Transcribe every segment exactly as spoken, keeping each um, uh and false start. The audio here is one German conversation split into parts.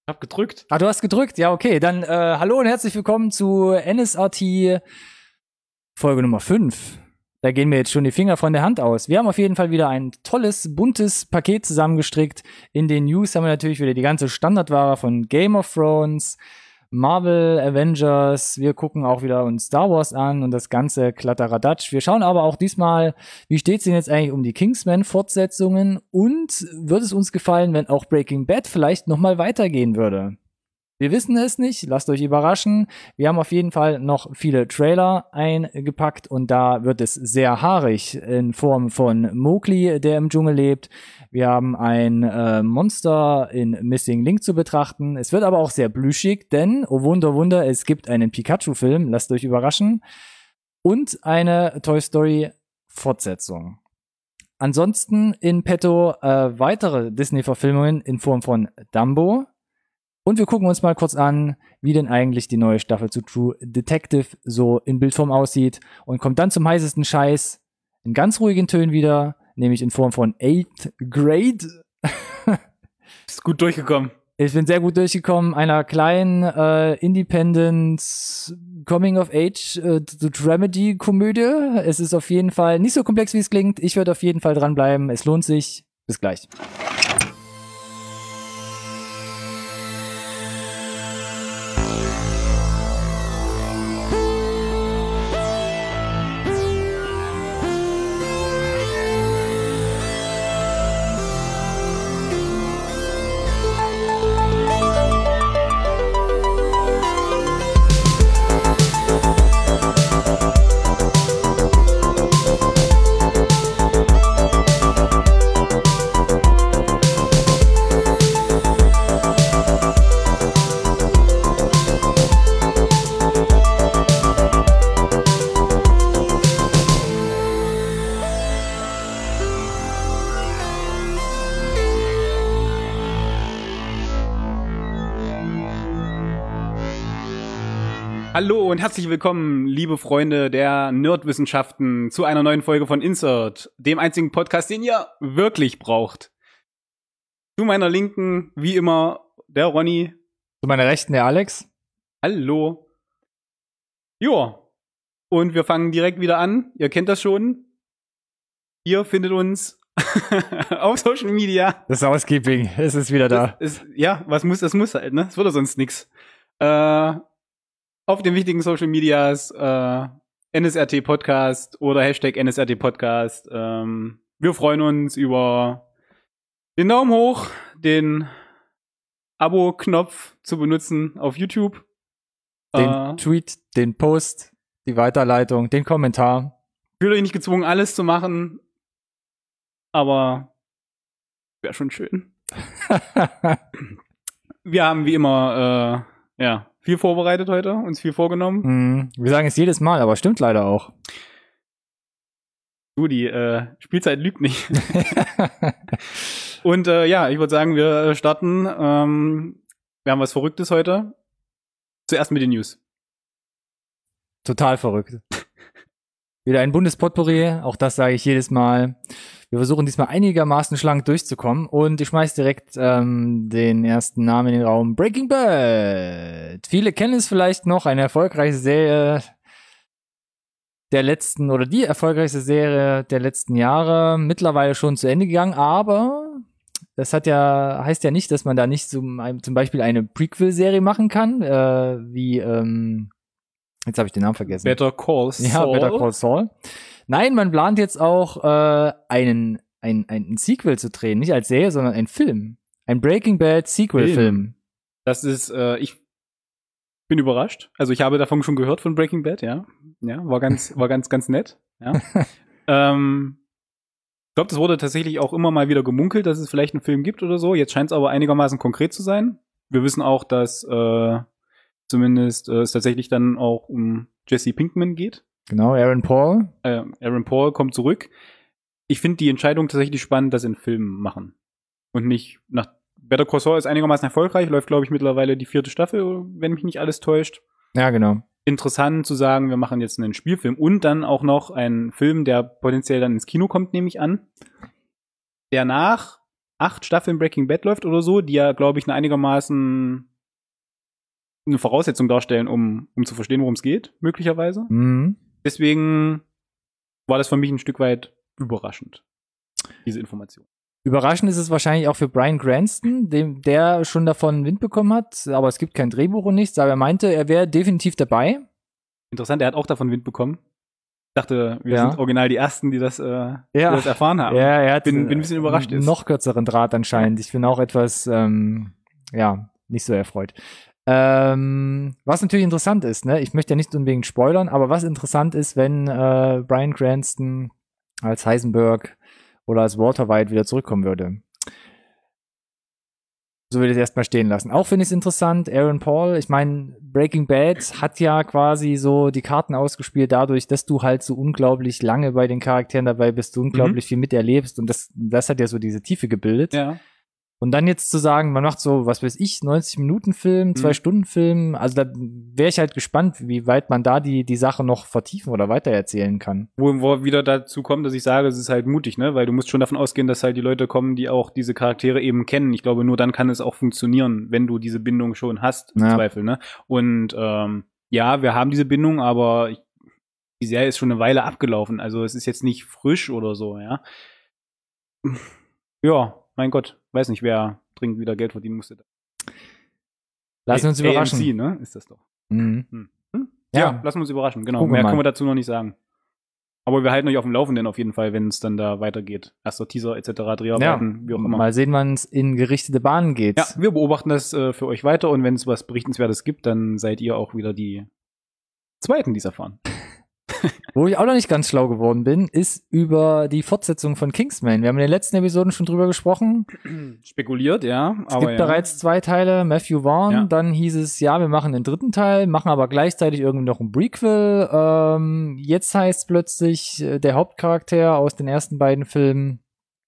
hab gedrückt. Ah, du hast gedrückt? Ja, okay. Dann äh, hallo und herzlich willkommen zu N S R T Folge Nummer fünf. Da gehen mir jetzt schon die Finger von der Hand aus. Wir haben auf jeden Fall wieder ein tolles, buntes Paket zusammengestrickt. In den News haben wir natürlich wieder die ganze Standardware von Game of Thrones, Marvel, Avengers. Wir gucken auch wieder uns Star Wars an und das ganze Kladderadatsch. Wir schauen aber auch diesmal, wie steht's denn jetzt eigentlich um die Kingsman-Fortsetzungen und würde es uns gefallen, wenn auch Breaking Bad vielleicht nochmal weitergehen würde? Wir wissen es nicht, lasst euch überraschen. Wir haben auf jeden Fall noch viele Trailer eingepackt und da wird es sehr haarig in Form von Mowgli, der im Dschungel lebt. Wir haben ein äh, Monster in Missing Link zu betrachten. Es wird aber auch sehr plüschig, denn, oh Wunder, Wunder, es gibt einen Pikachu-Film, lasst euch überraschen. Und eine Toy Story-Fortsetzung. Ansonsten in petto äh, weitere Disney-Verfilmungen in Form von Dumbo. Und wir gucken uns mal kurz an, wie denn eigentlich die neue Staffel zu True Detective so in Bildform aussieht. Und kommt dann zum heißesten Scheiß in ganz ruhigen Tönen wieder, nämlich in Form von Eighth Grade. Ist gut durchgekommen. Ich bin sehr gut durchgekommen, einer kleinen äh, Independent Coming-of-Age äh, Dramedy-Komödie. Es ist auf jeden Fall nicht so komplex, wie es klingt. Ich werde auf jeden Fall dranbleiben. Es lohnt sich. Bis gleich. Hallo und herzlich willkommen, liebe Freunde der Nerdwissenschaften, zu einer neuen Folge von Insert, dem einzigen Podcast, den ihr wirklich braucht. Zu meiner Linken, wie immer, der Ronny. Zu meiner Rechten der Alex. Hallo. Joa. Und wir fangen direkt wieder an. Ihr kennt das schon. Ihr findet uns auf Social Media. Das Housekeeping, es ist wieder da. Das ist, ja, was muss, das muss halt, ne? Es würde sonst nix. Äh, auf den wichtigen Social Medias, äh, N S R T Podcast oder Hashtag N S R T Podcast. Ähm, wir freuen uns über den Daumen hoch, den Abo-Knopf zu benutzen auf YouTube. Den äh, Tweet, den Post, die Weiterleitung, den Kommentar. Fühlt euch nicht gezwungen, alles zu machen, aber wäre schon schön. Wir haben wie immer, äh, ja, viel vorbereitet heute, uns viel vorgenommen. Mm, wir sagen es jedes Mal, aber stimmt leider auch. Du, die äh, Spielzeit lügt nicht. Und äh, ja, ich würde sagen, wir starten. Ähm, wir haben was Verrücktes heute. Zuerst mit den News. Total verrückt. Wieder ein Bundespotpourri, auch das sage ich jedes Mal. Wir versuchen diesmal einigermaßen schlank durchzukommen und ich schmeiß direkt ähm, den ersten Namen in den Raum. Breaking Bad. Viele kennen es vielleicht noch, eine erfolgreiche Serie der letzten oder die erfolgreichste Serie der letzten Jahre, mittlerweile schon zu Ende gegangen, aber das hat ja heißt ja nicht, dass man da nicht zum, zum Beispiel eine Prequel-Serie machen kann, äh, wie ähm, jetzt habe ich den Namen vergessen. Better Call Saul. Ja, Better Call Saul. Nein, man plant jetzt auch äh, einen ein, ein Sequel zu drehen, nicht als Serie, sondern ein Film. Ein Breaking Bad Sequel-Film. Das ist, äh, ich bin überrascht. Also ich habe davon schon gehört von Breaking Bad, ja. Ja, war ganz, war ganz, ganz nett. Ja. ähm, ich glaube, das wurde tatsächlich auch immer mal wieder gemunkelt, dass es vielleicht einen Film gibt oder so. Jetzt scheint es aber einigermaßen konkret zu sein. Wir wissen auch, dass äh, zumindest äh, es tatsächlich dann auch um Jesse Pinkman geht. Genau, Aaron Paul. Äh, Aaron Paul kommt zurück. Ich finde die Entscheidung tatsächlich spannend, dass sie einen Film machen. Und nicht nach Better Call Saul ist einigermaßen erfolgreich, läuft, glaube ich, mittlerweile die vierte Staffel, wenn mich nicht alles täuscht. Ja, genau. Interessant zu sagen, wir machen jetzt einen Spielfilm und dann auch noch einen Film, der potenziell dann ins Kino kommt, nehme ich an. Der nach acht Staffeln Breaking Bad läuft oder so, die ja, glaube ich, eine einigermaßen eine Voraussetzung darstellen, um, um zu verstehen, worum es geht, möglicherweise. Mhm. Deswegen war das für mich ein Stück weit überraschend, diese Information. Überraschend ist es wahrscheinlich auch für Bryan Cranston, dem, der schon davon Wind bekommen hat, aber es gibt kein Drehbuch und nichts, aber er meinte, er wäre definitiv dabei. Interessant, er hat auch davon Wind bekommen. Ich dachte, wir Ja. sind original die Ersten, die das, äh, Ja. die das erfahren haben. Ja, er hat bin, bin ein bisschen überrascht einen jetzt. noch kürzeren Draht anscheinend. Ich bin auch etwas, ähm, ja, nicht so erfreut. Ähm, was natürlich interessant ist, ne, ich möchte ja nicht unbedingt spoilern, aber was interessant ist, wenn äh, Bryan Cranston als Heisenberg oder als Walter White wieder zurückkommen würde. So will ich es erstmal stehen lassen. Auch finde ich es interessant, Aaron Paul, ich meine, Breaking Bad hat ja quasi so die Karten ausgespielt dadurch, dass du halt so unglaublich lange bei den Charakteren dabei bist, du unglaublich viel miterlebst und das, das hat ja so diese Tiefe gebildet. Ja. Und dann jetzt zu sagen, man macht so, was weiß ich, neunzig Minuten Film, zwei Mhm. Stunden Film, also da wäre ich halt gespannt, wie weit man da die, die Sache noch vertiefen oder weitererzählen kann. Wo, wo wieder dazu kommt, dass ich sage, es ist halt mutig, ne? Weil du musst schon davon ausgehen, dass halt die Leute kommen, die auch diese Charaktere eben kennen. Ich glaube, nur dann kann es auch funktionieren, wenn du diese Bindung schon hast, im Ja. Zweifel, ne? Und ähm, ja, wir haben diese Bindung, aber ich, die Serie ist schon eine Weile abgelaufen. Also es ist jetzt nicht frisch oder so, ja. Ja, mein Gott, weiß nicht, wer dringend wieder Geld verdienen musste. Lassen wir uns überraschen. A M C, ne? Ist das doch. Mhm. Hm. Hm? Ja. Ja, lassen wir uns überraschen, genau. Gucken wir Mehr mal. können wir dazu noch nicht sagen. Aber wir halten euch auf dem Laufenden auf jeden Fall, wenn es dann da weitergeht. Erster Teaser et cetera, Dreharbeiten, wie auch immer. Mal sehen, wann es in gerichtete Bahnen geht. Ja, wir beobachten das äh, für euch weiter und wenn es was Berichtenswertes gibt, dann seid ihr auch wieder die Zweiten, die es erfahren. Wo ich auch noch nicht ganz schlau geworden bin, ist über die Fortsetzung von Kingsman. Wir haben in den letzten Episoden schon drüber gesprochen. Spekuliert, ja. Es aber gibt ja. bereits zwei Teile, Matthew Vaughn. Ja. Dann hieß es, ja, wir machen den dritten Teil, machen aber gleichzeitig irgendwie noch ein Prequel. Ähm, jetzt heißt plötzlich äh, der Hauptcharakter aus den ersten beiden Filmen,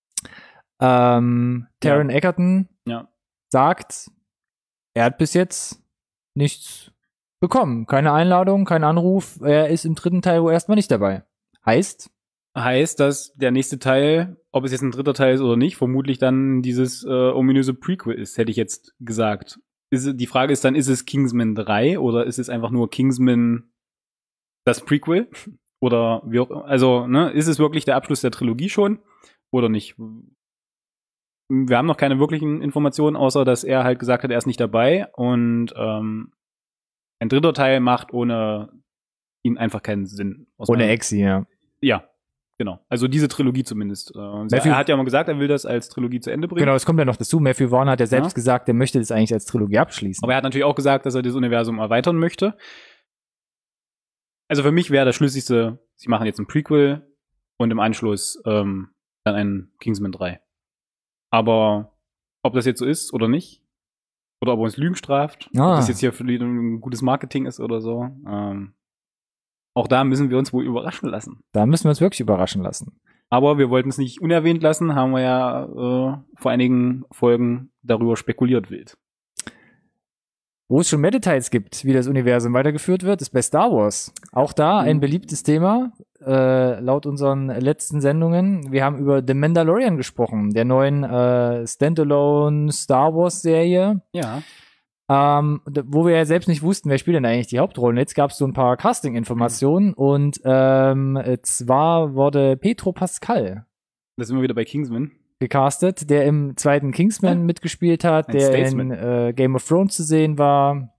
ähm, Taron Egerton, Ja. sagt, er hat bis jetzt nichts bekommen. Keine Einladung, kein Anruf. Er ist im dritten Teil wohl erstmal nicht dabei. Heißt, Heißt, dass der nächste Teil, ob es jetzt ein dritter Teil ist oder nicht, vermutlich dann dieses äh, ominöse Prequel ist, hätte ich jetzt gesagt. Ist, die Frage ist dann, ist es Kingsman drei oder ist es einfach nur Kingsman das Prequel? Oder wie auch, also, ne, ist es wirklich der Abschluss der Trilogie schon oder nicht? Wir haben noch keine wirklichen Informationen, außer dass er halt gesagt hat, er ist nicht dabei und ähm, ein dritter Teil macht ohne ihn einfach keinen Sinn. Aus ohne meiner- Exi, ja. Ja, genau. Also diese Trilogie zumindest. Äh, und Matthew- er hat ja mal gesagt, er will das als Trilogie zu Ende bringen. Genau, es kommt ja noch dazu. Matthew Vaughn hat ja selbst Ja. gesagt, er möchte das eigentlich als Trilogie abschließen. Aber er hat natürlich auch gesagt, dass er das Universum erweitern möchte. Also für mich wäre das Schlüssigste, sie machen jetzt ein Prequel und im Anschluss ähm, dann ein Kingsman drei. Aber ob das jetzt so ist oder nicht, oder ob er uns Lügen straft, Ah. ob das jetzt hier für die ein gutes Marketing ist oder so, ähm, auch da müssen wir uns wohl überraschen lassen. Da müssen wir uns wirklich überraschen lassen. Aber wir wollten es nicht unerwähnt lassen, haben wir ja äh, vor einigen Folgen darüber spekuliert wild. Wo es schon mehr Details gibt, wie das Universum weitergeführt wird, ist bei Star Wars. Auch da ein Mhm. beliebtes Thema, äh, laut unseren letzten Sendungen. Wir haben über The Mandalorian gesprochen, der neuen äh, Standalone Star Wars Serie, Ja. ähm, d- wo wir ja selbst nicht wussten, wer spielt denn eigentlich die Hauptrolle. Und jetzt gab es so ein paar Casting-Informationen und ähm, zwar wurde Pedro Pascal Da sind wir wieder bei Kingsman. gecastet, der im zweiten Kingsman Ja. mitgespielt hat, Ein der Statesman. in äh, Game of Thrones zu sehen war.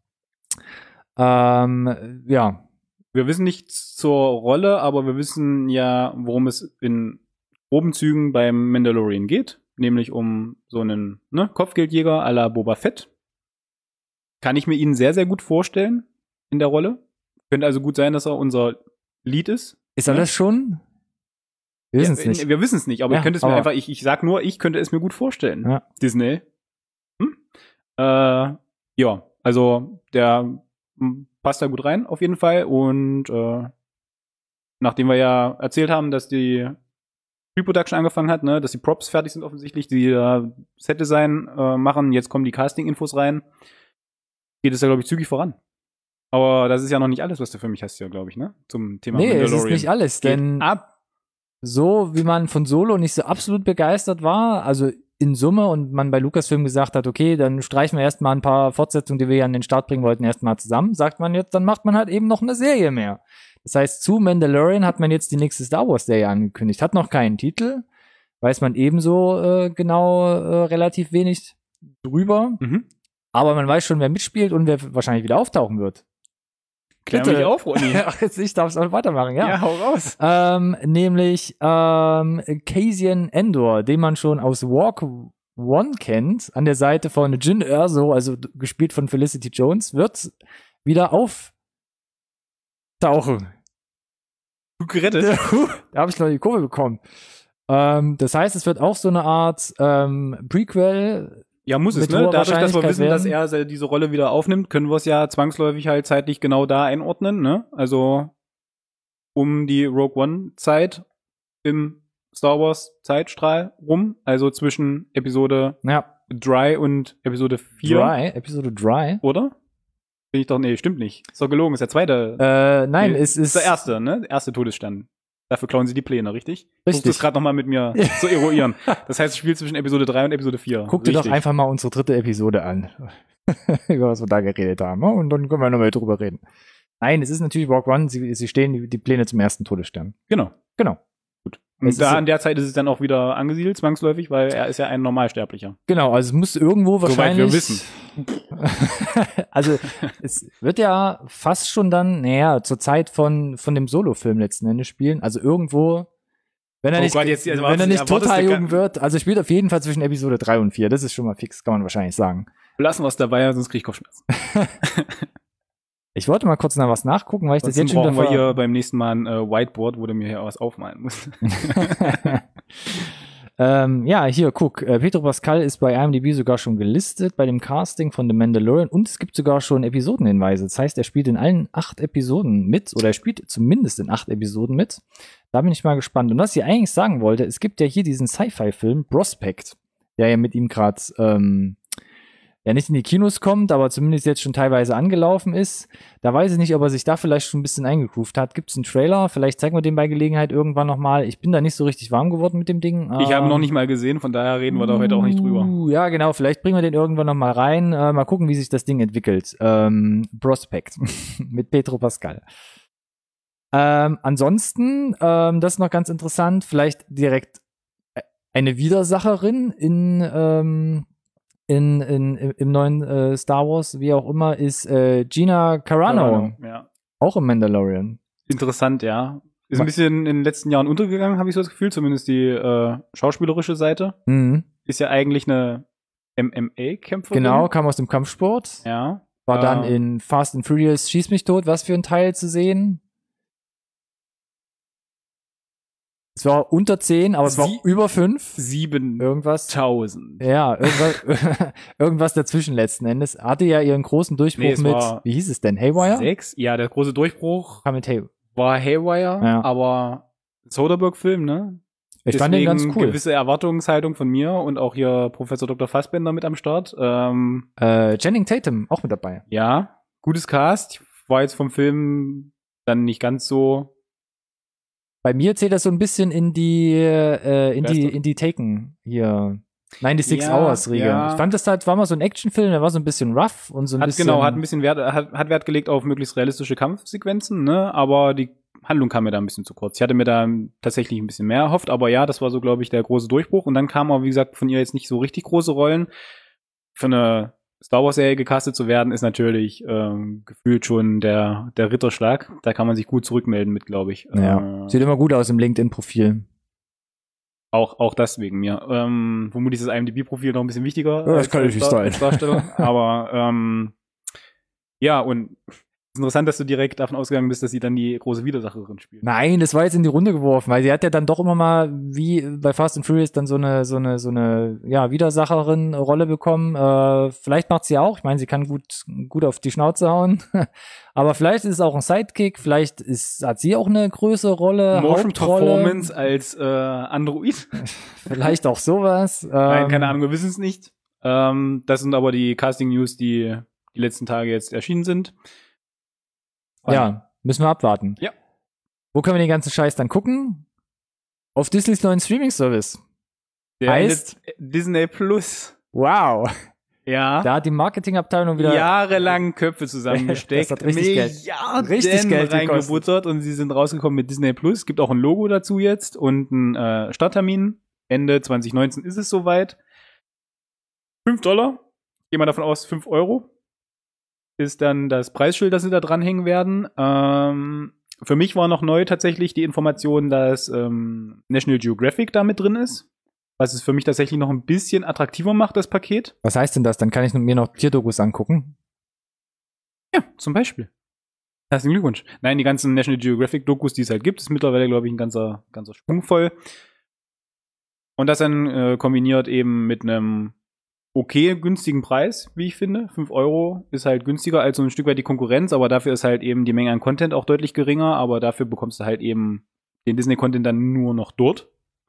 Ähm, ja, Wir wissen nichts zur Rolle, aber wir wissen ja, worum es in groben Zügen beim Mandalorian geht. Nämlich um so einen ne, Kopfgeldjäger à la Boba Fett. Kann ich mir ihn sehr, sehr gut vorstellen in der Rolle. Könnte also gut sein, dass er unser Lead ist. ist er Ja. das schon? Wir wissen es Ja, nicht. Wir wissen es nicht, aber Ja, ich könnte es mir aber- einfach, ich, ich sag nur, ich könnte es mir gut vorstellen. Ja. Disney. Hm? Äh, ja, also der hm, passt da gut rein, auf jeden Fall. Und äh, nachdem wir ja erzählt haben, dass die Pre-Production angefangen hat, ne, dass die Props fertig sind offensichtlich, die äh, Set-Design äh, machen, jetzt kommen die Casting-Infos rein, geht es ja, glaube ich, zügig voran. Aber das ist ja noch nicht alles, was du für mich hast, ja, glaube ich, ne? Zum Thema Nee, es Mandalorian. ist nicht alles, Geht denn ab. so wie man von Solo nicht so absolut begeistert war, also in Summe und man bei Lucasfilm gesagt hat, okay, dann streichen wir erstmal ein paar Fortsetzungen, die wir ja an den Start bringen wollten, erstmal zusammen, sagt man jetzt, dann macht man halt eben noch eine Serie mehr. Das heißt, zu Mandalorian hat man jetzt die nächste Star Wars Serie angekündigt, hat noch keinen Titel, weiß man ebenso äh, genau äh, relativ wenig drüber, Mhm. aber man weiß schon, wer mitspielt und wer wahrscheinlich wieder auftauchen wird. Klär Bitte. mich auf, Ronny. Ach, jetzt, ich darf es auch weitermachen, ja. Ja, hau raus. Ähm, nämlich ähm, Cassian Andor, den man schon aus Walk One kennt, an der Seite von Jyn Erso, also d- gespielt von Felicity Jones, wird wieder auftauchen. Du gerettet. Da habe ich noch die Kurve bekommen. Ähm, das heißt, es wird auch so eine Art ähm, Prequel. Ja, muss es, Mit ne? hoher Dadurch, dass wir Wahrscheinlichkeit wissen, dass werden. er se- diese Rolle wieder aufnimmt, können wir es ja zwangsläufig halt zeitlich genau da einordnen, ne? Also um die Rogue One-Zeit im Star Wars-Zeitstrahl rum, also zwischen Episode Ja, drei und Episode vier, Dry, Episode Dry. oder? Bin ich doch, nee, stimmt nicht. Ist doch gelogen, ist der zweite. Äh, nein, Nee, es ist der erste, ne? Der erste Todesstern. Dafür klauen sie die Pläne, richtig? Ich Richtig. versuche das gerade nochmal mit mir zu eruieren. Das heißt, das Spiel zwischen Episode drei und Episode vier. Guck dir richtig. doch einfach mal unsere dritte Episode an, über was wir da geredet haben. ne? Und dann können wir nochmal drüber reden. Nein, es ist natürlich Walk One, sie, sie stehen die, die Pläne zum ersten Todesstern. Genau. Genau. Gut. Es Und da ist- an der Zeit ist es dann auch wieder angesiedelt, zwangsläufig, weil er ist ja ein Normalsterblicher. Genau, also es muss irgendwo Soweit wahrscheinlich. wir wissen. Also es wird ja fast schon dann, naja, zur Zeit von, von dem Solo-Film letzten Endes spielen. Also irgendwo, wenn er Oh nicht, Gott, jetzt- jetzt wenn er nicht erwartest total du jung gar- wird. Also spielt auf jeden Fall zwischen Episode drei und vier. Das ist schon mal fix, kann man wahrscheinlich sagen. Lassen wir es dabei, sonst krieg ich Kopfschmerzen. Ich wollte mal kurz nach was nachgucken, weil ich das Sonst jetzt schon brauchen wir wieder hier beim nächsten Mal ein äh, Whiteboard, wo du mir hier was aufmalen musst. ähm, ja, hier, guck. Äh, Pedro Pascal ist bei IMDb sogar schon gelistet bei dem Casting von The Mandalorian und es gibt sogar schon Episodenhinweise. Das heißt, er spielt in allen acht Episoden mit oder er spielt zumindest in acht Episoden mit. Da bin ich mal gespannt. Und was ich eigentlich sagen wollte, es gibt ja hier diesen Sci-Fi-Film Prospect, der ja mit ihm gerade ähm, ja nicht in die Kinos kommt, aber zumindest jetzt schon teilweise angelaufen ist. Da weiß ich nicht, ob er sich da vielleicht schon ein bisschen eingegroovt hat. Gibt es einen Trailer? Vielleicht zeigen wir den bei Gelegenheit irgendwann nochmal. Ich bin da nicht so richtig warm geworden mit dem Ding. Ich habe Ähm, noch nicht mal gesehen, von daher reden wir da heute auch nicht drüber. Uh, Ja, genau. Vielleicht bringen wir den irgendwann noch mal rein. Äh, mal gucken, wie sich das Ding entwickelt. Ähm, Prospect mit Pedro Pascal. Ähm, ansonsten, ähm, das ist noch ganz interessant, vielleicht direkt eine Widersacherin in, ähm, in, in, im neuen äh, Star Wars, wie auch immer, ist äh, Gina Carano, Ja. auch im Mandalorian. Interessant, ja. Ist ein bisschen in den letzten Jahren untergegangen, habe ich so das Gefühl, zumindest die äh, schauspielerische Seite. Mhm. Ist ja eigentlich eine M M A-Kämpferin. Genau, kam aus dem Kampfsport. Ja. War dann Äh, in Fast and Furious Schieß mich tot, was für ein Teil zu sehen. Es war unter zehn, aber es war Sie- über fünf. siebentausend. Irgendwas. Ja. Ja, irgendwas, irgendwas dazwischen letzten Endes. Hatte ja ihren großen Durchbruch Nee, es mit, war wie hieß es denn, Haywire? Sechs? Ja, der große Durchbruch Kam mit Hay- war Haywire, Ja. aber Soderbergh-Film, ne? Ich fand den ganz cool. Gewisse Erwartungshaltung von mir und auch hier Professor Doktor Fassbender mit am Start. Ähm, Äh, Channing Tatum auch mit dabei. ja, gutes Cast. Ich war jetzt vom Film dann nicht ganz so. Bei mir zählt das so ein bisschen in die, äh, in Wer ist die, das? in die Taken hier. sechsundneunzig Ja, Hours Regel. ja. Ich fand das halt, war mal so ein Actionfilm, der war so ein bisschen rough und so ein Hat bisschen. genau, hat ein bisschen Wert, hat, hat Wert gelegt auf möglichst realistische Kampfsequenzen, ne? Aber die Handlung kam mir da ein bisschen zu kurz. Ich hatte mir da tatsächlich ein bisschen mehr erhofft, aber ja, das war so, glaube ich, der große Durchbruch. Und dann kamen aber, wie gesagt, von ihr jetzt nicht so richtig große Rollen. Für eine Star Wars-Serie gecastet zu werden, ist natürlich ähm, gefühlt schon der, der Ritterschlag. Da kann man sich gut zurückmelden mit, glaube ich. Ja. Äh, Sieht immer gut aus im LinkedIn-Profil. auch, auch das wegen mir. Ähm, vermutlich ist das IMDb-Profil noch ein bisschen wichtiger. Ja, das als- kann als natürlich Dar- sein. als Darsteller. Aber ähm, ja, und es ist interessant, dass du direkt davon ausgegangen bist, dass sie dann die große Widersacherin spielt. Nein, das war jetzt in die Runde geworfen, weil sie hat ja dann doch immer mal, wie bei Fast and Furious, dann so eine, so eine, so eine, ja, Widersacherin-Rolle bekommen. Äh, vielleicht macht sie auch. Ich meine, sie kann gut, gut auf die Schnauze hauen. Aber vielleicht ist es auch ein Sidekick. Vielleicht ist, hat sie auch eine größere Rolle, Motion Hauptrolle. Performance als äh, Android. Vielleicht auch sowas. Nein, Ähm, keine Ahnung, wir wissen es nicht. Ähm, das sind aber die Casting-News, die die letzten Tage jetzt erschienen sind. Ja, müssen wir abwarten. Ja. Wo können wir den ganzen Scheiß dann gucken? Auf Disneys neuen Streaming-Service. Der heißt Disney Plus. Wow. Ja. Da hat die Marketingabteilung wieder jahrelang Köpfe zusammengesteckt, das hat richtig Milliarden Geld, richtig Geld reingebuttert und sie sind rausgekommen mit Disney Plus. Es gibt auch ein Logo dazu jetzt und einen äh, Starttermin. Ende zwanzig neunzehn ist es soweit. fünf Dollar. Gehen wir davon aus, fünf Euro ist dann das Preisschild, das sie da dranhängen werden. Ähm, für mich war noch neu tatsächlich die Information, dass ähm, National Geographic da mit drin ist. Was es für mich tatsächlich noch ein bisschen attraktiver macht, das Paket. Was heißt denn das? Dann kann ich mir noch Tierdokus angucken. Ja, zum Beispiel. Herzlichen Glückwunsch. Nein, die ganzen National Geographic-Dokus, die es halt gibt, ist mittlerweile, glaube ich, ein ganzer, ganzer Sprung voll. Und das dann äh, kombiniert eben mit einem okay günstigen Preis, wie ich finde. fünf Euro ist halt günstiger als so ein Stück weit die Konkurrenz, aber dafür ist halt eben die Menge an Content auch deutlich geringer, aber dafür bekommst du halt eben den Disney-Content dann nur noch dort.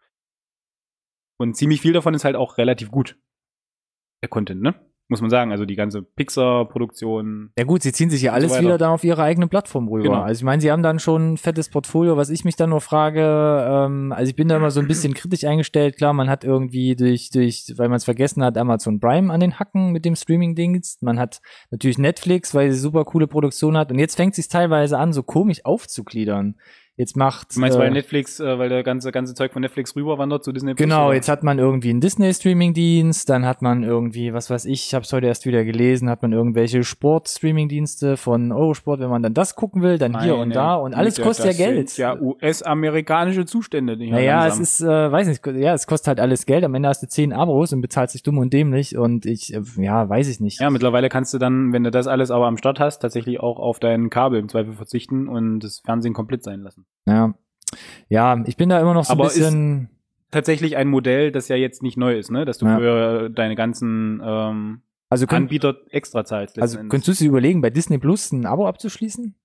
Und ziemlich viel davon ist halt auch relativ gut. Der Content, ne? Muss man sagen. Also die ganze Pixar-Produktion. Ja gut, sie ziehen sich ja und alles so weiter. wieder dann auf ihre eigene Plattform rüber. Genau. Also ich meine, sie haben dann schon ein fettes Portfolio, was ich mich dann nur frage, ähm, also ich bin da immer so ein bisschen kritisch eingestellt. Klar, man hat irgendwie durch, durch, weil man es vergessen hat, Amazon Prime an den Hacken mit dem Streaming-Dienst. Man hat natürlich Netflix, weil sie super coole Produktion hat. Und jetzt fängt es sich teilweise an, so komisch aufzugliedern. Jetzt macht. Du meinst, äh, weil Netflix, äh, weil der ganze, ganze Zeug von Netflix rüberwandert zu Disney Plus? Genau, oder? jetzt hat man irgendwie einen Disney-Streaming-Dienst, dann hat man irgendwie, was weiß ich, ich habe es heute erst wieder gelesen, hat man irgendwelche Sport-Streaming-Dienste von Eurosport, wenn man dann das gucken will, dann hier und Meine da und alles Güte, kostet ja das Geld. sind ja U S-amerikanische Zustände. Die hier Naja, es langsam- ist, äh, weiß nicht, ja, es kostet halt alles Geld, am Ende hast du zehn Abos und bezahlst dich dumm und dämlich und ich, äh, ja, weiß ich nicht. Ja, mittlerweile kannst du dann, wenn du das alles aber am Start hast, tatsächlich auch auf dein Kabel im Zweifel verzichten und das Fernsehen komplett sein lassen. Ja, ja ich bin da immer noch so Aber ein bisschen... Tatsächlich ein Modell, das ja jetzt nicht neu ist, ne? Dass du Ja. für deine ganzen ähm, Also, könnt, Anbieter extra zahlst. also letzten könntest du dir überlegen, bei Disney Plus ein Abo abzuschließen?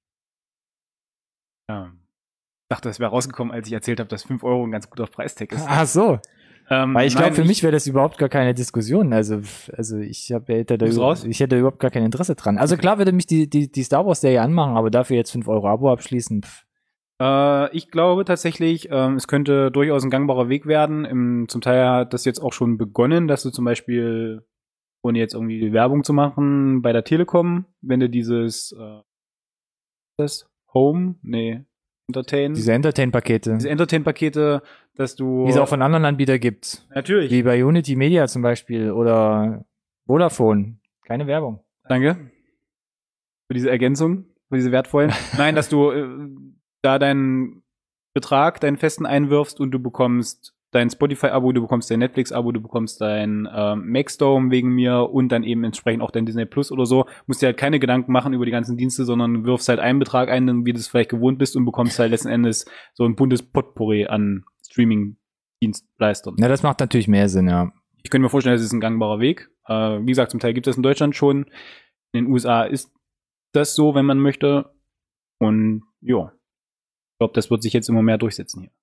Ja. Ich dachte, das wäre rausgekommen, als ich erzählt habe, dass fünf Euro ein ganz guter Preistag ist. Ach so. Ähm, Weil ich nein, glaube, für mich wäre das überhaupt gar keine Diskussion. Also, also ich hab, hätte da Du bist über, raus? ich hätte überhaupt gar kein Interesse dran. Also klar würde mich die, die, die Star Wars Serie anmachen, aber dafür jetzt fünf Euro Abo abschließen. Pff. Äh, ich glaube tatsächlich, ähm, es könnte durchaus ein gangbarer Weg werden. Im, zum Teil hat das jetzt auch schon begonnen, dass du zum Beispiel, ohne jetzt irgendwie Werbung zu machen, bei der Telekom, wenn du dieses äh, das Home, nee, Entertain, Diese Entertain-Pakete, diese Entertain-Pakete, dass du die es auch von anderen Anbietern gibt. natürlich. Wie bei Unity Media zum Beispiel oder Vodafone. Keine Werbung. Danke für diese Ergänzung, für diese wertvollen. Nein, dass du äh, da deinen Betrag, deinen festen einwirfst und du bekommst dein Spotify-Abo, du bekommst dein Netflix-Abo, du bekommst dein ähm, Maxdome wegen mir und dann eben entsprechend auch dein Disney Plus oder so. Musst dir halt keine Gedanken machen über die ganzen Dienste, sondern wirfst halt einen Betrag ein, wie du es vielleicht gewohnt bist und bekommst halt letzten Endes so ein buntes Potpourri an Streaming-Dienstleistern. Ja, das macht natürlich mehr Sinn, ja. Ich könnte mir vorstellen, das ist ein gangbarer Weg. Äh, wie gesagt, zum Teil gibt es das in Deutschland schon. In den U S A ist das so, wenn man möchte. Und ja, ich glaube, das wird sich jetzt immer mehr durchsetzen hier.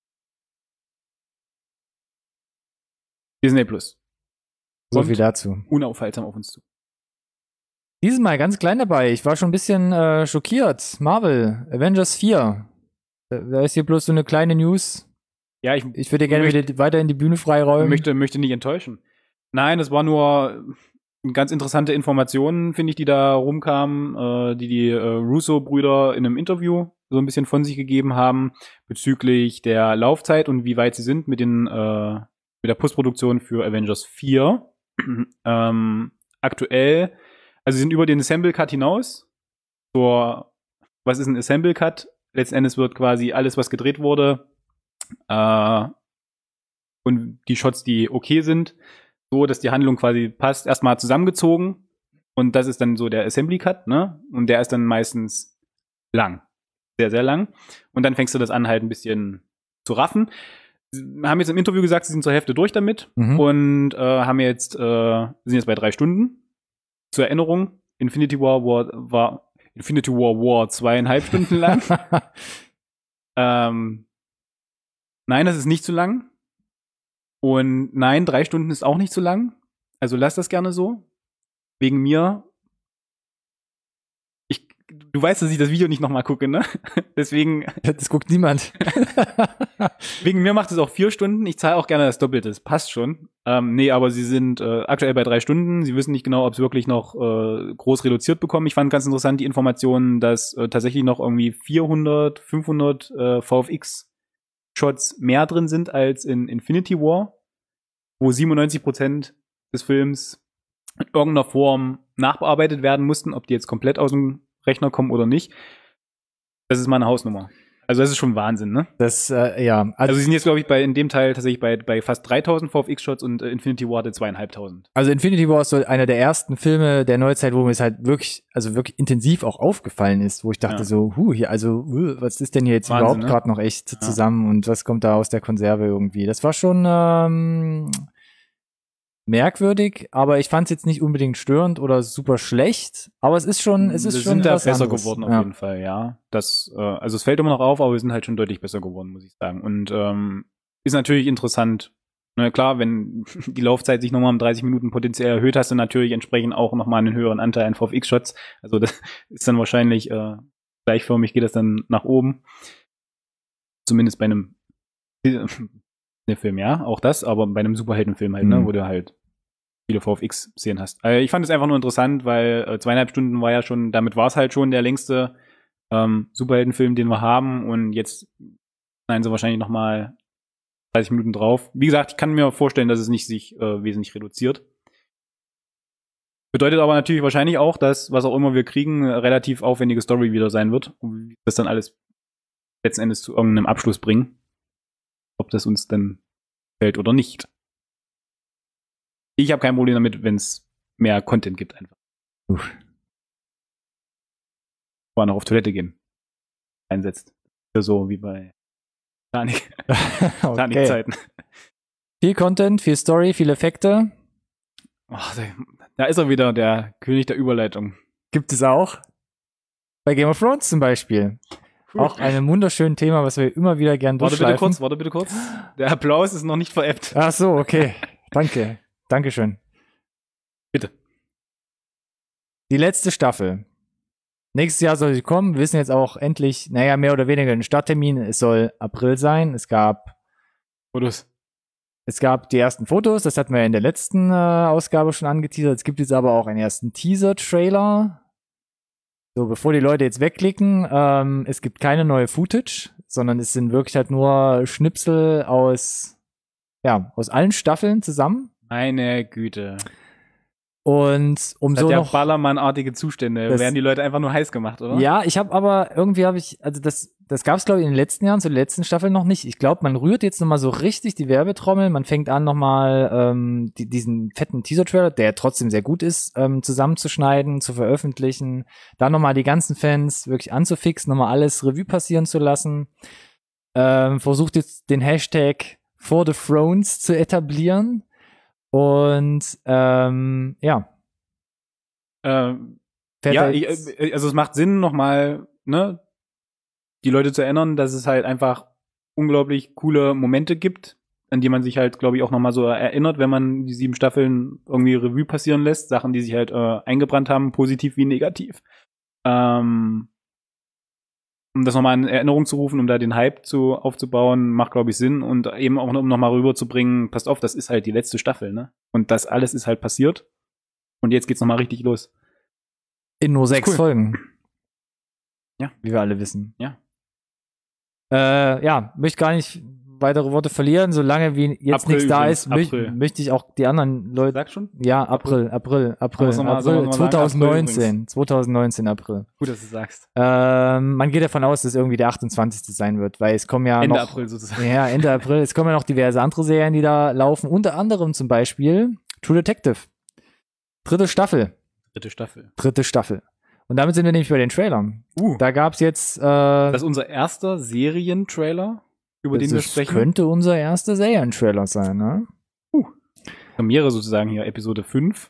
Disney Plus. So Kommt viel dazu. unaufhaltsam auf uns zu. Dieses Mal ganz klein dabei. Ich war schon ein bisschen äh, schockiert. Marvel, Avengers vier. Da, da ist hier bloß so eine kleine News. Ja, ich Ich würde dir gerne Möcht- wieder weiterhin die Bühne freiräumen. möchte, möchte nicht enttäuschen. Nein, das war nur ganz interessante Informationen, finde ich, die da rumkamen, äh, die die äh, Russo-Brüder in einem Interview so ein bisschen von sich gegeben haben bezüglich der Laufzeit und wie weit sie sind mit den äh, mit der Postproduktion für Avengers vier. ähm, aktuell, also sie sind über den Assemble Cut hinaus. Zur, was ist ein Assemble Cut? Letzten Endes wird quasi alles, was gedreht wurde, äh, und die Shots, die okay sind, so, dass die Handlung quasi passt, erstmal zusammengezogen. Und das ist dann so der Assembly Cut, ne? Und der ist dann meistens lang. Sehr, sehr lang. Und dann fängst du das an, halt ein bisschen zu raffen. Sie haben jetzt im Interview gesagt, sie sind zur Hälfte durch damit Mhm. und äh, haben jetzt, äh, sind jetzt bei drei Stunden. Zur Erinnerung, Infinity War war, war Infinity War War zweieinhalb Stunden lang. ähm, nein, das ist nicht zu lang. Und nein, drei Stunden ist auch nicht zu lang. Also lass das gerne so. Wegen mir. Ich, Du weißt, dass ich das Video nicht nochmal gucke, ne? Deswegen. Das guckt niemand. Wegen mir macht es auch vier Stunden. Ich zahle auch gerne das Doppelte. Das passt schon. Ähm, nee, aber sie sind äh, aktuell bei drei Stunden. Sie wissen nicht genau, ob sie wirklich noch äh, groß reduziert bekommen. Ich fand ganz interessant die Information, dass äh, tatsächlich noch irgendwie vierhundert, fünfhundert äh, V F X-Shots mehr drin sind als in Infinity War, wo siebenundneunzig Prozent des Films in irgendeiner Form nachbearbeitet werden mussten, ob die jetzt komplett aus dem Rechner kommen oder nicht. Das ist meine Hausnummer. Also das ist schon Wahnsinn, ne? Das, äh, ja. Also, also sie sind jetzt, glaube ich, bei in dem Teil tatsächlich bei, bei fast dreitausend V F X-Shots und äh, Infinity War hatte zweieinhalbtausend. Also Infinity War ist so einer der ersten Filme der Neuzeit, wo mir es halt wirklich, also wirklich intensiv auch aufgefallen ist, wo ich dachte Ja. so, huh, hier, also, uh, was ist denn hier jetzt Wahnsinn, überhaupt ne? gerade noch echt Ja. zusammen und was kommt da aus der Konserve irgendwie? Das war schon ähm, merkwürdig, aber ich fand es jetzt nicht unbedingt störend oder super schlecht, aber es ist schon, es ist wir schon sind da was besser anderes. geworden auf Ja. jeden Fall, ja. Das, äh, also es fällt immer noch auf, aber wir sind halt schon deutlich besser geworden, muss ich sagen. Und ähm, ist natürlich interessant. Na klar, wenn die Laufzeit sich nochmal um dreißig Minuten potenziell erhöht, hast du natürlich entsprechend auch nochmal einen höheren Anteil an V F X-Shots. Also das ist dann wahrscheinlich äh, gleichförmig geht das dann nach oben. Zumindest bei einem Film, ja, auch das, aber bei einem Superheldenfilm halt, Mhm. ne, wo du halt viele V F X-Szenen hast. Äh, ich fand es einfach nur interessant, weil äh, zweieinhalb Stunden war ja schon, damit war es halt schon der längste ähm, Superheldenfilm, den wir haben und jetzt schneiden sie wahrscheinlich nochmal dreißig Minuten drauf. Wie gesagt, ich kann mir vorstellen, dass es nicht sich äh, wesentlich reduziert. Bedeutet aber natürlich wahrscheinlich auch, dass, was auch immer wir kriegen, eine relativ aufwendige Story wieder sein wird und wie das dann alles letzten Endes zu irgendeinem Abschluss bringen. Ob das uns dann fällt oder nicht. Ich habe kein Problem damit, wenn es mehr Content gibt einfach. Uff. Vorher noch auf Toilette gehen. Einsetzt. Ja, so wie bei Titanic. Okay. Titanic-Zeiten. Viel Content, viel Story, viele Effekte. Oh, da ist er wieder, der König der Überleitung. Gibt es auch. Bei Game of Thrones zum Beispiel. Auch ein wunderschönes Thema, was wir immer wieder gern Warte durchschleifen. bitte kurz, warte bitte kurz. Der Applaus ist noch nicht veräppt. Ach so, okay. Danke. Dankeschön. Bitte. Die letzte Staffel. Nächstes Jahr soll sie kommen. Wir wissen jetzt auch endlich, naja, mehr oder weniger den Starttermin. Es soll April sein. Es gab, Fotos. es gab die ersten Fotos. Das hatten wir ja in der letzten äh, Ausgabe schon angeteasert. Es gibt jetzt aber auch einen ersten Teaser-Trailer. So, bevor die Leute jetzt wegklicken, ähm, es gibt keine neue Footage, sondern es sind wirklich halt nur Schnipsel aus, ja, aus allen Staffeln zusammen. Meine Güte. Und um Das so hat ja noch Ballermann-artige Zustände. Das- Werden die Leute einfach nur heiß gemacht, oder? Ja, ich habe aber irgendwie habe ich, also das, das gab es glaube ich in den letzten Jahren, zu der letzten Staffel noch nicht. Ich glaube, man rührt jetzt nochmal so richtig die Werbetrommel. Man fängt an nochmal ähm, die, diesen fetten Teaser-Trailer, der trotzdem sehr gut ist, ähm, zusammenzuschneiden, zu veröffentlichen. Dann nochmal die ganzen Fans wirklich anzufixen, nochmal alles Revue passieren zu lassen. Ähm, versucht jetzt den Hashtag For the Thrones zu etablieren. Und ähm, ja. Ähm, fährt ja, er ich, jetzt- äh, also es macht Sinn, nochmal, ne, die Leute zu erinnern, dass es halt einfach unglaublich coole Momente gibt, an die man sich halt, glaube ich, auch nochmal so erinnert, wenn man die sieben Staffeln irgendwie Revue passieren lässt. Sachen, die sich halt äh, eingebrannt haben, positiv wie negativ. Ähm, um das nochmal in Erinnerung zu rufen, um da den Hype zu aufzubauen, macht, glaube ich, Sinn. Und eben auch, um nochmal rüberzubringen, passt auf, das ist halt die letzte Staffel, ne? Und das alles ist halt passiert. Und jetzt geht's nochmal richtig los. in nur sechs cool. Folgen. Ja. Wie wir alle wissen. Ja. Äh, ja, möchte gar nicht weitere Worte verlieren. Solange wie jetzt April nichts da übrigens, ist, mö April. möchte ich auch die anderen Leute. Sag schon? Ja, April, April, April, Aber soll man- soll man April, mal sagen, zwanzig neunzehn, zwanzig neunzehn April. Gut, dass du sagst. Ähm, man geht davon aus, dass es irgendwie der achtundzwanzigste sein wird, weil es kommen ja Ende noch, April sozusagen. ja, Ende April, es kommen ja noch diverse andere Serien, die da laufen, unter anderem zum Beispiel True Detective. Dritte Staffel, Dritte Staffel. dritte Staffel. Und damit sind wir nämlich bei den Trailern. Uh, Da gab's jetzt, äh, das ist unser erster Serientrailer, über den wir das sprechen. könnte unser erster Serientrailer sein, ne? Premiere sozusagen hier, Episode fünf.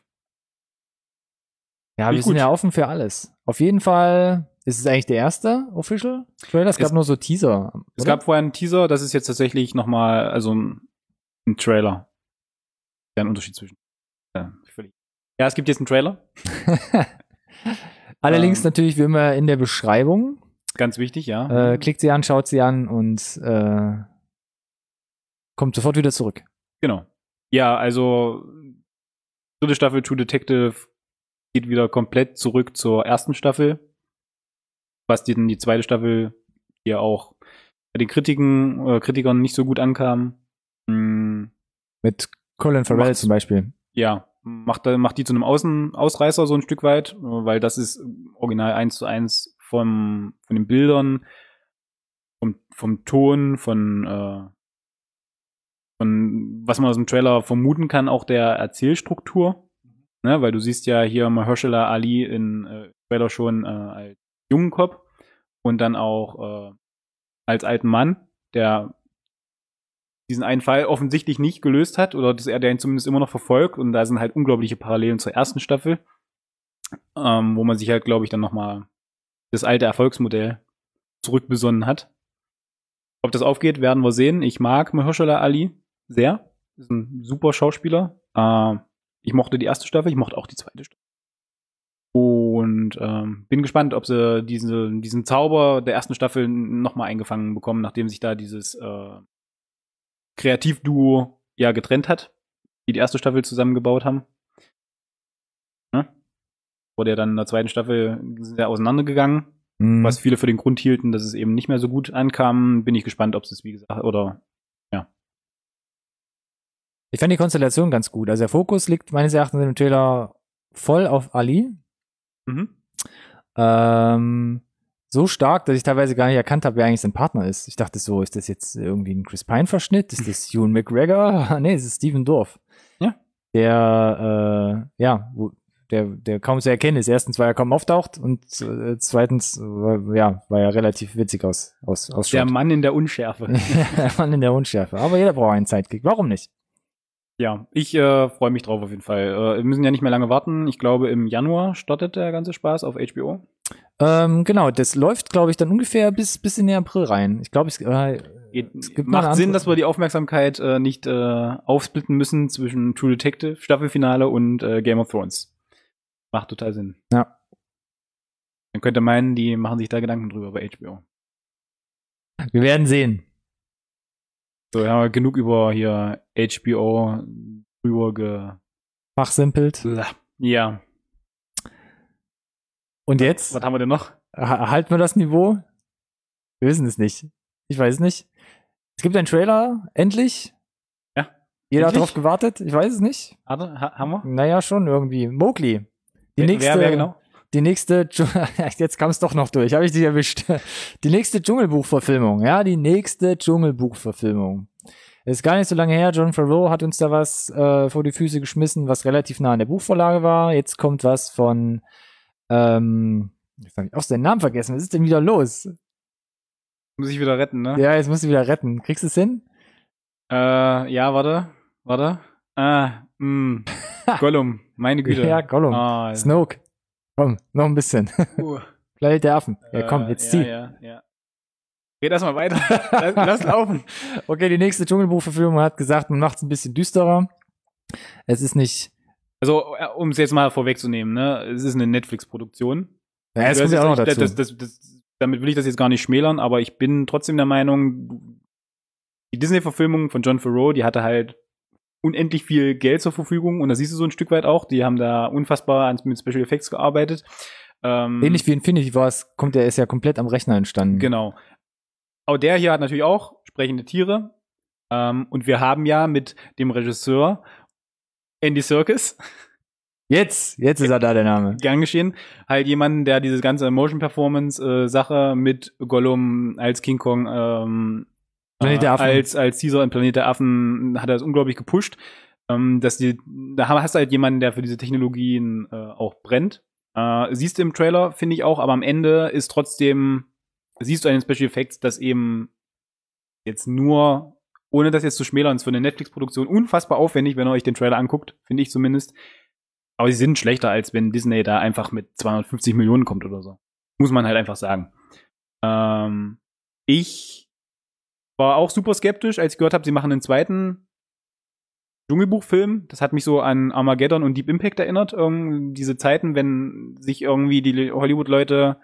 Ja, Finde wir ich sind gut. ja offen für alles. Auf jeden Fall ist es eigentlich der erste Official Trailer. Es gab Es- nur so Teaser. Es oder? gab vorher einen Teaser, das ist jetzt tatsächlich nochmal, also ein, ein Trailer. Ja, ein Unterschied zwischen. Ja, völlig. Ja, es gibt jetzt einen Trailer. Alle Links Ähm, natürlich wie immer in der Beschreibung. Ganz wichtig, ja. Äh, klickt sie an, schaut sie an und äh, kommt sofort wieder zurück. Genau. Ja, also dritte Staffel True Detective geht wieder komplett zurück zur ersten Staffel. Was die, die zweite Staffel hier auch bei den Kritiken, äh, Kritikern nicht so gut ankam. Hm, Mit Colin Farrell Macht's- zum Beispiel. ja, macht, macht die zu einem Außen, Ausreißer so ein Stück weit, äh, weil das ist original eins zu eins vom, von den Bildern, vom, vom Ton, von, äh, von was man aus dem Trailer vermuten kann, auch der Erzählstruktur. Ne, weil du siehst ja hier Mahershala Ali in äh, Trailer schon äh, als jungen Cop und dann auch äh, als alten Mann, der diesen einen Fall offensichtlich nicht gelöst hat oder dass er den zumindest immer noch verfolgt und da sind halt unglaubliche Parallelen zur ersten Staffel, ähm, wo man sich halt, glaube ich, dann nochmal das alte Erfolgsmodell zurückbesonnen hat. Ob das aufgeht, werden wir sehen. Ich mag Mahershala Ali sehr. Ist ein super Schauspieler. Äh, ich mochte die erste Staffel, ich mochte auch die zweite Staffel. Und ähm, bin gespannt, ob sie diese, diesen Zauber der ersten Staffel nochmal eingefangen bekommen, nachdem sich da dieses äh, Kreativduo ja getrennt hat, die die erste Staffel zusammengebaut haben. Ne? Wurde ja dann in der zweiten Staffel sehr auseinandergegangen, Mhm. was viele für den Grund hielten, dass es eben nicht mehr so gut ankam. Bin ich gespannt, ob es es, wie gesagt, oder Ich fand die Konstellation ganz gut. Also der Fokus liegt meines Erachtens im Trailer voll auf Ali. mhm. Ähm, so stark, dass ich teilweise gar nicht erkannt habe, wer eigentlich sein Partner ist. Ich dachte so, ist das jetzt irgendwie ein Chris Pine-Verschnitt? Ist das Ewan McGregor? Nee, es ist Steven Dorff. Ja. Der, äh, ja, wo, der, der kaum zu erkennen ist. Erstens, weil er kaum auftaucht und äh, zweitens, äh, ja, weil er relativ witzig aus, aus, ausschaut. Der Mann in der Unschärfe. Der Mann in der Unschärfe. Aber jeder braucht einen Sidekick. Warum nicht? Ja, ich äh, freue mich drauf auf jeden Fall. Äh, wir müssen ja nicht mehr lange warten. Ich glaube, im Januar startet der ganze Spaß auf H B O. Ähm, genau, das läuft, glaube ich, dann ungefähr bis, bis in den April rein. Ich glaube, es, äh, es gibt mal Macht eine Sinn, andere- dass wir die Aufmerksamkeit äh, nicht äh, aufsplitten müssen zwischen True Detective, Staffelfinale und äh, Game of Thrones. Macht total Sinn. Ja. Man könnte meinen, die machen sich da Gedanken drüber bei H B O. Wir werden sehen. So, wir haben wir genug über hier H B O drüber ge... Fachsimpelt. Ja. Und jetzt? Was haben wir denn noch? Ha- Halten wir das Niveau? Wir wissen es nicht. Ich weiß es nicht. Es gibt einen Trailer, endlich. Ja. Jeder hat Endlich? darauf gewartet. Ich weiß es nicht. Hatte, ha, haben wir? Naja, schon irgendwie. Mowgli. Die Wer- nächste, wer, wer genau? Die nächste, Dschung- jetzt kam es doch noch durch, habe ich dich erwischt. Die nächste Dschungelbuch-Verfilmung, ja, die nächste Dschungelbuch-Verfilmung. Ist gar nicht so lange her, Jon Favreau hat uns da was äh, vor die Füße geschmissen, was relativ nah an der Buchvorlage war. Jetzt kommt was von, ähm, jetzt habe ich auch seinen Namen vergessen, was ist denn wieder los? Muss ich wieder retten, ne? Ja, jetzt musst du wieder retten. Kriegst du es hin? Äh, ja, warte. Warte. Ah, mh. Gollum, meine Güte. Ja, Gollum. Ah, Snoke. Komm, noch ein bisschen. uh, Planet der Affen. Ja, komm, äh, jetzt ja, zieh. Ja, ja. Red erstmal weiter. lass, lass laufen. Okay, die nächste Dschungelbuchverfilmung hat gesagt, man macht es ein bisschen düsterer. Es ist nicht. Also, um es jetzt mal vorwegzunehmen, ne, es ist eine Netflix-Produktion. Ja, es Du kommt hast ja auch noch jetzt dazu. nicht- Das, das, das, damit will ich das jetzt gar nicht schmälern, aber ich bin trotzdem der Meinung, die Disney-Verfilmung von Jon Favreau, die hatte halt unendlich viel Geld zur Verfügung und das siehst du so ein Stück weit auch. Die haben da unfassbar an, mit Special Effects gearbeitet. Ähm, Ähnlich wie Infinity Wars kommt der ist ja komplett am Rechner entstanden. Genau. Auch der hier hat natürlich auch sprechende Tiere. Ähm, und wir haben ja mit dem Regisseur Andy Serkis, Jetzt, jetzt ist er da, der Name. gern geschehen, halt jemanden, der diese ganze Motion-Performance-Sache mit Gollum als King Kong, ähm, Planet der äh, Affen. als, als Caesar im Planet der Affen, hat er das unglaublich gepusht. Ähm, dass die, da hast du halt jemanden, der für diese Technologien äh, auch brennt. Äh, siehst du im Trailer, finde ich auch, aber am Ende ist trotzdem, siehst du an den Special Effects, dass eben jetzt nur, ohne das jetzt zu schmälern, ist für eine Netflix-Produktion unfassbar aufwendig, wenn ihr euch den Trailer anguckt, finde ich zumindest. Aber sie sind schlechter, als wenn Disney da einfach mit zweihundertfünfzig Millionen kommt oder so. Muss man halt einfach sagen. Ähm, ich war auch super skeptisch, als ich gehört habe, sie machen einen zweiten Dschungelbuch-Film. Das hat mich so an Armageddon und Deep Impact erinnert. Irgendwie diese Zeiten, wenn sich irgendwie die Hollywood-Leute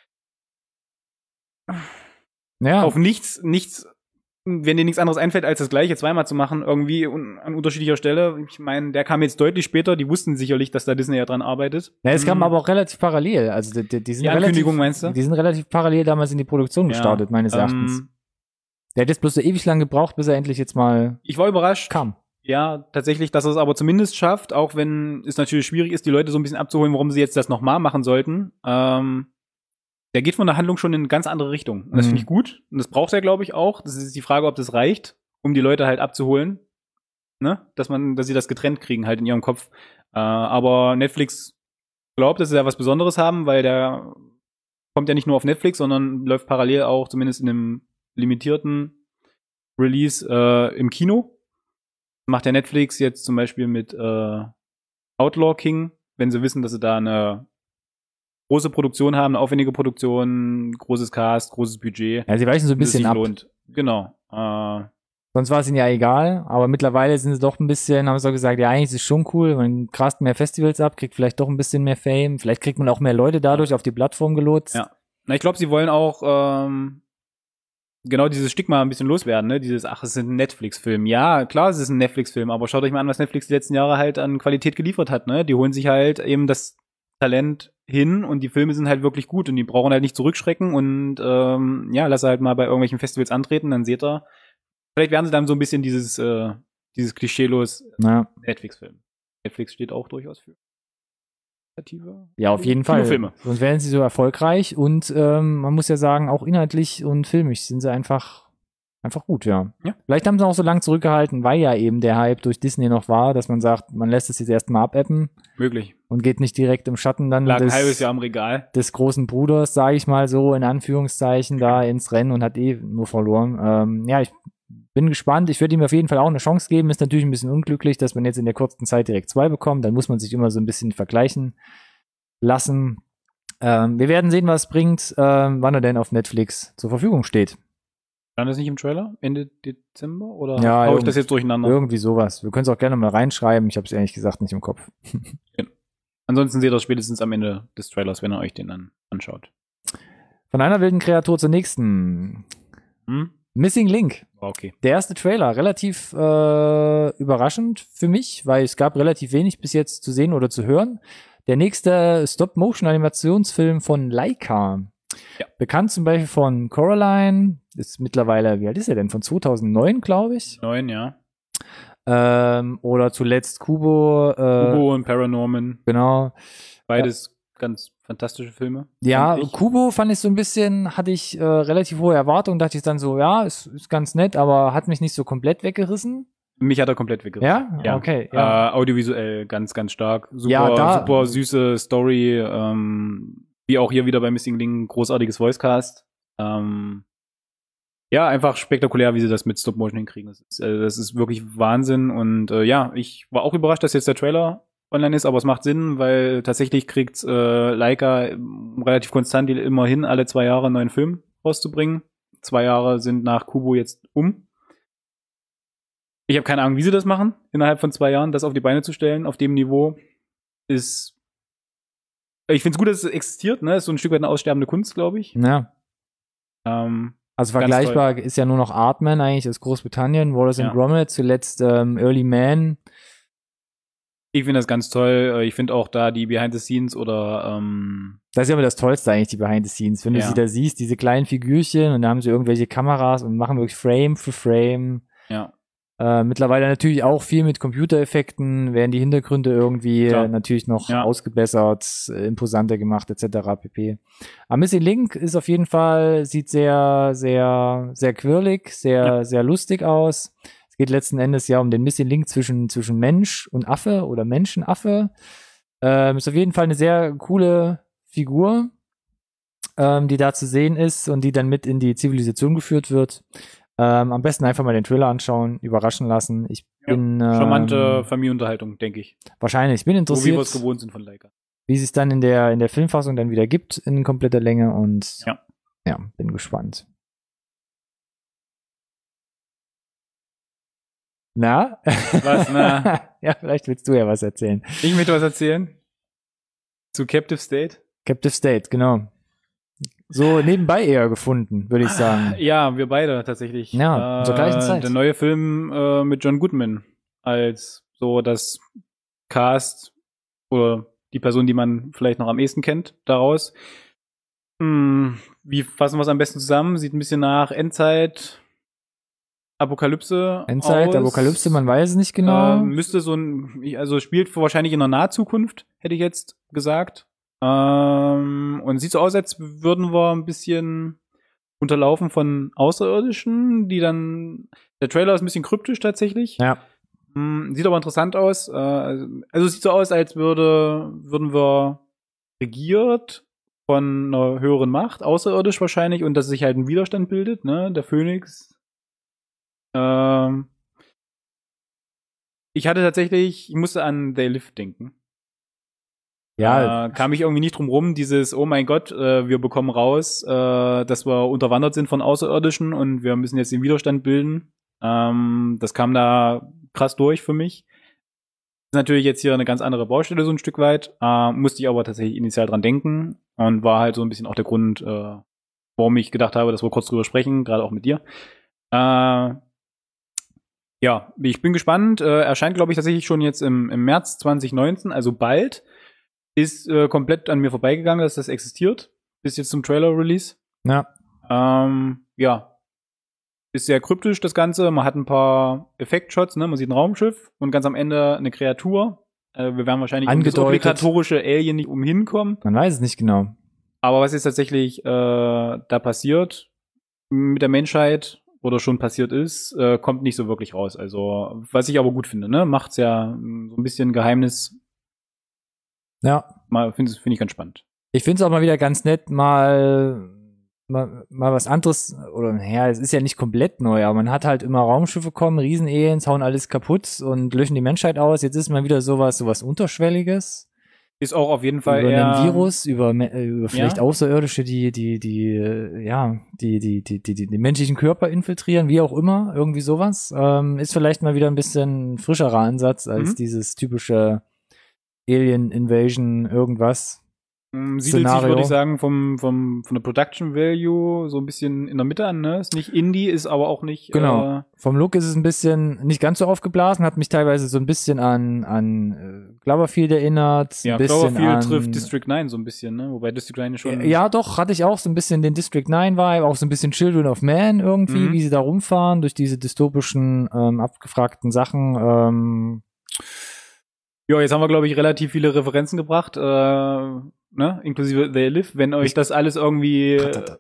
Ja. auf nichts, nichts, wenn dir nichts anderes einfällt, als das Gleiche zweimal zu machen, irgendwie un- an unterschiedlicher Stelle. Ich meine, der kam jetzt deutlich später. Die wussten sicherlich, dass da Disney ja dran arbeitet. Ja, es kam Mhm. aber auch relativ parallel. Also die, die, die sind Die relativ, Ankündigung, meinst du? die sind relativ parallel damals in die Produktion gestartet, Ja, meines Erachtens. Ähm, Der hat jetzt bloß so ewig lang gebraucht, bis er endlich jetzt mal ich war überrascht. kam. Ja, tatsächlich, dass er es aber zumindest schafft, auch wenn es natürlich schwierig ist, die Leute so ein bisschen abzuholen, warum sie jetzt das nochmal machen sollten. Ähm, der geht von der Handlung schon in eine ganz andere Richtung. Und das Mhm. finde ich gut. Und das braucht er, glaube ich, auch. Das ist die Frage, ob das reicht, um die Leute halt abzuholen. Ne? Dass man, dass sie das getrennt kriegen, halt in ihrem Kopf. Äh, aber Netflix glaubt, dass sie da was Besonderes haben, weil der kommt ja nicht nur auf Netflix, sondern läuft parallel auch zumindest in einem limitierten Release äh, im Kino. Macht der Netflix jetzt zum Beispiel mit äh, Outlaw King, wenn sie wissen, dass sie da eine große Produktion haben, eine aufwendige Produktion, großes Cast, großes Budget. Ja, sie weichen so ein dass es bisschen sich ab. lohnt. Genau. Äh, Sonst war es ihnen ja egal, aber mittlerweile sind sie doch ein bisschen, haben sie auch gesagt, ja, eigentlich ist es schon cool, man grast mehr Festivals ab, kriegt vielleicht doch ein bisschen mehr Fame, vielleicht kriegt man auch mehr Leute dadurch auf die Plattform gelotst. Ja. Na, ich glaube, sie wollen auch ähm, genau dieses Stigma ein bisschen loswerden, ne? Dieses, ach, es ist ein Netflix-Film. Ja, klar, es ist ein Netflix-Film, aber schaut euch mal an, was Netflix die letzten Jahre halt an Qualität geliefert hat, ne? Die holen sich halt eben das Talent hin und die Filme sind halt wirklich gut und die brauchen halt nicht zurückschrecken und ähm, ja, lass halt mal bei irgendwelchen Festivals antreten, dann seht ihr, vielleicht werden sie dann so ein bisschen dieses, äh, dieses Klischee-los Ja. Netflix-Film. Netflix steht auch durchaus für kreative Ja, auf jeden Fall. Kinofilme. Sonst wären sie so erfolgreich und ähm, man muss ja sagen, auch inhaltlich und filmisch sind sie einfach einfach gut, ja. Ja. Vielleicht haben sie auch so lange zurückgehalten, weil ja eben der Hype durch Disney noch war, dass man sagt, man lässt es jetzt erstmal abappen Möglich. und geht nicht direkt im Schatten dann Lag ein des, halbes Jahr am Regal. des großen Bruders, sage ich mal so, in Anführungszeichen, da ins Rennen und hat eh nur verloren. Ähm, ja, ich bin gespannt. Ich würde ihm auf jeden Fall auch eine Chance geben. Ist natürlich ein bisschen unglücklich, dass man jetzt in der kurzen Zeit direkt zwei bekommt. Dann muss man sich immer so ein bisschen vergleichen lassen. Ähm, wir werden sehen, was es bringt, ähm, wann er denn auf Netflix zur Verfügung steht. Stand das nicht im Trailer? Ende Dezember? Oder Ja, hau ich irgend- das jetzt durcheinander? Irgendwie sowas. Wir können es auch gerne mal reinschreiben. Ich habe es ehrlich gesagt nicht im Kopf. Ansonsten seht ihr das spätestens am Ende des Trailers, wenn ihr euch den dann anschaut. Von einer wilden Kreatur zur nächsten. Hm? Missing Link. War okay. Der erste Trailer, relativ äh, überraschend für mich, weil es gab relativ wenig bis jetzt zu sehen oder zu hören. Der nächste Stop-Motion-Animationsfilm von Laika. Ja. Bekannt zum Beispiel von Coraline, ist mittlerweile, wie alt ist er denn? Von zweitausendneun, glaube ich. Neun, ja. Ähm, oder zuletzt Kubo. Äh, Kubo und Paranorman. Genau. Beides ganz fantastische Filme. Ja, fand ich. Kubo fand ich so ein bisschen, hatte ich äh, relativ hohe Erwartungen, dachte ich dann so, ja, ist, ist ganz nett, aber hat mich nicht so komplett weggerissen. Mich hat er komplett weggerissen. Ja? Ja. Okay, ja. Äh, audiovisuell ganz, ganz stark. Super, Ja, da- super süße Story. Ähm, wie auch hier wieder bei Missing Link, großartiges Voicecast. Ähm, ja, einfach spektakulär, wie sie das mit Stop Motion hinkriegen. Das ist, äh, das ist wirklich Wahnsinn. Und äh, ja, ich war auch überrascht, dass jetzt der Trailer online ist, aber es macht Sinn, weil tatsächlich kriegt äh, Laika ähm, relativ konstant immerhin alle zwei Jahre einen neuen Film rauszubringen. Zwei Jahre sind nach Kubo jetzt um. Ich habe keine Ahnung, wie sie das machen, innerhalb von zwei Jahren, das auf die Beine zu stellen, auf dem Niveau, ist. Ich finde es gut, dass es existiert, ne? Ist so ein Stück weit eine aussterbende Kunst, glaube ich. Ja. Ähm, Also Ganz vergleichbar ist ja nur noch Artman eigentlich aus Großbritannien, Wallace Ja. and Gromit, zuletzt ähm, Early Man. ich finde das ganz toll. Äh, Ich finde auch da die Behind the Scenes oder ähm, Das ist ja immer das Tollste eigentlich, die Behind the Scenes. Wenn du Ja. sie da siehst, diese kleinen Figürchen und da haben sie irgendwelche Kameras und machen wirklich Frame für Frame. ja, Äh, mittlerweile natürlich auch viel mit Computereffekten, werden die Hintergründe irgendwie Klar. äh, natürlich noch Ja. ausgebessert, äh, imposanter gemacht, et cetera pp. Aber Missing Link ist auf jeden Fall, sieht sehr, sehr, sehr quirlig, sehr, Ja. sehr lustig aus. Es geht letzten Endes ja um den Missing Link zwischen, zwischen Mensch und Affe oder Menschenaffe. Ähm, ist auf jeden Fall eine sehr coole Figur, ähm, die da zu sehen ist und die dann mit in die Zivilisation geführt wird. Ähm, am besten einfach mal den Trailer anschauen, überraschen lassen. Ich Ja, bin ähm, charmante Familienunterhaltung, denke ich. wahrscheinlich, ich bin So wie interessiert, wir es gewohnt sind von Leica. wie es dann in der in der Filmfassung dann wieder gibt in kompletter Länge und Ja. ja, bin gespannt. Na? Was, na? Ja, vielleicht willst du ja was erzählen. Ich möchte was erzählen. Zu Captive State. Captive State, genau. So nebenbei eher gefunden, würde ich sagen. Ja, wir beide tatsächlich. Ja, äh, zur gleichen Zeit. Der neue Film äh, mit John Goodman als so das Cast oder die Person, die man vielleicht noch am ehesten kennt, daraus. Hm, wie fassen wir es am besten zusammen? Sieht ein bisschen nach Endzeit, Apokalypse Endzeit, aus. Apokalypse, man weiß es nicht genau. Äh, müsste so ein, also spielt wahrscheinlich in der Nahzukunft, hätte ich jetzt gesagt. Ähm, und sieht so aus, als würden wir ein bisschen unterlaufen von Außerirdischen, die dann, der Trailer ist ein bisschen kryptisch tatsächlich. Ja. Hm, sieht aber interessant aus. Äh, also es sieht so aus, als würde, würden wir regiert von einer höheren Macht, außerirdisch wahrscheinlich, und dass sich halt ein Widerstand bildet, ne, der Phönix. Ähm, ich hatte tatsächlich, ich musste an They Live denken. Ja. Äh, kam ich irgendwie nicht drum rum, dieses, oh mein Gott, äh, wir bekommen raus, äh, dass wir unterwandert sind von Außerirdischen und wir müssen jetzt den Widerstand bilden. Ähm, das kam da krass durch für mich. Ist natürlich jetzt hier eine ganz andere Baustelle, so ein Stück weit. Äh, musste ich aber tatsächlich initial dran denken und war halt so ein bisschen auch der Grund, äh, warum ich gedacht habe, dass wir kurz drüber sprechen, gerade auch mit dir. Äh, ja, ich bin gespannt. Äh, erscheint, glaube ich, tatsächlich schon jetzt im, im März zwanzig neunzehn, also bald. Ist äh, komplett an mir vorbeigegangen, dass das existiert. Bis jetzt zum Trailer-Release. Ja. Ähm, ja. Ist sehr kryptisch, das Ganze. Man hat ein paar Effektshots, ne? Man sieht ein Raumschiff und ganz am Ende eine Kreatur. Äh, wir werden wahrscheinlich um das obligatorische Alien nicht umhin kommen. Man weiß es nicht genau. Aber was jetzt tatsächlich äh, da passiert mit der Menschheit oder schon passiert ist, äh, kommt nicht so wirklich raus. Also, was ich aber gut finde, ne? Macht's ja so ein bisschen Geheimnis. Ja. Mal finde find ich ganz spannend. Ich finde es auch mal wieder ganz nett, mal, mal, mal was anderes, oder naja, es ist ja nicht komplett neu, aber man hat halt immer Raumschiffe kommen, Riesenaliens, hauen alles kaputt und löschen die Menschheit aus. Jetzt ist mal wieder sowas, sowas Unterschwelliges. Ist auch auf jeden Fall über eher einen Virus, über, über vielleicht ja. Außerirdische, die, die, die, ja, die, die, die, die, die, die menschlichen Körper infiltrieren, wie auch immer, irgendwie sowas. Ähm, ist vielleicht mal wieder ein bisschen frischerer Ansatz als Mhm. dieses typische Alien Invasion irgendwas. Siedelt Szenario. sich, würde ich sagen, vom, vom, von der Production Value so ein bisschen in der Mitte an, ne? Ist nicht Indie, ist aber auch nicht. Genau. Äh, Vom Look ist es ein bisschen nicht ganz so aufgeblasen, hat mich teilweise so ein bisschen an, an äh, Cloverfield erinnert. ja, ein bisschen Cloverfield an, trifft District neun so ein bisschen, ne? Wobei District neun schon. Ja, doch, hatte ich auch so ein bisschen den District neun Vibe, auch so ein bisschen Children of Man irgendwie, Mhm. wie sie da rumfahren durch diese dystopischen, ähm, abgefragten Sachen. Ähm, Ja, jetzt haben wir, glaube ich, relativ viele Referenzen gebracht, äh, ne? Inklusive They Live. Wenn euch das alles irgendwie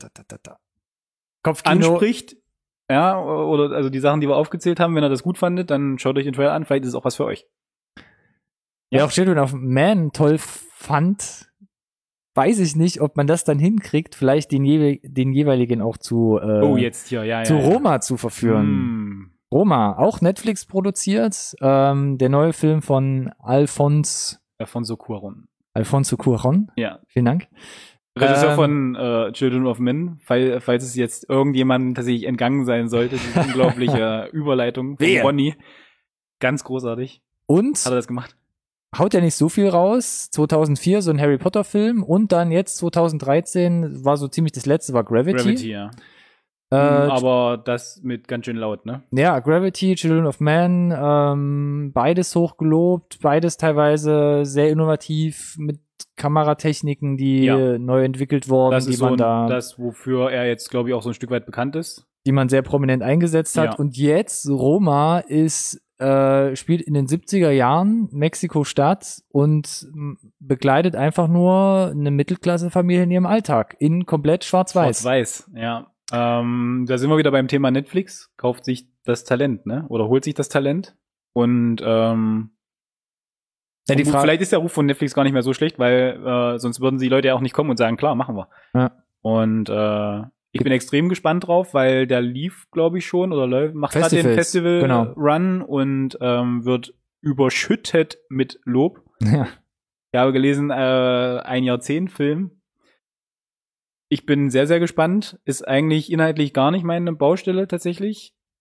Kopfkino. anspricht, ja, oder also die Sachen, die wir aufgezählt haben, wenn ihr das gut fandet, dann schaut euch den Trailer an, vielleicht ist es auch was für euch. Wer auch Children of Man toll fand, weiß ich nicht, ob man das dann hinkriegt, vielleicht den, jewe den jeweiligen auch zu, äh, Oh, jetzt hier, ja, ja. zu ja. Roma zu verführen. Hm. Roma, auch Netflix produziert, ähm, der neue Film von Alphonse, Alfonso Cuarón. Alfonso Cuarón, Ja. vielen Dank. Regisseur Ähm, von äh, Children of Men, fall, falls es jetzt irgendjemandem tatsächlich entgangen sein sollte, diese unglaubliche Überleitung von Wehe. Ronny. Ganz großartig. Und Hat er das gemacht? haut ja nicht so viel raus. zweitausendvier so ein Harry Potter Film und dann jetzt zweitausenddreizehn war so ziemlich das letzte, war Gravity. Gravity, ja. Äh, Aber das mit ganz schön laut, ne? Ja, Gravity, Children of Man, ähm, beides hochgelobt, beides teilweise sehr innovativ mit Kameratechniken, die Ja. neu entwickelt wurden, Das die ist so man ein, da, das, wofür er jetzt, glaube ich, auch so ein Stück weit bekannt ist. die man sehr prominent eingesetzt hat. Ja. Und jetzt Roma ist äh, spielt in den siebziger Jahren Mexiko-Stadt und m, begleitet einfach nur eine Mittelklasse-Familie in ihrem Alltag in komplett schwarz-weiß. Schwarz-Weiß, ja. Ähm, da sind wir wieder beim Thema Netflix. Kauft sich das Talent, ne? Oder holt sich das Talent. Und ähm, Ja, die gut, Frage, vielleicht ist der Ruf von Netflix gar nicht mehr so schlecht, weil äh, sonst würden die Leute ja auch nicht kommen und sagen, klar, machen wir. Ja. Und äh, ich bin extrem gespannt drauf, weil der lief, glaube ich, schon oder läuft, macht gerade den Festivals, genau. Festival-Run und ähm, wird überschüttet mit Lob. ja. Ich habe gelesen, äh, ein Jahrzehnt-Film. Ich bin sehr, sehr gespannt. Ist eigentlich inhaltlich gar nicht meine Baustelle tatsächlich.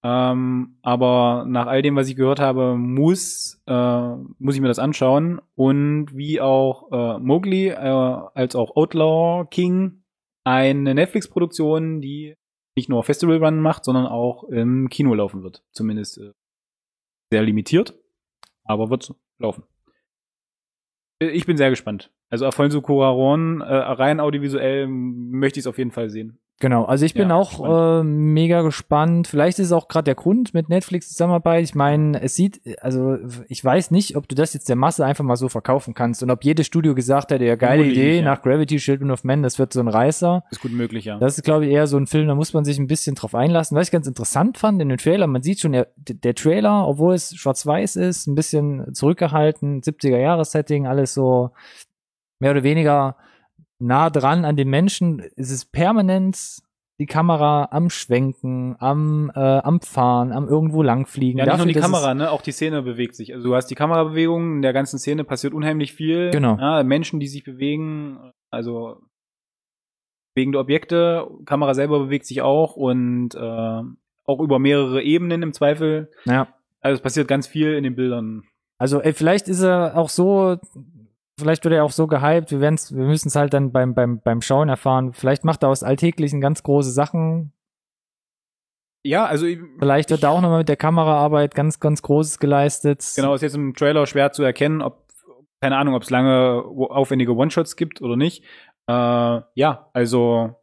Ähm, aber nach all dem, was ich gehört habe, muss, äh, muss ich mir das anschauen. Und wie auch äh, Mowgli, äh, als auch Outlaw King, eine Netflix-Produktion, die nicht nur Festival Run macht, sondern auch im Kino laufen wird. Zumindest äh, sehr limitiert, aber wird laufen. Ich bin sehr gespannt. Also Alfonso Cuarón, äh, rein audiovisuell möchte ich es auf jeden Fall sehen. Genau, also ich bin Ja, auch äh, mega gespannt. Vielleicht ist es auch gerade der Grund mit Netflix Zusammenarbeit. Ich meine, es sieht, also ich weiß nicht, ob du das jetzt der Masse einfach mal so verkaufen kannst und ob jedes Studio gesagt hätte, ja, geile Vermutlich Idee, nicht, ja. nach Gravity, Children of Men, das wird so ein Reißer. Ist gut möglich, ja. Das ist, glaube ich, eher so ein Film, da muss man sich ein bisschen drauf einlassen. Was ich ganz interessant fand in dem Trailer, man sieht schon, der, der Trailer, obwohl es schwarz-weiß ist, ein bisschen zurückgehalten, siebziger-Jahres-Setting, alles so mehr oder weniger nah dran an den Menschen. Es ist permanent die Kamera am Schwenken, am, äh, am Fahren, am irgendwo langfliegen. Ja, nicht Dafür, nur die dass Kamera, ne, auch die Szene bewegt sich. Also du hast die Kamerabewegungen, in der ganzen Szene passiert unheimlich viel. Genau. Ja, Menschen, die sich bewegen, also bewegende Objekte, Kamera selber bewegt sich auch und äh, auch über mehrere Ebenen im Zweifel. Ja. Also es passiert ganz viel in den Bildern. Also ey, vielleicht ist er auch so, vielleicht wird er auch so gehypt, wir werden's, wir müssen es halt dann beim, beim, beim Schauen erfahren. Vielleicht macht er aus Alltäglichen ganz große Sachen. Ja, also Vielleicht wird da auch nochmal mit der Kameraarbeit ganz, ganz Großes geleistet. Genau, ist jetzt im Trailer schwer zu erkennen, ob, keine Ahnung, ob es lange aufwendige One-Shots gibt oder nicht. Äh, ja, also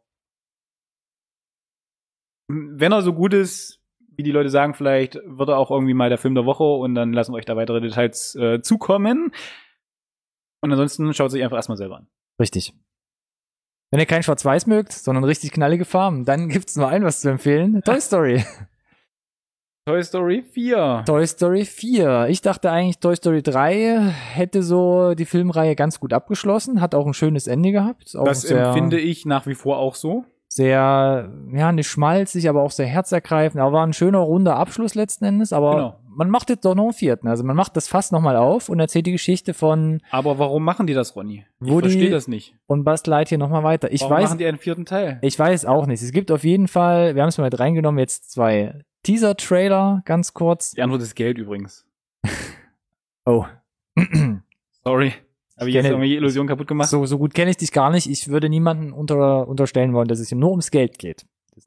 wenn er so gut ist, wie die Leute sagen, vielleicht wird er auch irgendwie mal der Film der Woche und dann lassen wir euch da weitere Details äh, zukommen. Und ansonsten schaut sich einfach erstmal selber an. Richtig. Wenn ihr kein Schwarz-Weiß mögt, sondern richtig knallige Farben, dann gibt's nur ein was zu empfehlen. Toy Story. Toy Story vier. Toy Story vier. Ich dachte eigentlich, Toy Story drei hätte so die Filmreihe ganz gut abgeschlossen, hat auch ein schönes Ende gehabt. Auch Das sehr, empfinde ich nach wie vor auch so. Sehr, ja, nicht schmalzig, aber auch sehr herzergreifend. Aber war ein schöner, runder Abschluss letzten Endes. Aber Genau. man macht jetzt doch noch einen vierten. Also man macht das Fass nochmal auf und erzählt die Geschichte von Aber warum machen die das, Ronny? Ich Woody verstehe das nicht. und Buzz Lightyear nochmal weiter. Ich Warum weiß, machen die einen vierten Teil? ich weiß auch nicht. Es gibt auf jeden Fall, wir haben es mal mit reingenommen, jetzt zwei Teaser-Trailer, ganz kurz. Die Antwort ist Geld übrigens. Oh. Sorry. Habe ich kenne- jetzt irgendwie die Illusion kaputt gemacht? So, so gut kenne ich dich gar nicht. Ich würde niemanden unter, unterstellen wollen, dass es ihm nur ums Geld geht.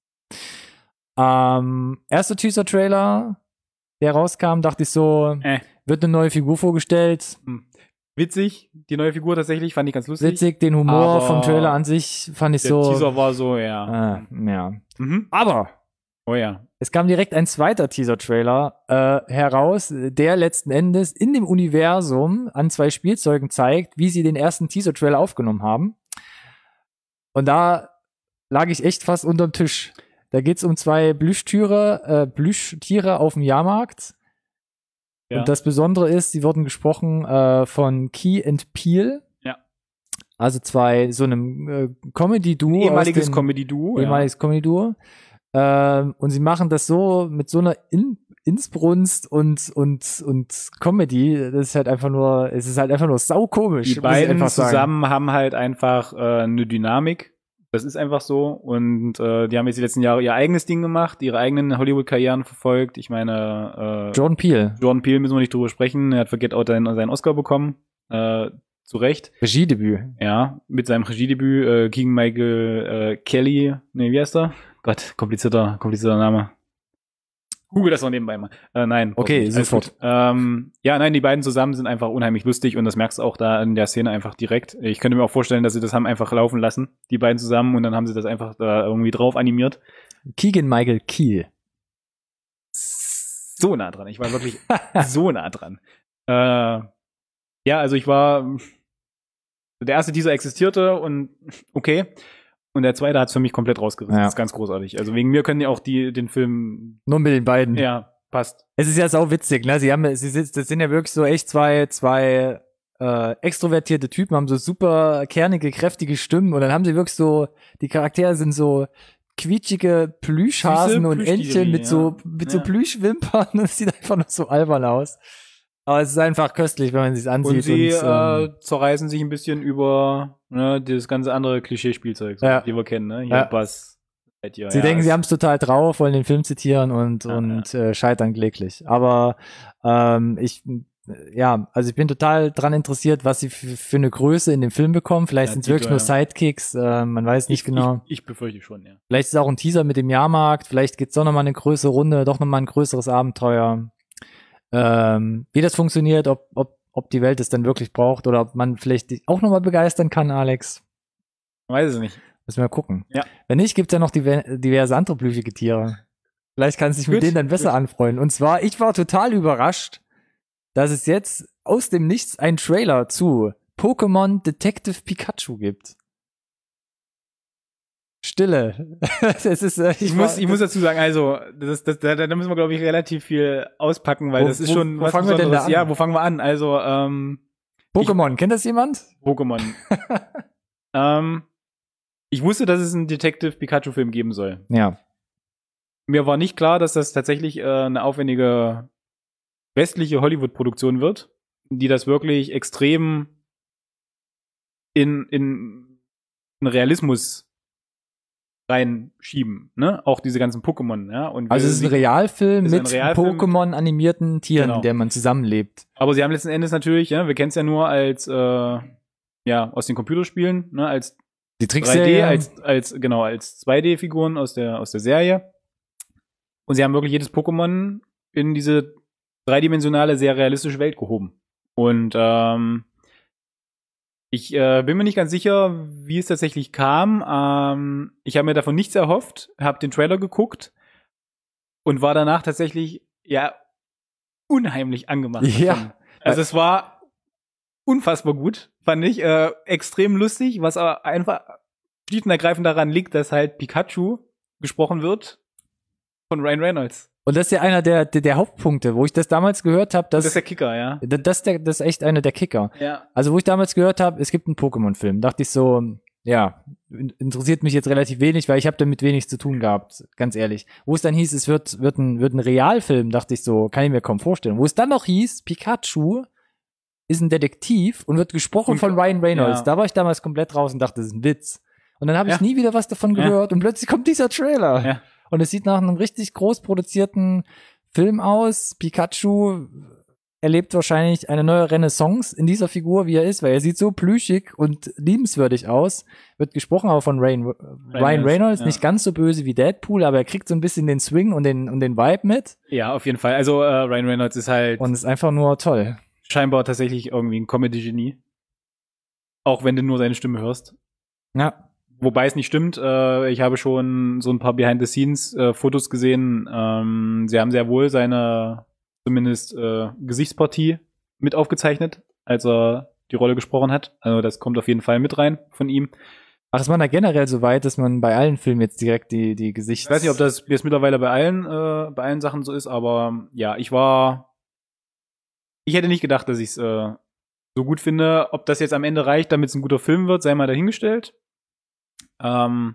Ähm, erster Teaser-Trailer, der rauskam, dachte ich so, Äh. wird eine neue Figur vorgestellt. Witzig, die neue Figur tatsächlich, fand ich ganz lustig. Witzig, den Humor Aber vom Trailer an sich fand ich Der so. Teaser war so, ja. Äh, ja. Mhm. Aber Oh ja. es kam direkt ein zweiter Teaser-Trailer äh, heraus, der letzten Endes in dem Universum an zwei Spielzeugen zeigt, wie sie den ersten Teaser-Trailer aufgenommen haben. Und da lag ich echt fast unterm Tisch. Da geht's um zwei Plüschtiere, äh, Plüschtiere auf dem Jahrmarkt. Ja. Und das Besondere ist, sie wurden gesprochen äh, von Key and Peele. Ja. Also zwei, so einem äh, Comedy-Duo. aus Ehemaliges den- Comedy-Duo. ehemaliges Comedy-Duo. Ähm, und sie machen das so mit so einer In Insbrunst und, und, und Comedy. Das ist halt einfach nur, es ist halt einfach nur saukomisch. Die muss ich beiden einfach sagen. zusammen haben halt einfach äh, eine Dynamik. Das ist einfach so. Und äh, die haben jetzt die letzten Jahre ihr eigenes Ding gemacht, ihre eigenen Hollywood-Karrieren verfolgt. Ich meine, äh, Jordan Peele. Jordan Peele müssen wir nicht drüber sprechen. Er hat für Get Out seinen, seinen Oscar bekommen. Äh, zu Recht. Regiedebüt. Ja, mit seinem Regiedebüt. Äh, Keegan Michael äh, Kelly. Nee, wie heißt er? Gott, komplizierter, komplizierter Name. Google das noch nebenbei mal. Äh, nein. Okay, alles sofort. gut. Ähm, ja, nein, die beiden zusammen sind einfach unheimlich lustig und das merkst du auch da in der Szene einfach direkt. Ich könnte mir auch vorstellen, dass sie das haben einfach laufen lassen, die beiden zusammen, und dann haben sie das einfach da irgendwie drauf animiert. Keegan Michael Key. So nah dran. Ich war wirklich so nah dran. Äh, ja, also ich war, der erste Teaser existierte und okay. Und der zweite hat es für mich komplett rausgerissen. Ja. Das ist ganz großartig. Also wegen mir können die auch die, den Film, Nur mit den beiden. ja, passt. Es ist ja sau witzig, ne? Sie haben, sie sind, das sind ja wirklich so echt zwei, zwei äh, extrovertierte Typen, haben so super kernige, kräftige Stimmen und dann haben sie wirklich so, die Charaktere sind so quietschige Plüschhasen Süße und Plüschtiere, Entchen mit ja. so, mit so Ja. Plüschwimpern. Das sieht einfach nur so albern aus. Aber es ist einfach köstlich, wenn man sich ansieht. Und sie und, ähm, äh, zerreißen sich ein bisschen über ne, das ganze andere Klischee-Spielzeug, so, Ja. die wir kennen, ne? Hier Ja. Buzz, Ja, sie ja, denken, sie haben es total drauf, wollen den Film zitieren und, Ja, und Äh, scheitern kläglich. Aber ähm, ich, ja, also ich bin total dran interessiert, was sie für, für eine Größe in dem Film bekommen. Vielleicht Ja, sind es Tito, wirklich nur ja. Sidekicks, äh, man weiß nicht ich, genau. Ich, ich befürchte schon, ja. Vielleicht ist es auch ein Teaser mit dem Jahrmarkt, vielleicht geht's doch nochmal eine größere Runde, doch nochmal ein größeres Abenteuer. Ähm, wie das funktioniert, ob, ob, ob die Welt es dann wirklich braucht oder ob man vielleicht dich auch nochmal begeistern kann, Alex. Weiß es nicht. Müssen wir mal gucken. Ja. Wenn nicht, gibt's ja noch diver- diverse andere blüchige Tiere. Vielleicht kannst du dich mit Gut, denen dann besser gut. anfreunden. Und zwar, ich war total überrascht, dass es jetzt aus dem Nichts einen Trailer zu Pokémon Detective Pikachu gibt. Stille. Es ist, äh, Ich, muss, ich muss dazu sagen, also, das, das, da, da müssen wir, glaube ich, relativ viel auspacken, weil Wo- das ist wo- schon wo was fangen wir denn da Besonderes. an? Ja, wo fangen wir an? Also, ähm, Pokémon, kennt das jemand? Pokémon. ähm, ich wusste, dass es einen Detective Pikachu-Film geben soll. Ja. Mir war nicht klar, dass das tatsächlich äh, eine aufwendige westliche Hollywood-Produktion wird, die das wirklich extrem in, in, in Realismus reinschieben, ne? Auch diese ganzen Pokémon, ja. Und Also es ist ein Realfilm ist ein mit Realfilm. Pokémon-animierten Tieren, Genau. in der man zusammenlebt. Aber sie haben letzten Endes natürlich, ja, wir kennen es ja nur als, äh, ja, aus den Computerspielen, ne, als Die drei D, Trickserie. als, als, genau, als zwei D-Figuren aus der, aus der Serie. Und sie haben wirklich jedes Pokémon in diese dreidimensionale, sehr realistische Welt gehoben. Und, ähm, ich äh, bin mir nicht ganz sicher, wie es tatsächlich kam. Ähm, ich habe mir davon nichts erhofft, habe den Trailer geguckt und war danach tatsächlich, ja, unheimlich angemacht. Ja. davon. Also es war unfassbar gut, fand ich. Äh, extrem lustig, was aber einfach schlicht und ergreifend daran liegt, dass halt Pikachu gesprochen wird von Ryan Reynolds. Und das ist ja einer der, der, der Hauptpunkte, wo ich das damals gehört habe, Das dass ist der Kicker, ja. das, ist der, das ist echt einer der Kicker. Ja. Also wo ich damals gehört habe, es gibt einen Pokémon-Film, dachte ich so, ja, in- interessiert mich jetzt relativ wenig, weil ich habe damit wenig zu tun gehabt, ganz ehrlich. Wo es dann hieß, es wird, wird, ein, wird ein Realfilm, dachte ich so, kann ich mir kaum vorstellen. Wo es dann noch hieß, Pikachu ist ein Detektiv und wird gesprochen Und- von Ryan Reynolds. ja. Da war ich damals komplett raus und dachte, das ist ein Witz. Und dann habe ich Ja. nie wieder was davon Ja. gehört und plötzlich kommt dieser Trailer. Ja. Und es sieht nach einem richtig groß produzierten Film aus. Pikachu erlebt wahrscheinlich eine neue Renaissance in dieser Figur, wie er ist, weil er sieht so plüschig und liebenswürdig aus. Wird gesprochen aber von Ryan, Ryan Reynolds, Reynolds, ja. nicht ganz so böse wie Deadpool, aber er kriegt so ein bisschen den Swing und den, und den Vibe mit Ja, auf jeden Fall. Also äh, Ryan Reynolds ist halt und ist einfach nur toll. scheinbar tatsächlich irgendwie ein Comedy-Genie. Auch wenn du nur seine Stimme hörst. Ja. Wobei es nicht stimmt. Äh, ich habe schon so ein paar Behind-the-Scenes-Fotos gesehen. Ähm, sie haben sehr wohl seine zumindest äh, Gesichtspartie mit aufgezeichnet, als er die Rolle gesprochen hat. Also das kommt auf jeden Fall mit rein von ihm. Ach, ist man da generell so weit, dass man bei allen Filmen jetzt direkt die, die Gesichts... Ich weiß nicht, ob das jetzt mittlerweile bei allen, äh, bei allen Sachen so ist, aber ja, ich war. Ich hätte nicht gedacht, dass ich es äh, so gut finde. Ob das jetzt am Ende reicht, damit es ein guter Film wird, sei mal dahingestellt. Ähm,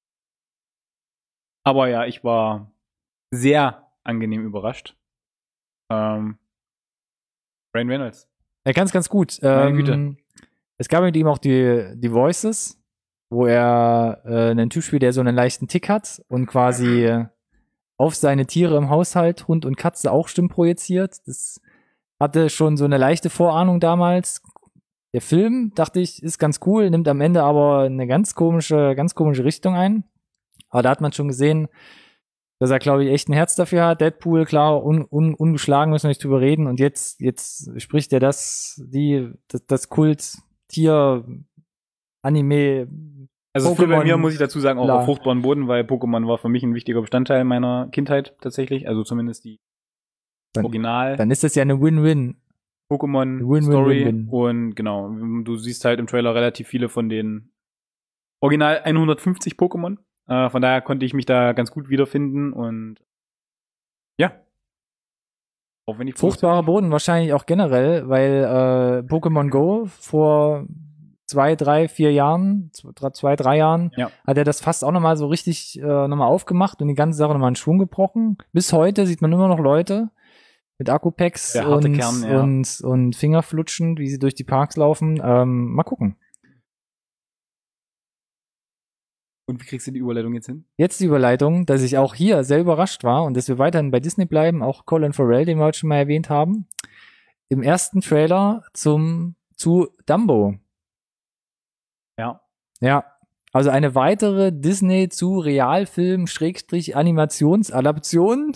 aber ja, ich war sehr angenehm überrascht. Ähm, Ryan Reynolds. Ja, ganz, ganz gut. Meine Ähm, Güte. Es gab mit ihm auch die, die Voices, wo er äh, einen Typ spielt, der so einen leichten Tick hat und quasi äh, auf seine Tiere im Haushalt, Hund und Katze, auch Stimmen projiziert. Das hatte schon so eine leichte Vorahnung damals. Der Film, dachte ich, ist ganz cool, nimmt am Ende aber eine ganz komische, ganz komische Richtung ein. Aber da hat man schon gesehen, dass er, glaube ich, echt ein Herz dafür hat. Deadpool, klar, un, un, ungeschlagen, müssen wir nicht drüber reden. Und jetzt, jetzt spricht er das, die, das, das Kult-Tier, Anime. Also für bei Pokémon mir muss ich dazu sagen, auch La. auf fruchtbaren Boden, weil Pokémon war für mich ein wichtiger Bestandteil meiner Kindheit tatsächlich. Also zumindest die Dann- Original Dann ist das ja eine Win-Win. Pokémon Win, win, Story. win, win. Und genau, du siehst halt im Trailer relativ viele von den Original hundertfünfzig Pokémon. Äh, von daher konnte ich mich da ganz gut wiederfinden und ja. Auch wenn ich Fruchtbarer Boden wahrscheinlich auch generell, weil äh, Pokémon Go vor zwei, drei, vier Jahren, zwei, zwei drei Jahren, Ja. hat er das fast auch nochmal so richtig äh, nochmal aufgemacht und die ganze Sache nochmal in Schwung gebrochen. Bis heute sieht man immer noch Leute mit Akkupacks Der harte und, Kern, ja. und, und Fingerflutschen, wie sie durch die Parks laufen. Ähm, mal gucken. Und wie kriegst du die Überleitung jetzt hin? Jetzt die Überleitung, dass ich auch hier sehr überrascht war und dass wir weiterhin bei Disney bleiben, auch Colin Farrell, den wir heute schon mal erwähnt haben, im ersten Trailer zum zu Dumbo. Ja. Ja, also eine weitere Disney zu Realfilm-Animationsadaption.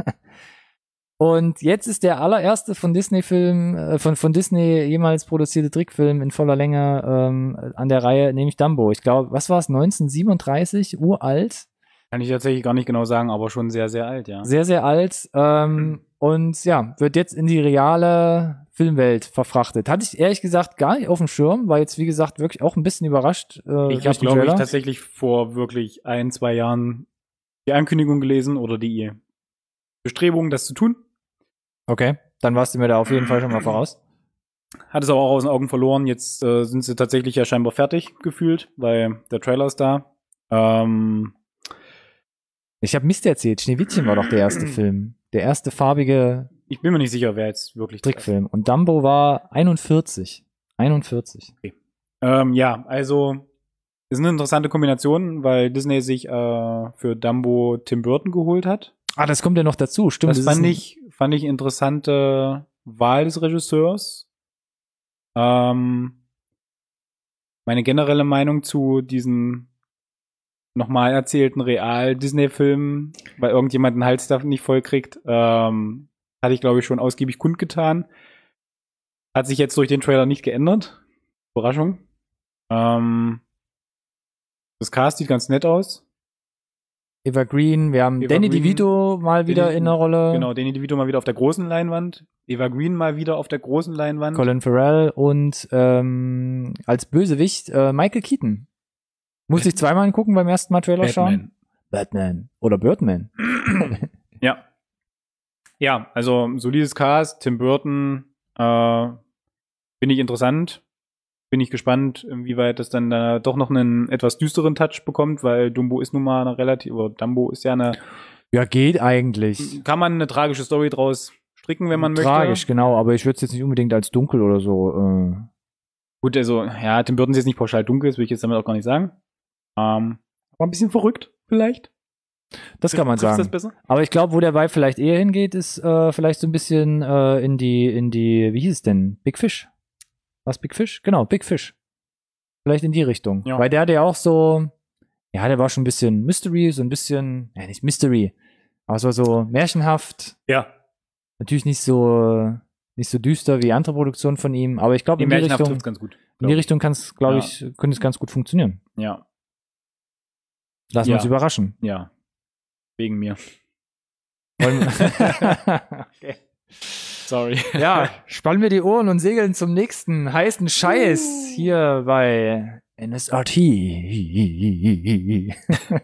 Und jetzt ist der allererste von Disney-Film, äh, von, von Disney jemals produzierte Trickfilm in voller Länge ähm, an der Reihe, nämlich Dumbo. Ich glaube, was war es, neunzehnhundertsiebenunddreißig, uralt? Kann ich tatsächlich gar nicht genau sagen, aber schon sehr, sehr alt, ja. Sehr, sehr alt. Ähm, und ja, wird jetzt in die reale Filmwelt verfrachtet. Hatte ich ehrlich gesagt gar nicht auf dem Schirm, war jetzt, wie gesagt, wirklich auch ein bisschen überrascht. Äh, ich habe, glaube ich, tatsächlich vor wirklich ein, zwei Jahren die Ankündigung gelesen oder die Bestrebung, das zu tun. Okay, dann warst du mir da auf jeden Fall schon mal voraus. Hat es aber auch aus den Augen verloren. Jetzt äh, sind sie tatsächlich ja scheinbar fertig gefühlt, weil der Trailer ist da. Ähm, ich habe Mist erzählt. Schneewittchen war doch der erste Film. Der erste farbige Ich bin mir nicht sicher, wer jetzt wirklich Trickfilm. Und Dumbo war einundvierzig. einundvierzig. Okay. Ähm, ja, also ist eine interessante Kombination, weil Disney sich äh, für Dumbo Tim Burton geholt hat. Ah, das kommt ja noch dazu. Stimmt. Das, das fand ich fand ich interessante Wahl des Regisseurs. Ähm, meine generelle Meinung zu diesen nochmal erzählten Real-Disney-Filmen, weil irgendjemand den Hals da nicht voll kriegt, ähm, hatte ich, glaube ich, schon ausgiebig kundgetan. Hat sich jetzt durch den Trailer nicht geändert. Überraschung. Ähm, das Cast sieht ganz nett aus. Eva Green, wir haben Eva Danny Green, DeVito mal wieder Danny, in der Rolle. Genau, Danny DeVito mal wieder auf der großen Leinwand. Eva Green mal wieder auf der großen Leinwand. Colin Farrell und ähm, als Bösewicht äh, Michael Keaton. Muss ich zweimal gucken beim ersten Mal Trailer Batman. schauen? Batman. Oder Birdman. Ja. Ja, also solides Cast, Tim Burton, äh, finde ich interessant. Bin ich gespannt, inwieweit das dann da doch noch einen etwas düsteren Touch bekommt, weil Dumbo ist nun mal eine relativ, oder Dumbo ist ja eine. Ja, geht eigentlich. Kann man eine tragische Story draus stricken, wenn man Tragisch, möchte. Tragisch, genau, aber ich würde es jetzt nicht unbedingt als dunkel oder so. Äh. Gut, also, ja, Tim Burton ist jetzt nicht pauschal dunkel, das will ich jetzt damit auch gar nicht sagen. Ähm, aber ein bisschen verrückt, vielleicht. Das kann man Trifft's sagen. das besser? Aber ich glaube, wo der Vibe vielleicht eher hingeht, ist äh, vielleicht so ein bisschen äh, in die, in die, wie hieß es denn? Big Fish? Was Big Fish? Genau, Big Fish. Vielleicht in die Richtung. Ja. Weil der hatte ja auch so, ja, der war schon ein bisschen Mystery, so ein bisschen, ja, nicht Mystery, aber so, so märchenhaft. Ja. Natürlich nicht so, nicht so düster wie andere Produktionen von ihm, aber ich glaube, in die Richtung, trifft's ganz gut. in die Richtung kann es, glaube Ja. ich, könnte es ganz gut funktionieren. Ja. Lassen wir Ja. uns überraschen. Ja. Wegen mir. Wollen wir- Okay. Sorry. Ja, spannen wir die Ohren und segeln zum nächsten heißen Scheiß hier bei N S R T.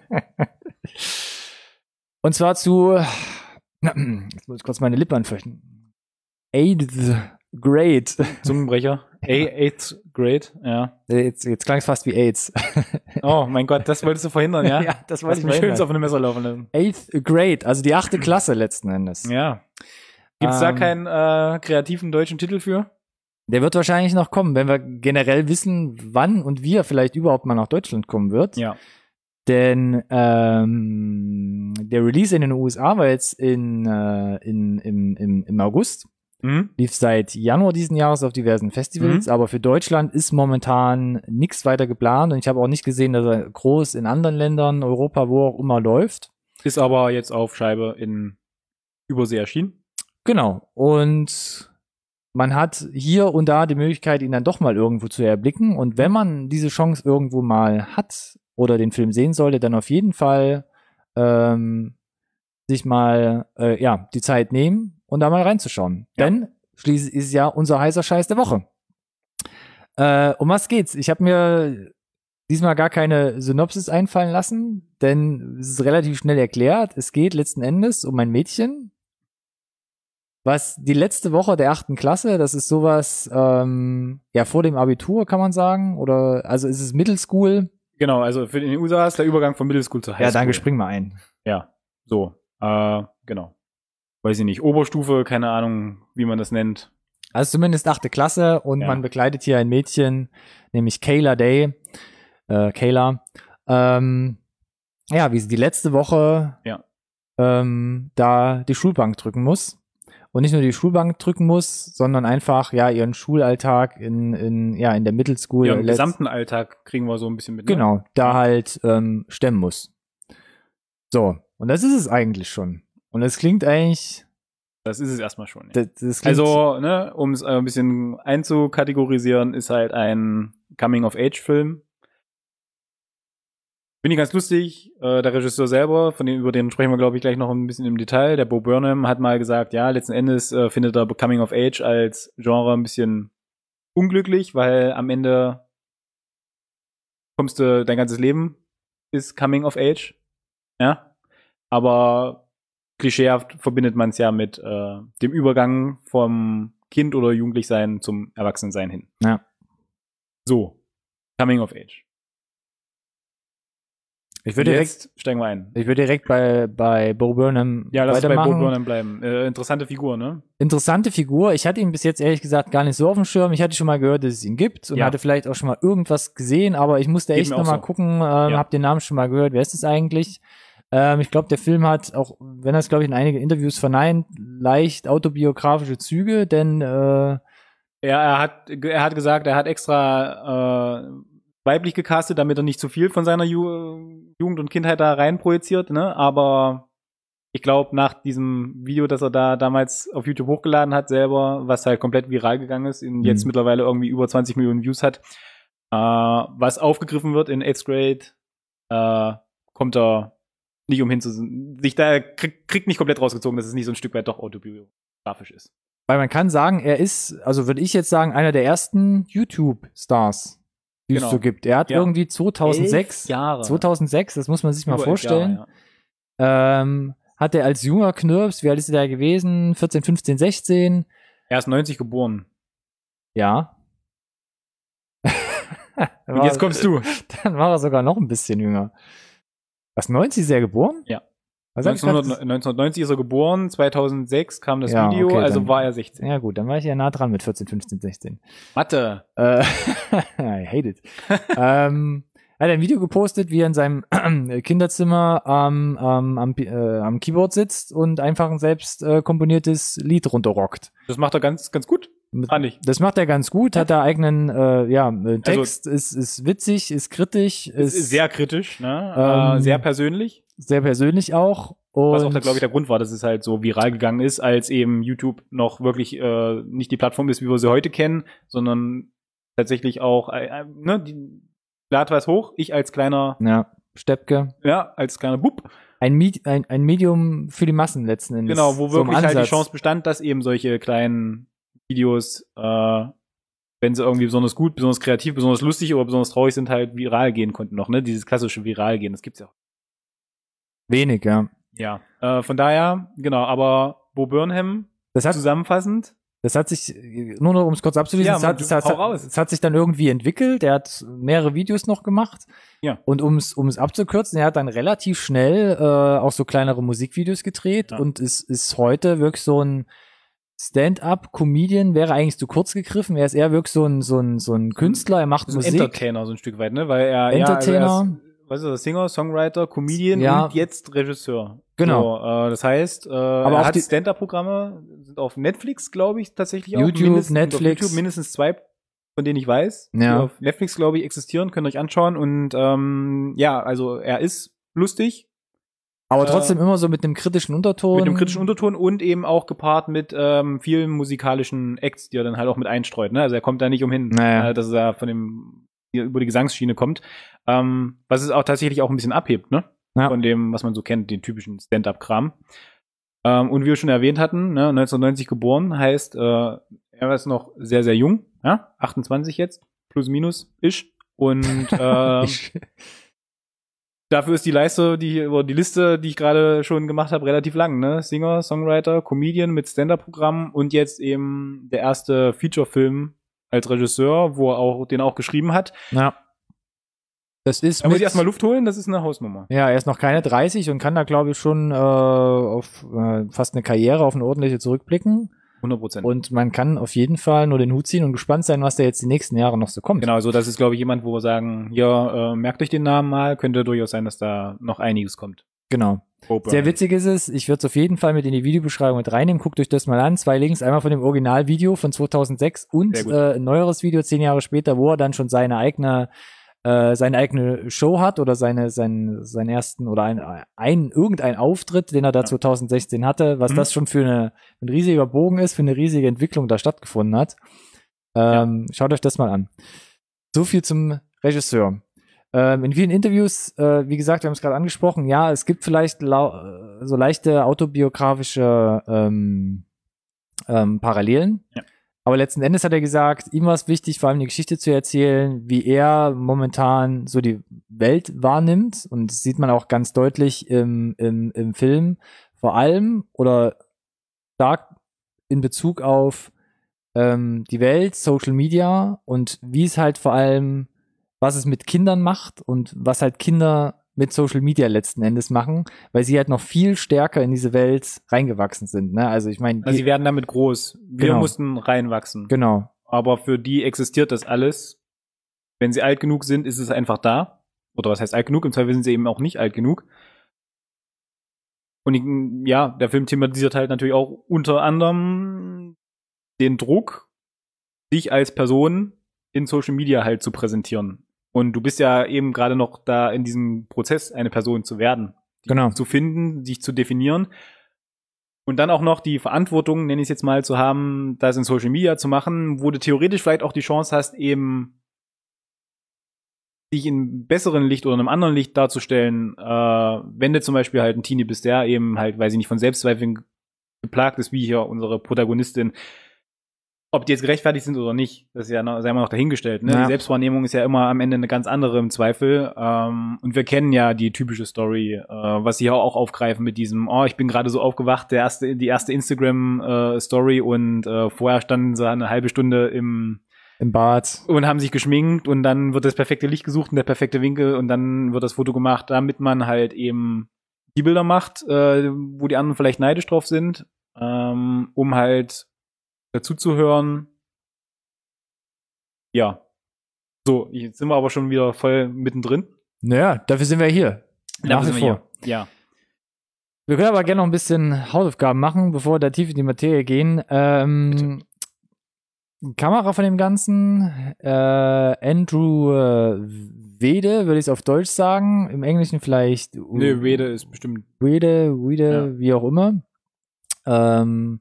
Und zwar zu, jetzt muss ich kurz meine Lippe anfeuchten. Eighth Grade. Zungenbrecher. A Eighth Grade, ja. Jetzt, jetzt klang es fast wie AIDS. Oh mein Gott, das wolltest du verhindern, ja? Ja, das Hast wollte ich mich schön verhindern. auf eine Messer laufen lassen. Eighth Grade, also die achte Klasse letzten Endes. Ja. Gibt's da Ähm, keinen äh, kreativen deutschen Titel für? Der wird wahrscheinlich noch kommen, wenn wir generell wissen, wann und wie er vielleicht überhaupt mal nach Deutschland kommen wird. Ja. Denn ähm, der Release in den U S A war jetzt in, äh, in, im, im, im August. Mhm. Lief seit Januar diesen Jahres auf diversen Festivals, Mhm. aber für Deutschland ist momentan nichts weiter geplant und ich habe auch nicht gesehen, dass er groß in anderen Ländern, Europa, wo auch immer läuft. Ist aber jetzt auf Scheibe in Übersee erschienen. Genau. Und man hat hier und da die Möglichkeit, ihn dann doch mal irgendwo zu erblicken. Und wenn man diese Chance irgendwo mal hat oder den Film sehen sollte, dann auf jeden Fall ähm, sich mal äh, ja die Zeit nehmen und da mal reinzuschauen. Ja. Denn schließlich ist es ja unser heißer Scheiß der Woche. Äh, um was geht's? Ich habe mir diesmal gar keine Synopsis einfallen lassen, denn es ist relativ schnell erklärt. Es geht letzten Endes um ein Mädchen, was die letzte Woche der achten Klasse, das ist sowas, ähm, ja, vor dem Abitur, kann man sagen, oder, also ist es Middle School? Genau, also für den U S A ist der Übergang von Middle School zur High Ja, School. danke, spring mal ein. Ja, so, äh, genau. Weiß ich nicht, Oberstufe, keine Ahnung, wie man das nennt. Also zumindest achte Klasse und Ja. man begleitet hier ein Mädchen, nämlich Kayla Day, äh, Kayla, ähm, ja, wie sie die letzte Woche Ja. ähm, da die Schulbank drücken muss. Und nicht nur die Schulbank drücken muss, sondern einfach, ja, ihren Schulalltag in, in, ja, in der Middle School. Ja, im letzt- gesamten Alltag kriegen wir so ein bisschen mit. Ne? Genau, da halt ähm, stemmen muss. So, und das ist es eigentlich schon. Und es klingt eigentlich. Das ist es erstmal schon. Ja. Das, das klingt, Also, ne, um es ein bisschen einzukategorisieren, ist halt ein Coming-of-Age-Film. Finde ich ganz lustig. Äh, der Regisseur selber, von dem, über den sprechen wir, glaube ich, gleich noch ein bisschen im Detail. Der Bo Burnham hat mal gesagt, ja, letzten Endes äh, findet er Coming-of-Age als Genre ein bisschen unglücklich, weil am Ende kommst du, dein ganzes Leben ist Coming-of-Age. Ja. Aber klischeehaft verbindet man es ja mit äh, dem Übergang vom Kind oder Jugendlichsein zum Erwachsensein hin. Ja. So, Coming of Age. Ich würde direkt, Jetzt steigen wir ein. ich würde direkt bei, bei Bo Burnham Ja, lass uns bei Bo weitermachen. Burnham bleiben. Äh, interessante Figur, ne? Interessante Figur. Ich hatte ihn bis jetzt ehrlich gesagt gar nicht so auf dem Schirm. Ich hatte schon mal gehört, dass es ihn gibt und Ja. hatte vielleicht auch schon mal irgendwas gesehen, aber ich musste Geht echt mir noch auch mal so. gucken. Ähm, Ja. Hab den Namen schon mal gehört. Wer ist es eigentlich? Ähm, ich glaube, der Film hat, auch wenn er es, glaube ich, in einige Interviews verneint, leicht autobiografische Züge, denn äh, Er, er, hat, er hat gesagt, er hat extra äh, weiblich gecastet, damit er nicht zu viel von seiner Ju- Jugend und Kindheit da rein projiziert, ne? Aber ich glaube, nach diesem Video, das er da damals auf YouTube hochgeladen hat, selber, was halt komplett viral gegangen ist, und jetzt Mhm. mittlerweile irgendwie über zwanzig Millionen Views hat, äh, was aufgegriffen wird in eighth Grade, äh, kommt er nicht umhin zu sich da, krieg, kriegt nicht komplett rausgezogen, dass es nicht so ein Stück weit doch autobiografisch ist. weil man kann sagen, er ist, also würde ich jetzt sagen, einer der ersten YouTube-Stars, die Genau. es so gibt. Er hat Ja. irgendwie zweitausendsechs, Elf Jahre. zweitausendsechs, das muss man sich mal Über elf vorstellen, Jahre, ja. ähm, hat er als junger Knirps, wie alt ist er da gewesen? vierzehn, fünfzehn, sechzehn? Er ist neunzig geboren. Ja. Und jetzt kommst du. Dann war er sogar noch ein bisschen jünger. Was, neunzig ist er geboren? Ja. Was hab ich grad- neunzehnhundert neunzehnhundertneunzig ist er geboren, zweitausendsechs kam das Ja, Video, okay, also dann- war er sechzehn. Ja gut, dann war ich ja nah dran mit vierzehn, fünfzehn, sechzehn. Mathe. Äh, I hate it. ähm, er hat ein Video gepostet, wie er in seinem Kinderzimmer ähm, ähm, am, äh, am Keyboard sitzt und einfach ein selbst äh, komponiertes Lied runterrockt. Das macht er ganz, ganz gut. Fand ich. Das macht er ganz gut, hat da eigenen äh, ja, äh, Text, ist, ist witzig, ist kritisch, Es ist ist sehr kritisch, ne? Ähm, äh, sehr persönlich. sehr persönlich auch. Und Was auch, da, glaube ich, der Grund war, dass es halt so viral gegangen ist, als eben YouTube noch wirklich äh, nicht die Plattform ist, wie wir sie heute kennen, sondern tatsächlich auch, äh, äh, ne, die lad was hoch, ich als kleiner, ja, Steppke. ja, als kleiner Bub, Ein, Medi ein, ein Medium für die Massen letzten Endes. genau, wo So im wirklich halt die Ansatz. Chance bestand, dass eben solche kleinen Videos, äh, wenn sie irgendwie besonders gut, besonders kreativ, besonders lustig oder besonders traurig sind, halt viral gehen konnten noch, ne? Dieses klassische Viral gehen, das gibt's ja auch. Wenig, ja. Ja, äh, von daher, genau, aber Bo Burnham, Das hat, zusammenfassend, das hat sich, nur noch um es kurz abzuschließen, Ja, es, hat, Mann, es, hat, hau raus. es hat sich dann irgendwie entwickelt. Er hat mehrere Videos noch gemacht. Ja. Und um es um es abzukürzen, er hat dann relativ schnell äh, auch so kleinere Musikvideos gedreht Ja. und ist, ist heute wirklich so ein Stand-up-Comedian, wäre eigentlich zu kurz gegriffen. Er ist eher wirklich so ein, so ein, so ein Künstler, er macht so ein Musik. Entertainer so ein Stück weit, ne? Weil er, Entertainer. ja, also er ist, was ist er, Singer, Songwriter, Comedian Ja. und jetzt Regisseur. Genau. So, äh, das heißt, äh, Aber er auch hat die- Stand-up-Programme, sind auf Netflix, glaube ich, tatsächlich auch. YouTube, mindestens, Netflix. Auf YouTube mindestens zwei, von denen ich weiß, Ja. die auf Netflix, glaube ich, existieren, könnt ihr euch anschauen. Und ähm, ja, also er ist lustig, Aber Äh, trotzdem immer so mit einem kritischen Unterton. mit einem kritischen Unterton und eben auch gepaart mit ähm, vielen musikalischen Acts, die er dann halt auch mit einstreut. Ne? Also er kommt da nicht umhin, Naja. äh, dass er von dem hier über die Gesangsschiene kommt. Ähm, was es auch tatsächlich auch ein bisschen abhebt, ne? Ja. Von dem, was man so kennt, den typischen Stand-up-Kram. Ähm, und wie wir schon erwähnt hatten, ne, neunzehnhundertneunzig geboren, heißt, äh, er ist noch sehr, sehr jung, ja? achtundzwanzig jetzt, plus minus, ish. Und ähm, Ich- dafür ist die Leiste, die oder die Liste, die ich gerade schon gemacht habe, relativ lang, ne? Singer, Songwriter, Comedian mit Stand-up-Programm und jetzt eben der erste Feature-Film als Regisseur, wo er auch den er auch geschrieben hat. ja. Das ist Da muss mit, ich erstmal Luft holen, das ist eine Hausnummer. ja, er ist noch keine dreißig und kann da, glaube ich, schon äh, auf äh, fast eine Karriere, auf eine ordentliche zurückblicken. hundert Prozent. Und man kann auf jeden Fall nur den Hut ziehen und gespannt sein, was da jetzt die nächsten Jahre noch so kommt. Genau, so das ist, glaube ich, jemand, wo wir sagen, ja, äh, merkt euch den Namen mal, könnte durchaus sein, dass da noch einiges kommt. Genau. Sehr witzig ist es, ich würde es auf jeden Fall mit in die Videobeschreibung mit reinnehmen, guckt euch das mal an, zwei Links, einmal von dem Originalvideo von zweitausendsechs und äh, ein neueres Video zehn Jahre später, wo er dann schon seine eigene äh, seine eigene Show hat oder seine seinen seinen ersten oder ein, ein irgendein Auftritt, den er da ja. zweitausendsechzehn hatte, was mhm. das schon für eine, ein riesiger Bogen ist, für eine riesige Entwicklung da stattgefunden hat. Ähm, ja. Schaut euch das mal an. So viel zum Regisseur. Ähm, in vielen Interviews, äh, wie gesagt, wir haben es gerade angesprochen, ja, es gibt vielleicht lau- so leichte autobiografische ähm, ähm, Parallelen. Ja. Aber letzten Endes hat er gesagt, ihm war es wichtig, vor allem die Geschichte zu erzählen, wie er momentan so die Welt wahrnimmt. Und das sieht man auch ganz deutlich im, im, im Film. Vor allem oder stark in Bezug auf ähm, die Welt, Social Media und wie es halt vor allem was es mit Kindern macht und was halt Kinder mit Social Media letzten Endes machen, weil sie halt noch viel stärker in diese Welt reingewachsen sind. Ne? Also ich meine, also sie werden damit groß. Wir genau. mussten reinwachsen. Genau. Aber für die existiert das alles. Wenn sie alt genug sind, ist es einfach da. Oder was heißt alt genug? Im Zweifel sind sie eben auch nicht alt genug. Und ich, ja, der Film thematisiert halt natürlich auch unter anderem den Druck, dich als Person in Social Media halt zu präsentieren. Und du bist ja eben gerade noch da in diesem Prozess, eine Person zu werden. Genau. Zu finden, sich zu definieren. Und dann auch noch die Verantwortung, nenne ich es jetzt mal, zu haben, das in Social Media zu machen, wo du theoretisch vielleicht auch die Chance hast, eben dich in besseren Licht oder in einem anderen Licht darzustellen, äh, wenn du zum Beispiel halt ein Teenie bist, der eben halt, weiß ich nicht, von Selbstzweifeln geplagt ist, wie hier unsere Protagonistin. Ob die jetzt gerechtfertigt sind oder nicht, das ist ja noch, sei mal noch dahingestellt. Ne? Ja. Die Selbstwahrnehmung ist ja immer am Ende eine ganz andere im Zweifel. Ähm, und wir kennen ja die typische Story, äh, was sie ja auch aufgreifen mit diesem, oh, ich bin gerade so aufgewacht, der erste, die erste Instagram-Story äh, und äh, vorher standen sie eine halbe Stunde im im Bad und haben sich geschminkt und dann wird das perfekte Licht gesucht und der perfekte Winkel und dann wird das Foto gemacht, damit man halt eben die Bilder macht, äh, wo die anderen vielleicht neidisch drauf sind, ähm, um halt dazu zu hören. Ja. So, jetzt sind wir aber schon wieder voll mittendrin. Naja, dafür sind wir hier. Nach wie vor. Ja. Wir können aber gerne noch ein bisschen Hausaufgaben machen, bevor wir da tief in die Materie gehen. Ähm, Kamera von dem Ganzen, äh, Andrew äh, Wede, würde ich es auf Deutsch sagen. Im Englischen vielleicht. Nee, Wede ist bestimmt. Wede, Wede, ja. Wie auch immer. Ähm,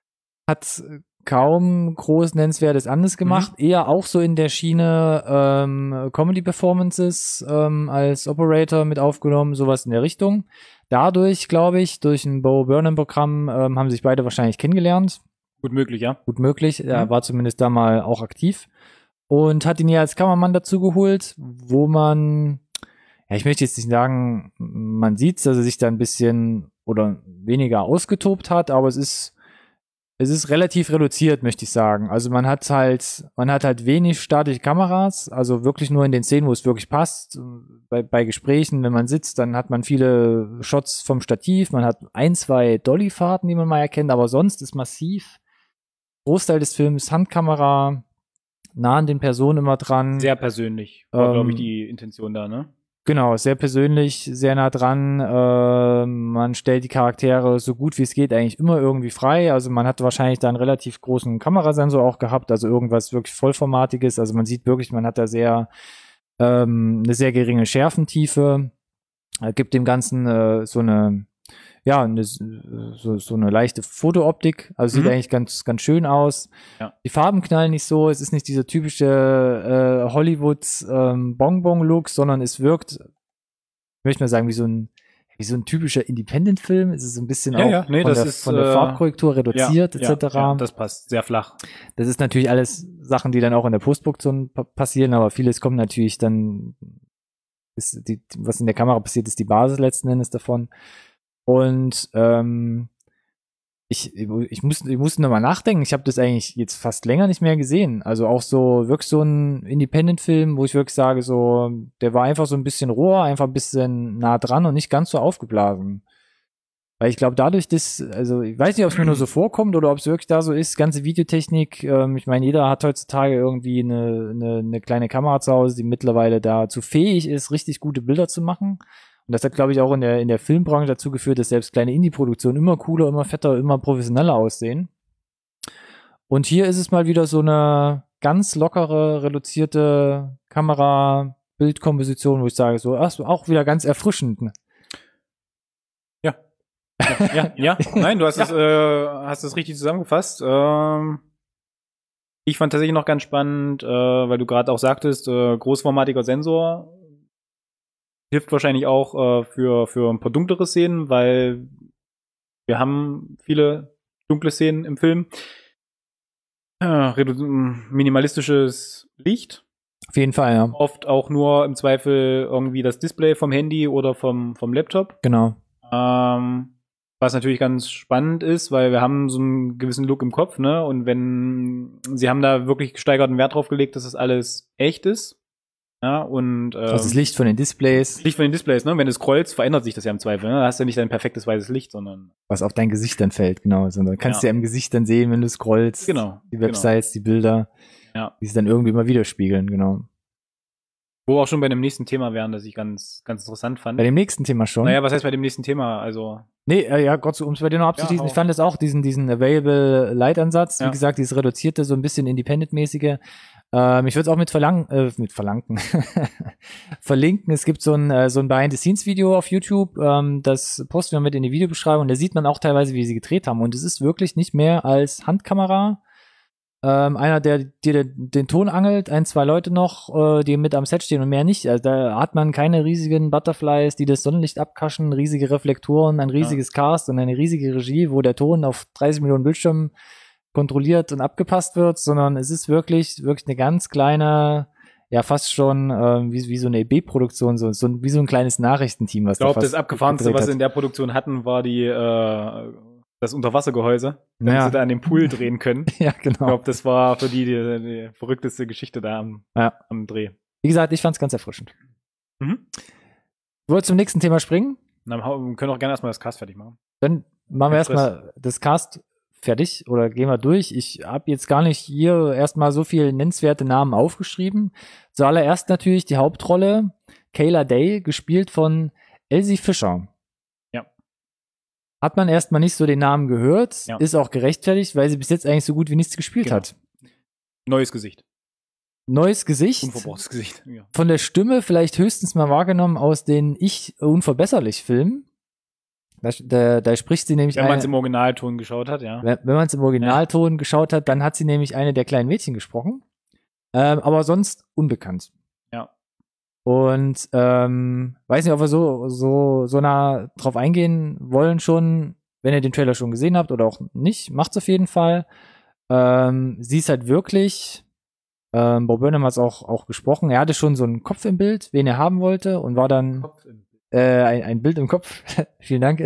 hat kaum groß Nennenswertes anderes gemacht, mhm. eher auch so in der Schiene ähm, Comedy-Performances ähm, als Operator mit aufgenommen, sowas in der Richtung. Dadurch, glaube ich, durch ein Bo Burnham-Programm ähm, haben sich beide wahrscheinlich kennengelernt. Gut möglich, ja. Gut möglich, mhm. er war zumindest da mal auch aktiv und hat ihn ja als Kameramann dazu geholt, wo man, ja, ich möchte jetzt nicht sagen, man sieht, dass er sich da ein bisschen oder weniger ausgetobt hat, aber es ist Es ist relativ reduziert, möchte ich sagen. Also man hat halt, man hat halt wenig statische Kameras, also wirklich nur in den Szenen, wo es wirklich passt. Bei, bei Gesprächen, wenn man sitzt, dann hat man viele Shots vom Stativ, man hat ein, zwei Dollyfahrten, die man mal erkennt, aber sonst ist massiv Großteil des Films Handkamera, nah an den Personen immer dran. Sehr persönlich, war, ähm, glaube ich, die Intention da, ne? Genau, sehr persönlich, sehr nah dran. Äh, man stellt die Charaktere so gut wie es geht eigentlich immer irgendwie frei. Also man hat wahrscheinlich da einen relativ großen Kamerasensor auch gehabt, also irgendwas wirklich Vollformatiges. Also man sieht wirklich, man hat da sehr ähm, eine sehr geringe Schärfentiefe. Äh, gibt dem Ganzen äh, so eine ja, eine, so, so eine leichte Fotooptik. Also sieht mhm. eigentlich ganz, ganz schön aus. Ja. Die Farben knallen nicht so. Es ist nicht dieser typische äh, Hollywood-Bonbon-Look, ähm, sondern es wirkt, ich möchte mal sagen, wie so ein, wie so ein typischer Independent-Film. Es ist so ein bisschen ja, auch ja. Nee, von, das der, ist, von der Farbkorrektur reduziert, ja, et cetera. Ja, das passt sehr flach. Das ist natürlich alles Sachen, die dann auch in der Postproduktion pa- passieren, aber vieles kommt natürlich dann, ist die, was in der Kamera passiert, ist die Basis letzten Endes davon. Und ähm, ich, ich, muss, ich musste nochmal nachdenken. Ich habe das eigentlich jetzt fast länger nicht mehr gesehen. Also auch so wirklich so ein Independent-Film, wo ich wirklich sage, so, der war einfach so ein bisschen roher, einfach ein bisschen nah dran und nicht ganz so aufgeblasen. Weil ich glaube, dadurch, dass, also ich weiß nicht, ob es mir nur so vorkommt oder ob es wirklich da so ist, ganze Videotechnik, ähm, ich meine, jeder hat heutzutage irgendwie eine, eine, eine kleine Kamera zu Hause, die mittlerweile dazu fähig ist, richtig gute Bilder zu machen. Und das hat, glaube ich, auch in der, in der Filmbranche dazu geführt, dass selbst kleine Indie-Produktionen immer cooler, immer fetter, immer professioneller aussehen. Und hier ist es mal wieder so eine ganz lockere, reduzierte Kamera-Bildkomposition, wo ich sage, so, ach, so auch wieder ganz erfrischend. Ne? Ja. Ja, ja, ja. Nein, du hast, ja. es, äh, hast es richtig zusammengefasst. Ähm, ich fand tatsächlich noch ganz spannend, äh, weil du gerade auch sagtest, äh, großformatiger Sensor hilft wahrscheinlich auch äh, für, für ein paar dunklere Szenen, weil wir haben viele dunkle Szenen im Film. Ja, minimalistisches Licht. Auf jeden Fall, ja. Oft auch nur im Zweifel irgendwie das Display vom Handy oder vom, vom Laptop. Genau. Ähm, was natürlich ganz spannend ist, weil wir haben so einen gewissen Look im Kopf, ne? Und wenn, sie haben da wirklich gesteigerten Wert drauf gelegt, dass das alles echt ist. Ja, und ähm, also das Licht von den Displays. Licht von den Displays, ne? Wenn du scrollst, verändert sich das ja im Zweifel, ne? Da hast du ja nicht dein perfektes weißes Licht, sondern was auf dein Gesicht dann fällt, genau. Sondern kannst du ja. ja im Gesicht dann sehen, wenn du scrollst. Genau. Die Websites, genau. Die Bilder, ja. Die sich dann irgendwie immer widerspiegeln, genau. Wo wir auch schon bei dem nächsten Thema wären, das ich ganz, ganz interessant fand. Bei dem nächsten Thema schon? Naja, was heißt bei dem nächsten Thema? Also. Nee, äh, ja, Gott, um es bei dir noch abzuschließen, ja, ich fand das auch, diesen, diesen Available Light-Ansatz, ja. Wie gesagt, dieses reduzierte, so ein bisschen Independent-mäßige. Ähm, ich würde es auch mit verlangen, äh, mit verlangen, verlinken. Es gibt so ein, äh, so ein Behind-the-Scenes-Video auf YouTube, ähm, das posten wir mit in die Videobeschreibung. Da sieht man auch teilweise, wie sie gedreht haben. Und es ist wirklich nicht mehr als Handkamera. Ähm, einer, der dir den, den Ton angelt, ein, zwei Leute noch, äh, die mit am Set stehen und mehr nicht. Also da hat man keine riesigen Butterflies, die das Sonnenlicht abkaschen, riesige Reflektoren, ein riesiges ja. Cast und eine riesige Regie, wo der Ton auf dreißig Millionen Bildschirmen kontrolliert und abgepasst wird, sondern es ist wirklich, wirklich eine ganz kleine, ja fast schon äh, wie, wie so eine E B-Produktion, so, so wie so ein kleines Nachrichtenteam, was ich glaube, da das abgefahrenste, was sie in der Produktion hatten, war die äh, das Unterwassergehäuse, damit ja. sie da an dem Pool drehen können. Ja, genau. Ich glaube, das war für die, die die verrückteste Geschichte da am, ja. am Dreh. Wie gesagt, ich fand's ganz erfrischend. Mhm. Wollt ihr zum nächsten Thema springen? Na, wir können auch gerne erstmal das Cast fertig machen. Dann machen wir erstmal das Cast fertig oder gehen wir durch. Ich habe jetzt gar nicht hier erstmal so viele nennenswerte Namen aufgeschrieben. Zuallererst natürlich die Hauptrolle, Kayla Day, gespielt von Elsie Fischer. Ja. Hat man erstmal nicht so den Namen gehört, ja. Ist auch gerechtfertigt, weil sie bis jetzt eigentlich so gut wie nichts gespielt genau. hat. Neues Gesicht. Neues Gesicht. Unverbrauchtes Gesicht. Ja. Von der Stimme vielleicht höchstens mal wahrgenommen aus den Ich unverbesserlich Filmen. Da, da, da spricht sie nämlich. Wenn man es im Originalton geschaut hat, ja. Wenn, wenn man es im Originalton ja. geschaut hat, dann hat sie nämlich eine der kleinen Mädchen gesprochen. Ähm, aber sonst unbekannt. Ja. Und ähm, weiß nicht, ob wir so, so, so nah drauf eingehen wollen schon, wenn ihr den Trailer schon gesehen habt oder auch nicht. Macht's auf jeden Fall. Ähm, sie ist halt wirklich, ähm, Bob Burnham hat es auch, auch gesprochen, er hatte schon so einen Kopf im Bild, wen er haben wollte und war dann Kopf im Äh, ein, ein Bild im Kopf. Vielen Dank.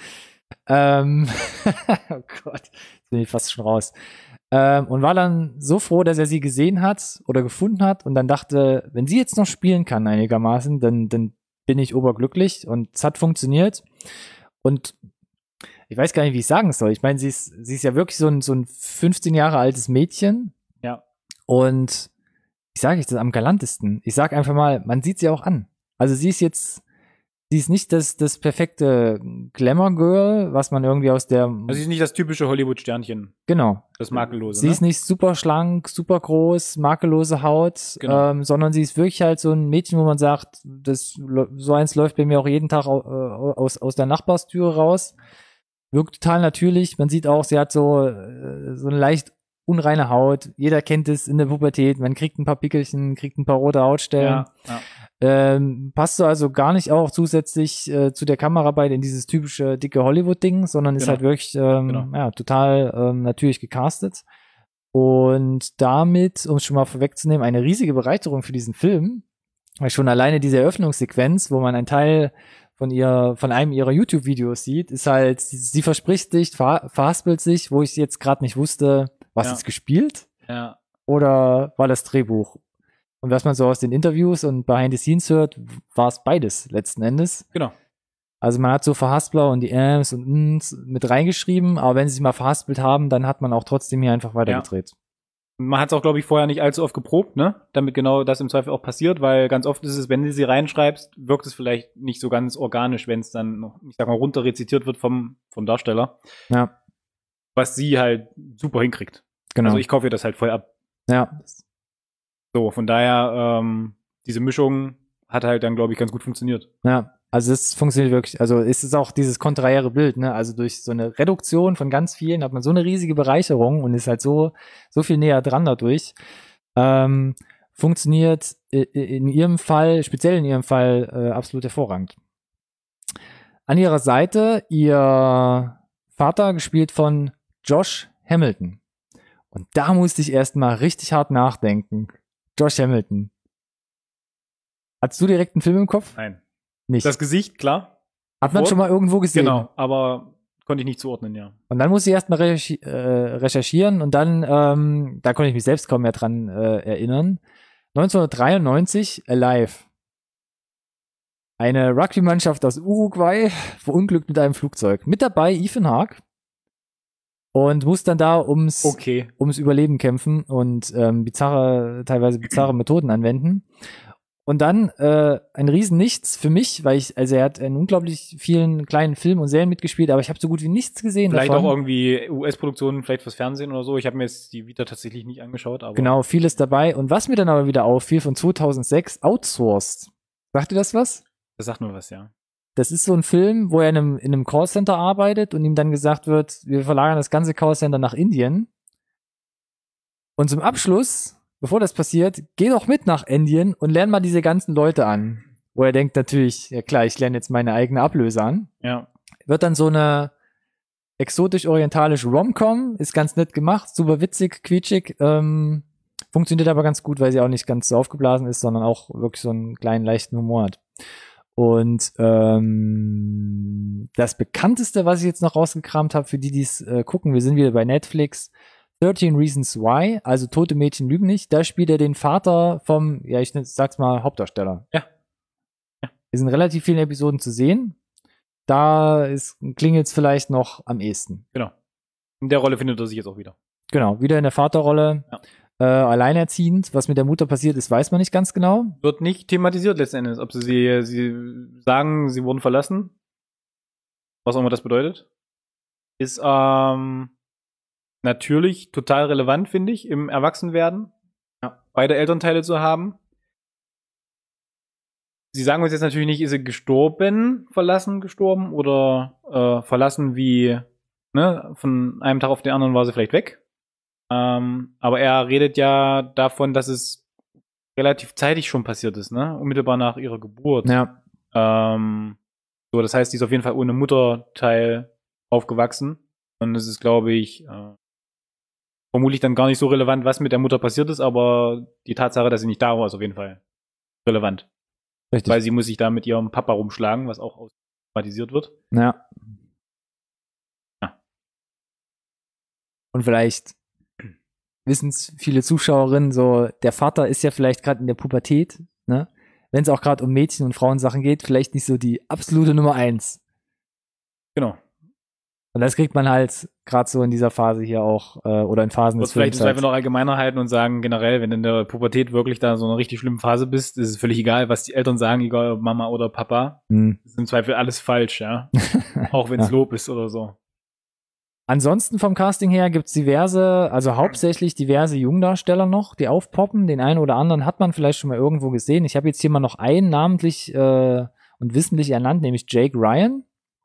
ähm, oh Gott, jetzt bin ich fast schon raus. Ähm, und war dann so froh, dass er sie gesehen hat oder gefunden hat und dann dachte, wenn sie jetzt noch spielen kann einigermaßen, dann, dann bin ich oberglücklich und es hat funktioniert. Und ich weiß gar nicht, wie ich sagen soll. Ich meine, sie ist, sie ist ja wirklich so ein, so ein fünfzehn Jahre altes Mädchen. Ja. Und ich sage ich das am galantesten. Ich sag einfach mal, man sieht sie auch an. Also sie ist jetzt Sie ist nicht das, das perfekte Glamour-Girl, was man irgendwie aus der... Also sie ist nicht das typische Hollywood-Sternchen. Genau. Das Makellose, Sie ne? ist nicht super schlank, super groß, makellose Haut, genau. ähm, sondern sie ist wirklich halt so ein Mädchen, wo man sagt, das, so eins läuft bei mir auch jeden Tag aus, aus der Nachbarstüre raus. Wirkt total natürlich. Man sieht auch, sie hat so, so eine leicht unreine Haut. Jeder kennt es in der Pubertät. Man kriegt ein paar Pickelchen, kriegt ein paar rote Hautstellen. Ja, ja. Ähm, passt so also gar nicht auch zusätzlich äh, zu der Kameraarbeit in dieses typische dicke Hollywood-Ding, sondern ist genau. halt wirklich ähm, genau. ja, total ähm, natürlich gecastet. Und damit, um es schon mal vorwegzunehmen, eine riesige Bereicherung für diesen Film, weil schon alleine diese Eröffnungssequenz, wo man einen Teil von ihr, von einem ihrer YouTube-Videos sieht, ist halt, sie, sie verspricht sich, ver, verhaspelt sich, wo ich jetzt gerade nicht wusste, was ja. ist gespielt? Ja. Oder war das Drehbuch? Und was man so aus den Interviews und Behind the Scenes hört, war es beides letzten Endes. Genau. Also man hat so Verhaspler und die Äms und Ns mit reingeschrieben, aber wenn sie sich mal verhaspelt haben, dann hat man auch trotzdem hier einfach weitergedreht. Ja. Man hat es auch, glaube ich, vorher nicht allzu oft geprobt, ne? Damit genau das im Zweifel auch passiert, weil ganz oft ist es, wenn du sie reinschreibst, wirkt es vielleicht nicht so ganz organisch, wenn es dann noch, ich sag mal, runter rezitiert wird vom, vom Darsteller. Ja. Was sie halt super hinkriegt. Genau. Also ich kaufe ihr das halt voll ab. Ja. So, von daher, ähm, diese Mischung hat halt dann, glaube ich, ganz gut funktioniert. Ja. Also es funktioniert wirklich, also es ist auch dieses kontrahäre Bild, ne? Also durch so eine Reduktion von ganz vielen hat man so eine riesige Bereicherung und ist halt so, so viel näher dran dadurch. Ähm, funktioniert in ihrem Fall, speziell in ihrem Fall, äh, absolut hervorragend. An ihrer Seite ihr Vater, gespielt von Josh Hamilton. Und da musste ich erstmal richtig hart nachdenken. Josh Hamilton. Hattest du direkt einen Film im Kopf? Nein. Nicht. Das Gesicht, klar. Hat man schon mal irgendwo gesehen. Genau, aber konnte ich nicht zuordnen, ja. Und dann musste ich erstmal recherchi- äh, recherchieren und dann, ähm, da konnte ich mich selbst kaum mehr dran äh, erinnern. neunzehnhundertdreiundneunzig, Alive. Eine Rugby-Mannschaft aus Uruguay verunglückt mit einem Flugzeug. Mit dabei Ethan Hawke. Und muss dann da ums, okay. ums Überleben kämpfen und ähm, bizarre, teilweise bizarre Methoden anwenden. Und dann äh, ein Riesen-Nichts für mich, weil ich, also er hat in unglaublich vielen kleinen Filmen und Serien mitgespielt, aber ich habe so gut wie nichts gesehen Vielleicht davon. auch irgendwie U S-Produktionen, vielleicht fürs Fernsehen oder so. Ich habe mir jetzt die Vita tatsächlich nicht angeschaut, aber Genau, vieles dabei. Und was mir dann aber wieder auffiel von zweitausendsechs, Outsourced. Sagt dir das was? das sagt nur was, ja. Das ist so ein Film, wo er in einem, in einem Callcenter arbeitet und ihm dann gesagt wird, wir verlagern das ganze Callcenter nach Indien. Und zum Abschluss, bevor das passiert, geh doch mit nach Indien und lern mal diese ganzen Leute an. Wo er denkt natürlich, ja klar, ich lerne jetzt meine eigene Ablöse an. Ja. Wird dann so eine exotisch-orientalische Rom-Com, ist ganz nett gemacht, super witzig, quietschig, ähm, funktioniert aber ganz gut, weil sie auch nicht ganz so aufgeblasen ist, sondern auch wirklich so einen kleinen, leichten Humor hat. Und ähm, das bekannteste, was ich jetzt noch rausgekramt habe, für die, die es äh, gucken, wir sind wieder bei Netflix, thirteen Reasons Why, also Tote Mädchen lügen nicht, da spielt er den Vater vom, ja, ich sag's mal, Hauptdarsteller. Ja. Ja. Ist in relativ vielen Episoden zu sehen. Da ist, klingelt's vielleicht noch am ehesten. Genau. In der Rolle findet er sich jetzt auch wieder. Genau, wieder in der Vaterrolle. Ja. Äh, alleinerziehend. Was mit der Mutter passiert ist, weiß man nicht ganz genau. Wird nicht thematisiert letzten Endes, ob sie, sie, sie sagen, sie wurden verlassen. Was auch immer das bedeutet. Ist ähm, natürlich total relevant, finde ich, im Erwachsenwerden. Ja. Beide Elternteile zu haben. Sie sagen uns jetzt natürlich nicht, ist sie gestorben, verlassen, gestorben oder äh, verlassen wie, ne, von einem Tag auf den anderen war sie vielleicht weg. Ähm, aber er redet ja davon, dass es relativ zeitig schon passiert ist, ne, unmittelbar nach ihrer Geburt. Ja. Ähm, so, das heißt, sie ist auf jeden Fall ohne Mutterteil aufgewachsen. Und es ist, glaube ich, äh, vermutlich dann gar nicht so relevant, was mit der Mutter passiert ist, aber die Tatsache, dass sie nicht da war, ist auf jeden Fall relevant. Richtig. Weil sie muss sich da mit ihrem Papa rumschlagen, was auch automatisiert wird. Ja. Ja. Und vielleicht wissen es viele Zuschauerinnen, so der Vater ist ja vielleicht gerade in der Pubertät, ne? Wenn es auch gerade um Mädchen- und Frauensachen geht, vielleicht nicht so die absolute Nummer eins. Genau. Und das kriegt man halt gerade so in dieser Phase hier auch, äh, oder in Phasen Wird des vielleicht Films das halt. einfach noch allgemeiner halten und sagen, generell, wenn du in der Pubertät wirklich da so eine richtig schlimme Phase bist, ist es völlig egal, was die Eltern sagen, egal ob Mama oder Papa. Hm. Das ist im Zweifel alles falsch, ja. Auch wenn es Ja. Lob ist oder so. Ansonsten vom Casting her gibt's diverse, also hauptsächlich diverse Jungdarsteller noch, die aufpoppen. Den einen oder anderen hat man vielleicht schon mal irgendwo gesehen. Ich habe jetzt hier mal noch einen namentlich äh, und wissentlich ernannt, nämlich Jake Ryan.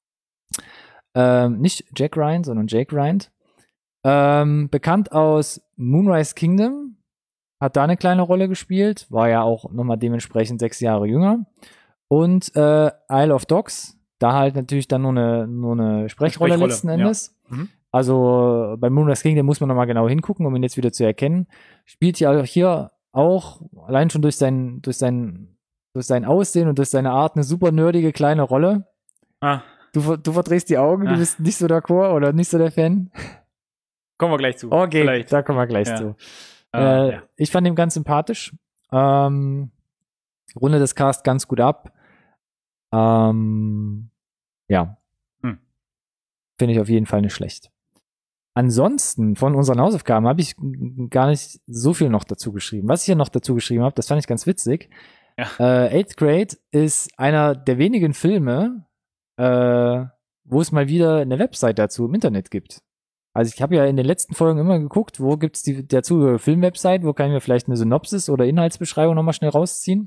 Ähm, nicht Jack Ryan, sondern Jake Ryan. Ähm, bekannt aus Moonrise Kingdom. Hat da eine kleine Rolle gespielt. War ja auch nochmal dementsprechend sechs Jahre jünger. Und äh, Isle of Dogs. Da halt natürlich dann nur eine, nur eine Sprechrolle, Sprechrolle, letzten ja. Endes. Mhm. Also bei Moonrise Kingdom muss man nochmal genau hingucken, um ihn jetzt wieder zu erkennen. Spielt ja hier auch, allein schon durch sein, durch sein, durch sein Aussehen und durch seine Art, eine super nerdige kleine Rolle. Ah, Du, ver- du verdrehst die Augen, Ah. du bist nicht so d'accord oder nicht so der Fan. kommen wir gleich zu. Okay, Vielleicht. da kommen wir gleich Ja. zu. Äh, Äh, ja. Ich fand ihn ganz sympathisch. Ähm, Runde das Cast ganz gut ab. Ähm, Ja. Hm. Finde ich auf jeden Fall nicht schlecht. Ansonsten, von unseren Hausaufgaben habe ich gar nicht so viel noch dazu geschrieben. Was ich ja noch dazu geschrieben habe, das fand ich ganz witzig. Ja. Äh, Eighth Grade ist einer der wenigen Filme, äh, wo es mal wieder eine Website dazu im Internet gibt. Also ich habe ja in den letzten Folgen immer geguckt, wo gibt's die dazu Filmwebsite, wo kann ich mir vielleicht eine Synopsis oder Inhaltsbeschreibung nochmal schnell rausziehen.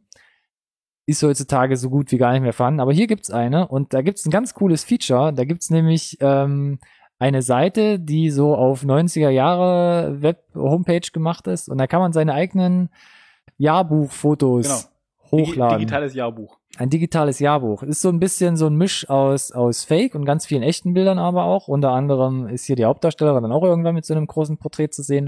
Ist heutzutage so gut wie gar nicht mehr vorhanden. Aber hier gibt's eine und da gibt's ein ganz cooles Feature. Da gibt's nämlich ähm, eine Seite, die so auf neunziger Jahre Web-Homepage gemacht ist und da kann man seine eigenen Jahrbuchfotos Genau. hochladen. Digitales Jahrbuch. Ein digitales Jahrbuch. Ist so ein bisschen so ein Misch aus, aus Fake und ganz vielen echten Bildern aber auch. Unter anderem ist hier die Hauptdarstellerin dann auch irgendwann mit so einem großen Porträt zu sehen.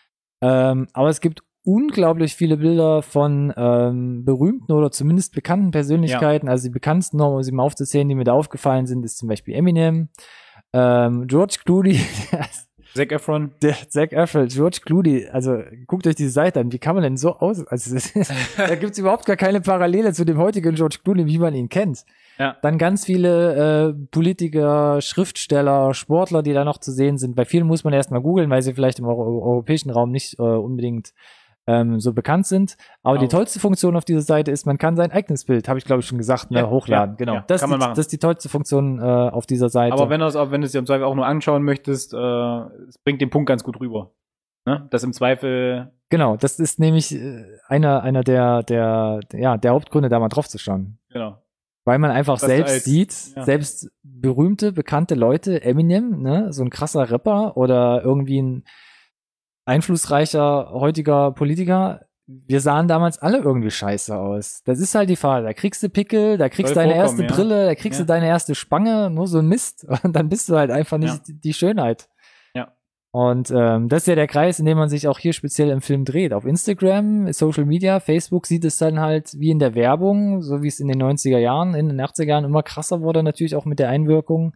Ähm, aber es gibt unglaublich viele Bilder von ähm, berühmten oder zumindest bekannten Persönlichkeiten. Ja. Also die bekanntesten, noch, um sie mal aufzuzählen, die mir da aufgefallen sind, ist zum Beispiel Eminem, ähm, George Clooney, Zac Efron. Der Zac Efron, George Clooney, also guckt euch diese Seite an, wie kann man denn so aus, also das ist, da gibt's überhaupt gar keine Parallele zu dem heutigen George Clooney, wie man ihn kennt. Ja. Dann ganz viele äh, Politiker, Schriftsteller, Sportler, die da noch zu sehen sind. Bei vielen muss man erstmal googeln, weil sie vielleicht im Euro- europäischen Raum nicht äh, unbedingt ähm, so bekannt sind. Aber oh. die tollste Funktion auf dieser Seite ist, man kann sein eigenes Bild, habe ich glaube ich schon gesagt, ne, ja, hochladen. Ja, genau. Ja, das, kann man die, machen. das ist die tollste Funktion äh, auf dieser Seite. Aber wenn du es auch, wenn du es dir im Zweifel auch nur anschauen möchtest, äh, es bringt den Punkt ganz gut rüber. Ne? Das im Zweifel. Genau, das ist nämlich äh, einer, einer der, der, ja, der Hauptgründe, da mal drauf zu schauen. Genau. Weil man einfach Was selbst als, sieht, ja. selbst berühmte, bekannte Leute, Eminem, ne, so ein krasser Rapper oder irgendwie ein einflussreicher heutiger Politiker, wir sahen damals alle irgendwie scheiße aus. Das ist halt die Frage. Da kriegst du Pickel, da kriegst du deine erste ja. Brille, da kriegst ja. du deine erste Spange, nur so ein Mist. Und dann bist du halt einfach nicht ja. die Schönheit. Ja. Und ähm, das ist ja der Kreis, in dem man sich auch hier speziell im Film dreht. Auf Instagram, Social Media, Facebook sieht es dann halt wie in der Werbung, so wie es in den neunziger Jahren, in den achtziger Jahren immer krasser wurde, natürlich auch mit der Einwirkung.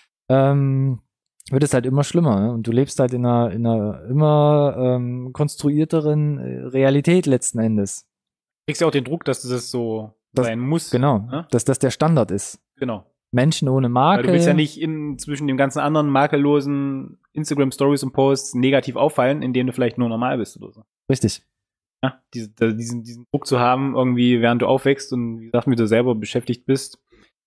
Ähm, wird es halt immer schlimmer. Ne? Und du lebst halt in einer, in einer immer ähm, konstruierteren Realität letzten Endes. Du kriegst ja auch den Druck, dass das so das, sein muss. Genau, ne? dass das der Standard ist. Genau. Menschen ohne Makel. Weil du willst ja nicht in, zwischen dem ganzen anderen makellosen Instagram-Stories und Posts negativ auffallen, indem du vielleicht nur normal bist oder so. Richtig. Ja, diese, diesen, diesen Druck zu haben, irgendwie während du aufwächst und wie gesagt, mit dir selber beschäftigt bist,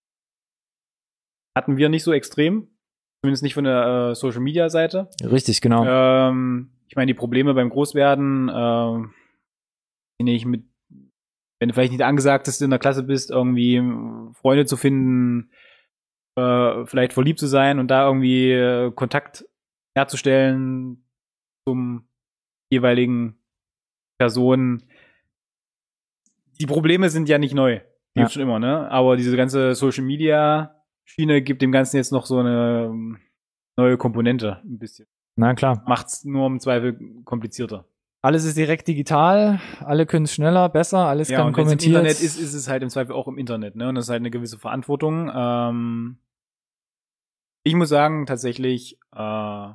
hatten wir nicht so extrem. Zumindest nicht von der äh, Social-Media-Seite. Richtig, genau. Ähm, ich meine, die Probleme beim Großwerden, äh, nicht mit, wenn du vielleicht nicht der Angesagteste in der Klasse bist, irgendwie Freunde zu finden, äh, vielleicht verliebt zu sein und da irgendwie äh, Kontakt herzustellen zum jeweiligen Person. Die Probleme sind ja nicht neu. Die ja. gibt's schon immer, ne? Aber diese ganze Social-Media Schiene gibt dem Ganzen jetzt noch so eine neue Komponente ein bisschen. Na klar. Macht's nur im Zweifel komplizierter. Alles ist direkt digital, alle können es schneller, besser, alles ja, kann kommentiert. Wenn es im Internet ist, ist es halt im Zweifel auch im Internet, ne? Und das ist halt eine gewisse Verantwortung. Ähm, ich muss sagen, tatsächlich, äh,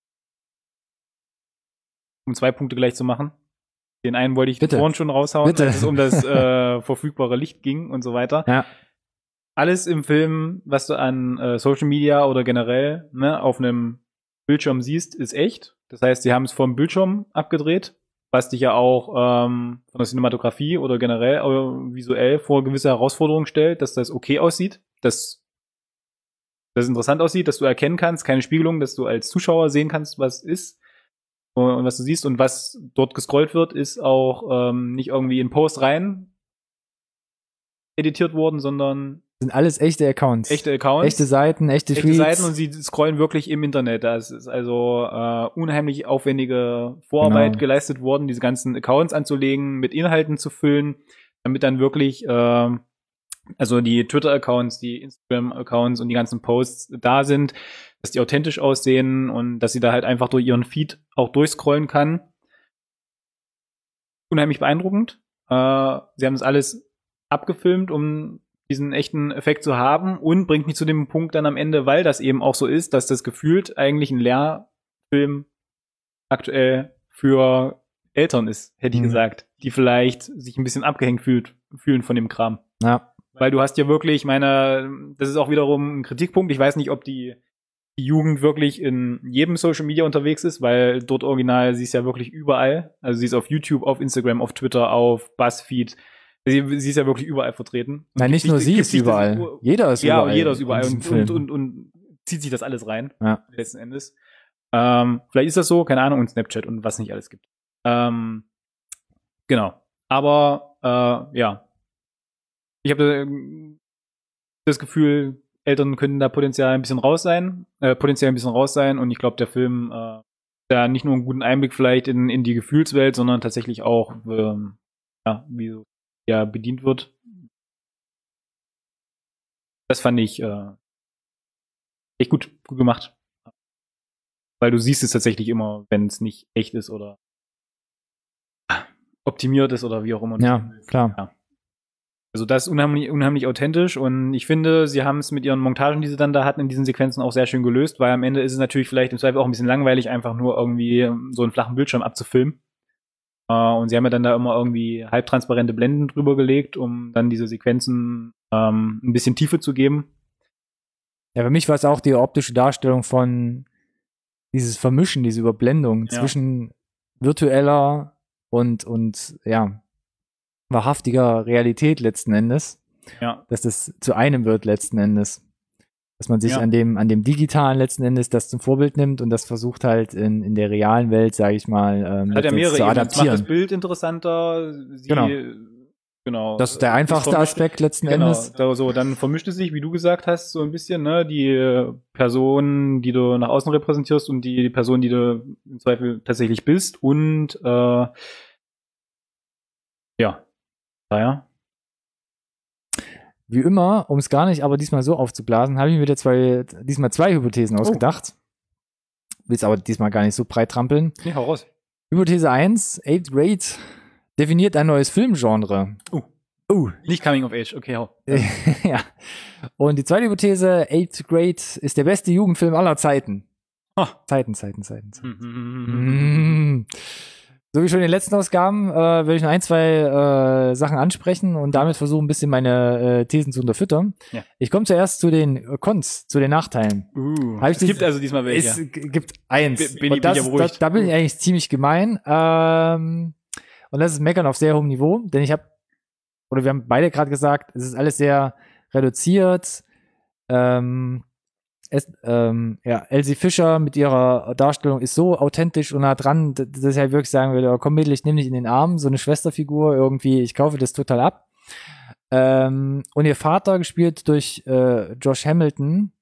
um zwei Punkte gleich zu machen. Den einen wollte ich Bitte. vorhin schon raushauen, Bitte. als es um das äh, verfügbare Licht ging und so weiter. Ja. Alles im Film, was du an äh, Social Media oder generell ne, auf einem Bildschirm siehst, ist echt. Das heißt, sie haben es vom Bildschirm abgedreht, was dich ja auch ähm, von der Cinematografie oder generell äh, visuell vor gewisse Herausforderungen stellt, dass das okay aussieht, dass das interessant aussieht, dass du erkennen kannst, keine Spiegelung, dass du als Zuschauer sehen kannst, was ist und was du siehst. Und was dort gescrollt wird, ist auch ähm, nicht irgendwie in Post rein editiert worden, sondern sind alles echte Accounts. Echte Accounts. Echte Seiten, echte, echte Tweets. Seiten und sie scrollen wirklich im Internet. Da ist also äh, unheimlich aufwendige Vorarbeit genau. geleistet worden, diese ganzen Accounts anzulegen, mit Inhalten zu füllen, damit dann wirklich äh, also die Twitter-Accounts, die Instagram-Accounts und die ganzen Posts da sind, dass die authentisch aussehen und dass sie da halt einfach durch ihren Feed auch durchscrollen kann. Unheimlich beeindruckend. Äh, sie haben das alles abgefilmt, um diesen echten Effekt zu haben und bringt mich zu dem Punkt dann am Ende, weil das eben auch so ist, dass das gefühlt eigentlich ein Lehrfilm aktuell für Eltern ist, hätte ich mhm. gesagt, die vielleicht sich ein bisschen abgehängt fühlt, fühlen von dem Kram. Ja. Weil du hast ja wirklich, ich meine, das ist auch wiederum ein Kritikpunkt. Ich weiß nicht, ob die, die Jugend wirklich in jedem Social Media unterwegs ist, weil dort original, sie ist ja wirklich überall. Also sie ist auf YouTube, auf Instagram, auf Twitter, auf BuzzFeed. Sie, sie ist ja wirklich überall vertreten. Und Nein, nicht nur sie ist überall. Das, jeder ist ja, überall. Ja, jeder ist überall und, und, und, und, und zieht sich das alles rein, ja. letzten Endes. Ähm, vielleicht ist das so, keine Ahnung, und Snapchat und was nicht alles gibt. Ähm, genau. Aber, äh, ja. Ich habe das Gefühl, Eltern können da potenziell ein bisschen raus sein, äh, potenziell ein bisschen raus sein und ich glaube, der Film äh, da nicht nur einen guten Einblick vielleicht in, in die Gefühlswelt, sondern tatsächlich auch, ähm, ja, wie so ja bedient wird. Das fand ich äh, echt gut, gut gemacht. Weil du siehst es tatsächlich immer, wenn es nicht echt ist oder optimiert ist oder wie auch immer. Ja, klar. Ja. Also das ist unheimlich, unheimlich authentisch und ich finde, sie haben es mit ihren Montagen, die sie dann da hatten, in diesen Sequenzen auch sehr schön gelöst, weil am Ende ist es natürlich vielleicht im Zweifel auch ein bisschen langweilig, einfach nur irgendwie so einen flachen Bildschirm abzufilmen. Und sie haben ja dann da immer irgendwie halbtransparente Blenden drüber gelegt, um dann diese Sequenzen ähm, ein bisschen Tiefe zu geben. Ja, für mich war es auch die optische Darstellung von dieses Vermischen, diese Überblendung ja. zwischen virtueller und, und ja, wahrhaftiger Realität letzten Endes. Ja. Dass das zu einem wird letzten Endes. Dass man sich ja. an dem an dem Digitalen letzten Endes das zum Vorbild nimmt und das versucht halt in, in der realen Welt, sage ich mal, ähm, hat ja mehrere zu adaptieren. Macht das Bild interessanter. Sie, genau. genau. Das ist der einfachste Aspekt letzten genau. Endes. Da, so, dann vermischt es sich, wie du gesagt hast, so ein bisschen, ne, die Person, die du nach außen repräsentierst und die Person, die du im Zweifel tatsächlich bist und äh, ja, daher. Wie immer, um es gar nicht aber diesmal so aufzublasen, habe ich mir wieder zwei, diesmal zwei Hypothesen oh. ausgedacht. Will es aber diesmal gar nicht so breit trampeln. Nee, hau raus. Hypothese eins, Eighth Grade definiert ein neues Filmgenre. Uh. Uh. Nicht Coming of Age, okay, hau. ja. Und die zweite Hypothese, Eighth Grade ist der beste Jugendfilm aller Zeiten. Oh. Zeiten, Zeiten, Zeiten. Zeiten. Mm-hmm. Mm. So wie schon in den letzten Ausgaben äh, will ich noch ein, zwei äh, Sachen ansprechen und damit versuchen, ein bisschen meine äh, Thesen zu unterfüttern. Ja. Ich komme zuerst zu den äh, Cons, zu den Nachteilen. Uh, es gibt also diesmal welche. Es gibt eins. Bin, bin und das, ich ja beruhigt. Das, da bin ich eigentlich ziemlich gemein. Ähm, und das ist Meckern auf sehr hohem Niveau, denn ich habe, oder wir haben beide gerade gesagt, es ist alles sehr reduziert. Ähm, Es, ähm, ja, Elsie Fischer mit ihrer Darstellung ist so authentisch und nah dran, dass ich halt wirklich sagen würde, oh, komm Mädel, ich nehme dich in den Arm, so eine Schwesterfigur irgendwie, ich kaufe das total ab. Ähm, und ihr Vater, gespielt durch äh, Josh Hamilton,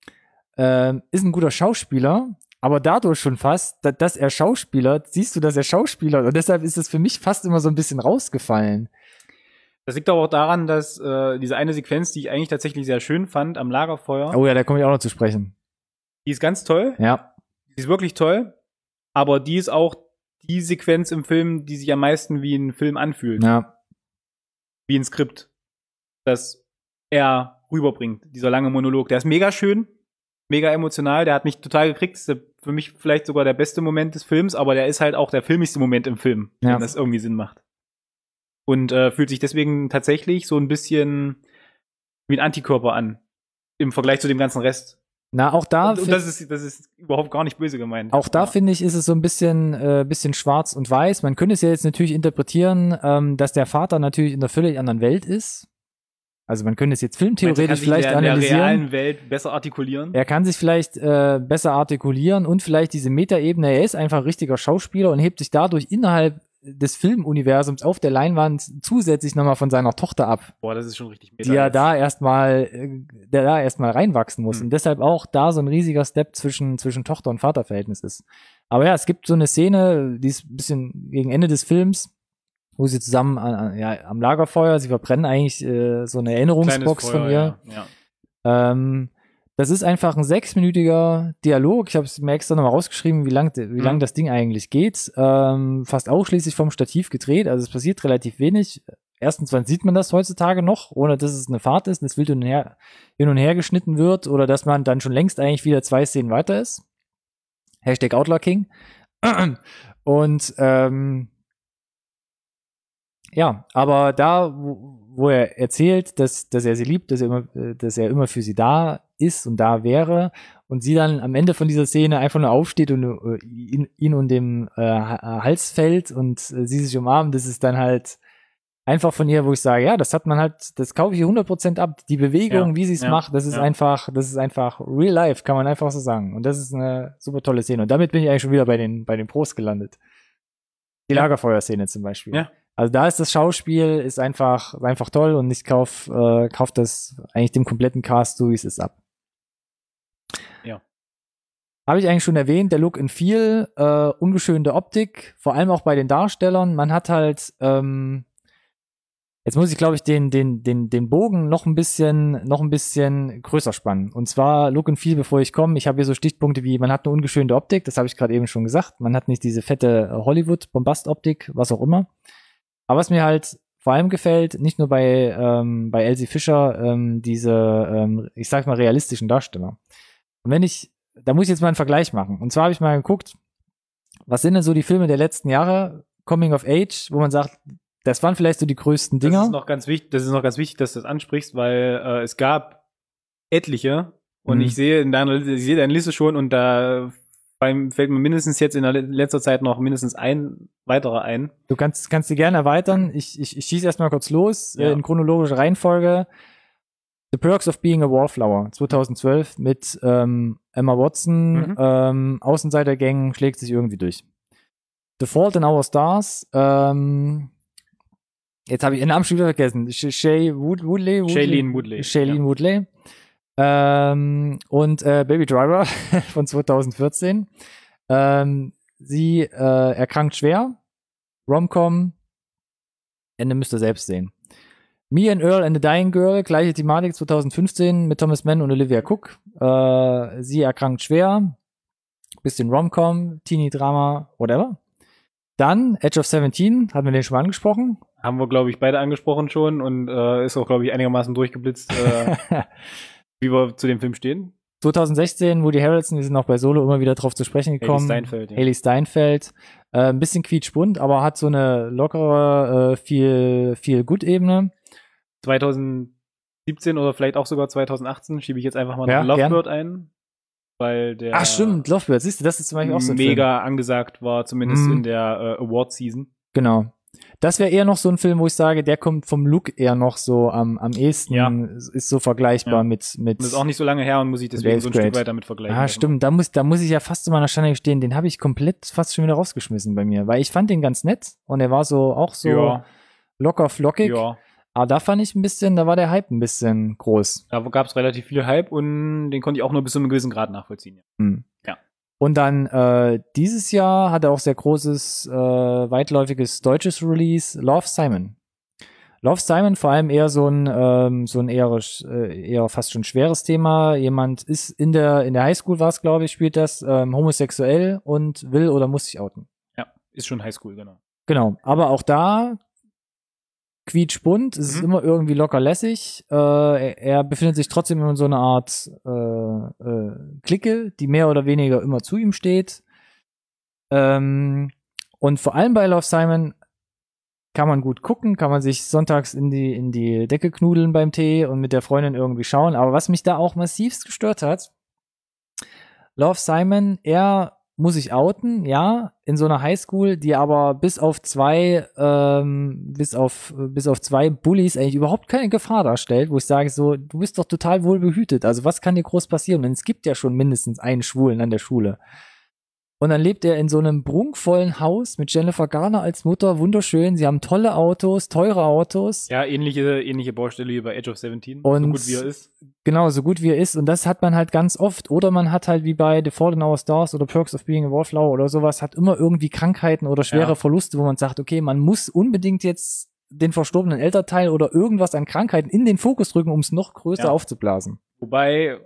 ähm, ist ein guter Schauspieler, aber dadurch schon fast, da, dass er Schauspieler, siehst du, dass er Schauspieler, und deshalb ist es für mich fast immer so ein bisschen rausgefallen. Das liegt aber auch daran, dass äh, diese eine Sequenz, die ich eigentlich tatsächlich sehr schön fand, am Lagerfeuer. Oh ja, da komme ich auch noch zu sprechen. Die ist ganz toll. Ja. Die ist wirklich toll. Aber die ist auch die Sequenz im Film, die sich am meisten wie ein Film anfühlt. Ja. Wie ein Skript. Das er rüberbringt, dieser lange Monolog. Der ist mega schön, mega emotional. Der hat mich total gekriegt. Das ist für mich vielleicht sogar der beste Moment des Films, aber der ist halt auch der filmigste Moment im Film, ja. wenn das irgendwie Sinn macht. Und äh, fühlt sich deswegen tatsächlich so ein bisschen wie ein Antikörper an. Im Vergleich zu dem ganzen Rest. Na, auch da. Und, und das ist, das ist überhaupt gar nicht böse gemeint. Auch da, finde ich, ist es so ein bisschen, äh, bisschen schwarz und weiß. Man könnte es ja jetzt natürlich interpretieren, ähm, dass der Vater natürlich in einer völlig anderen Welt ist. Also man könnte es jetzt filmtheoretisch vielleicht in der, analysieren. In der realen Welt besser artikulieren. Er kann sich vielleicht äh, besser artikulieren und vielleicht diese Metaebene. Er ist einfach ein richtiger Schauspieler und hebt sich dadurch innerhalb des Filmuniversums auf der Leinwand zusätzlich nochmal von seiner Tochter ab. Boah, das ist schon richtig meta. Die er da erstmal, der da erstmal reinwachsen muss. Hm. Und deshalb auch da so ein riesiger Step zwischen, zwischen Tochter- und Vaterverhältnis ist. Aber ja, es gibt so eine Szene, die ist ein bisschen gegen Ende des Films, wo sie zusammen an, ja, am Lagerfeuer, sie verbrennen eigentlich äh, so eine Erinnerungsbox Feuer, von ihr. Ja, ja. Ähm, Das ist einfach ein sechsminütiger Dialog. Ich habe es mir extra nochmal rausgeschrieben, wie lang, wie mhm. lang das Ding eigentlich geht. Ähm, fast ausschließlich vom Stativ gedreht. Also es passiert relativ wenig. Erstens, wann sieht man das heutzutage noch, ohne dass es eine Fahrt ist, das wild hin und her, hin und her geschnitten wird oder dass man dann schon längst eigentlich wieder zwei Szenen weiter ist. Hashtag Outlocking. Und ähm, ja, aber da, wo, wo er erzählt, dass, dass er sie liebt, dass er immer, äh, dass er immer für sie da ist und da wäre und sie dann am Ende von dieser Szene einfach nur aufsteht und äh, ihn, ihn um den äh, Hals fällt und äh, sie sich umarmen, das ist dann halt einfach von ihr, wo ich sage, ja, das hat man halt, das kaufe ich hundert Prozent ab. Die Bewegung, Ja, wie sie es ja, macht, das ist ja. einfach, das ist einfach real life, kann man einfach so sagen. Und das ist eine super tolle Szene. Und damit bin ich eigentlich schon wieder bei den, bei den Pros gelandet. Die Ja. Lagerfeuerszene zum Beispiel. Ja. Also da ist das Schauspiel, ist einfach, ist einfach toll und ich kauf, äh, kauf das eigentlich dem kompletten Cast, so wie es ist, ab. Ja. Habe ich eigentlich schon erwähnt, der Look and Feel, äh, ungeschönte Optik, vor allem auch bei den Darstellern. Man hat halt, ähm, jetzt muss ich, glaube ich, den, den, den, den Bogen noch ein bisschen, noch ein bisschen größer spannen. Und zwar Look and Feel, bevor ich komme. Ich habe hier so Stichpunkte wie, man hat eine ungeschönte Optik, das habe ich gerade eben schon gesagt. Man hat nicht diese fette Hollywood-Bombast-Optik, was auch immer. Aber was mir halt vor allem gefällt, nicht nur bei, ähm, bei Elsie Fischer, ähm, diese, ähm, ich sag mal, realistischen Darsteller. Und wenn ich, da muss ich jetzt mal einen Vergleich machen. Und zwar habe ich mal geguckt, was sind denn so die Filme der letzten Jahre, Coming of Age, wo man sagt, das waren vielleicht so die größten Dinger. Das ist noch ganz wichtig, das ist noch ganz wichtig, dass du das ansprichst, weil äh, es gab etliche und Mhm. ich sehe in deiner, ich sehe deine Liste schon und da beim, fällt mir mindestens jetzt in der letzter Zeit noch mindestens ein weiterer ein. Du kannst, kannst die gerne erweitern. Ich, ich, ich schieße erstmal kurz los, Ja. äh, in chronologischer Reihenfolge. The Perks of Being a Wallflower, zweitausendzwölf, mit ähm, Emma Watson, Mhm. ähm, Außenseitergang, schlägt sich irgendwie durch. The Fault in Our Stars, ähm, jetzt habe ich ihren Namen schon wieder vergessen. Sh- Shay Wood Woodley? Woodley? Shailene Woodley, Shailene ja. Woodley. Ähm, und äh, Baby Driver von zweitausendvierzehn. Ähm, sie äh, erkrankt schwer. Romcom. Ende müsst ihr selbst sehen. Me and Earl and the Dying Girl, gleiche Thematik zweitausendfünfzehn mit Thomas Mann und Olivia Cook. Äh, sie erkrankt schwer. Bisschen Romcom, Teenie-Drama, whatever. Dann Edge of seventeen, hatten wir den schon mal angesprochen. Haben wir, glaube ich, beide angesprochen schon und äh, ist auch, glaube ich, einigermaßen durchgeblitzt, äh, wie wir zu dem Film stehen. zweitausendsechzehn, Woody Harrelson, wir sind auch bei Solo immer wieder drauf zu sprechen gekommen. Haley Steinfeld, ja. Haley Steinfeld. Äh, ein bisschen quietschbunt, aber hat so eine lockere, äh, viel, viel Gut-Ebene. zweitausendsiebzehn oder vielleicht auch sogar zweitausendachtzehn schiebe ich jetzt einfach mal Ja, noch Lovebird ein, weil der Ach stimmt, Lovebird, siehst du, das ist zum Beispiel auch so ein Film. mega angesagt war, zumindest Mhm. in der äh, Award-Season. Genau. Das wäre eher noch so ein Film, wo ich sage, der kommt vom Look eher noch so am, am ehesten, Ja. ist so vergleichbar Ja. mit, mit. Und das ist auch nicht so lange her und muss ich deswegen Der so ein ist Stück great. weit damit vergleichen. Ah, stimmt, da muss, da muss ich ja fast zu meiner Schande gestehen, den habe ich komplett fast schon wieder rausgeschmissen bei mir, weil ich fand den ganz nett und er war so, auch so Ja, locker flockig, ja. aber da fand ich ein bisschen, da war der Hype ein bisschen groß. Da gab es relativ viel Hype und den konnte ich auch nur bis zu einem gewissen Grad nachvollziehen. Hm. Ja. Und dann äh, dieses Jahr hat er auch sehr großes, äh, weitläufiges deutsches Release, Love, Simon. Love, Simon, vor allem eher so ein, ähm, so ein eher, äh, eher fast schon schweres Thema. Jemand ist in der, in der Highschool war es, glaube ich, spielt das, ähm, homosexuell und will oder muss sich outen. Ja, ist schon Highschool, genau. Genau, aber auch da quietschbunt, es ist Mhm. immer irgendwie locker lässig. Äh, er, er befindet sich trotzdem in so einer Art äh, äh, Clique, die mehr oder weniger immer zu ihm steht. Ähm, und vor allem bei Love, Simon kann man gut gucken, kann man sich sonntags in die, in die Decke knudeln beim Tee und mit der Freundin irgendwie schauen. Aber was mich da auch massivst gestört hat, Love, Simon, er muss sich outen, ja, in so einer Highschool, die aber bis auf zwei, ähm, bis auf, bis auf zwei Bullies eigentlich überhaupt keine Gefahr darstellt, wo ich sage so, du bist doch total wohl behütet, also was kann dir groß passieren? Denn es gibt ja schon mindestens einen Schwulen an der Schule. Und dann lebt er in so einem prunkvollen Haus mit Jennifer Garner als Mutter, wunderschön, sie haben tolle Autos, teure Autos. Ja, ähnliche, ähnliche Baustelle wie bei Edge of seventeen, Und so gut wie er ist. Genau, so gut wie er ist. Und das hat man halt ganz oft. Oder man hat halt wie bei The Fault in Our Stars oder Perks of Being a Wallflower oder sowas, hat immer irgendwie Krankheiten oder schwere Ja. Verluste, wo man sagt, okay, man muss unbedingt jetzt den verstorbenen Elternteil oder irgendwas an Krankheiten in den Fokus rücken, um es noch größer Ja. aufzublasen. Wobei,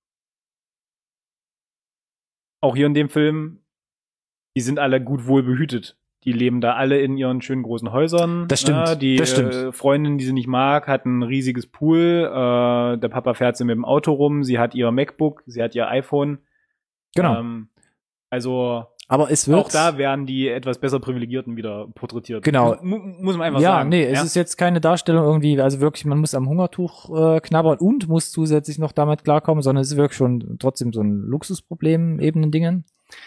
auch hier in dem Film, die sind alle gut wohl behütet. Die leben da alle in ihren schönen großen Häusern. Das stimmt, Ja, die das stimmt. Äh, Freundin, die sie nicht mag, hat ein riesiges Pool. Äh, der Papa fährt sie mit dem Auto rum. Sie hat ihr MacBook, sie hat ihr iPhone. Genau. Ähm, also Aber es wird auch da werden die etwas besser Privilegierten wieder porträtiert. Genau. Mu muss man einfach ja, sagen. Nee, ja, nee, es ist jetzt keine Darstellung irgendwie, also wirklich, man muss am Hungertuch äh, knabbern und muss zusätzlich noch damit klarkommen, sondern es ist wirklich schon trotzdem so ein Luxusproblem, eben Dingen.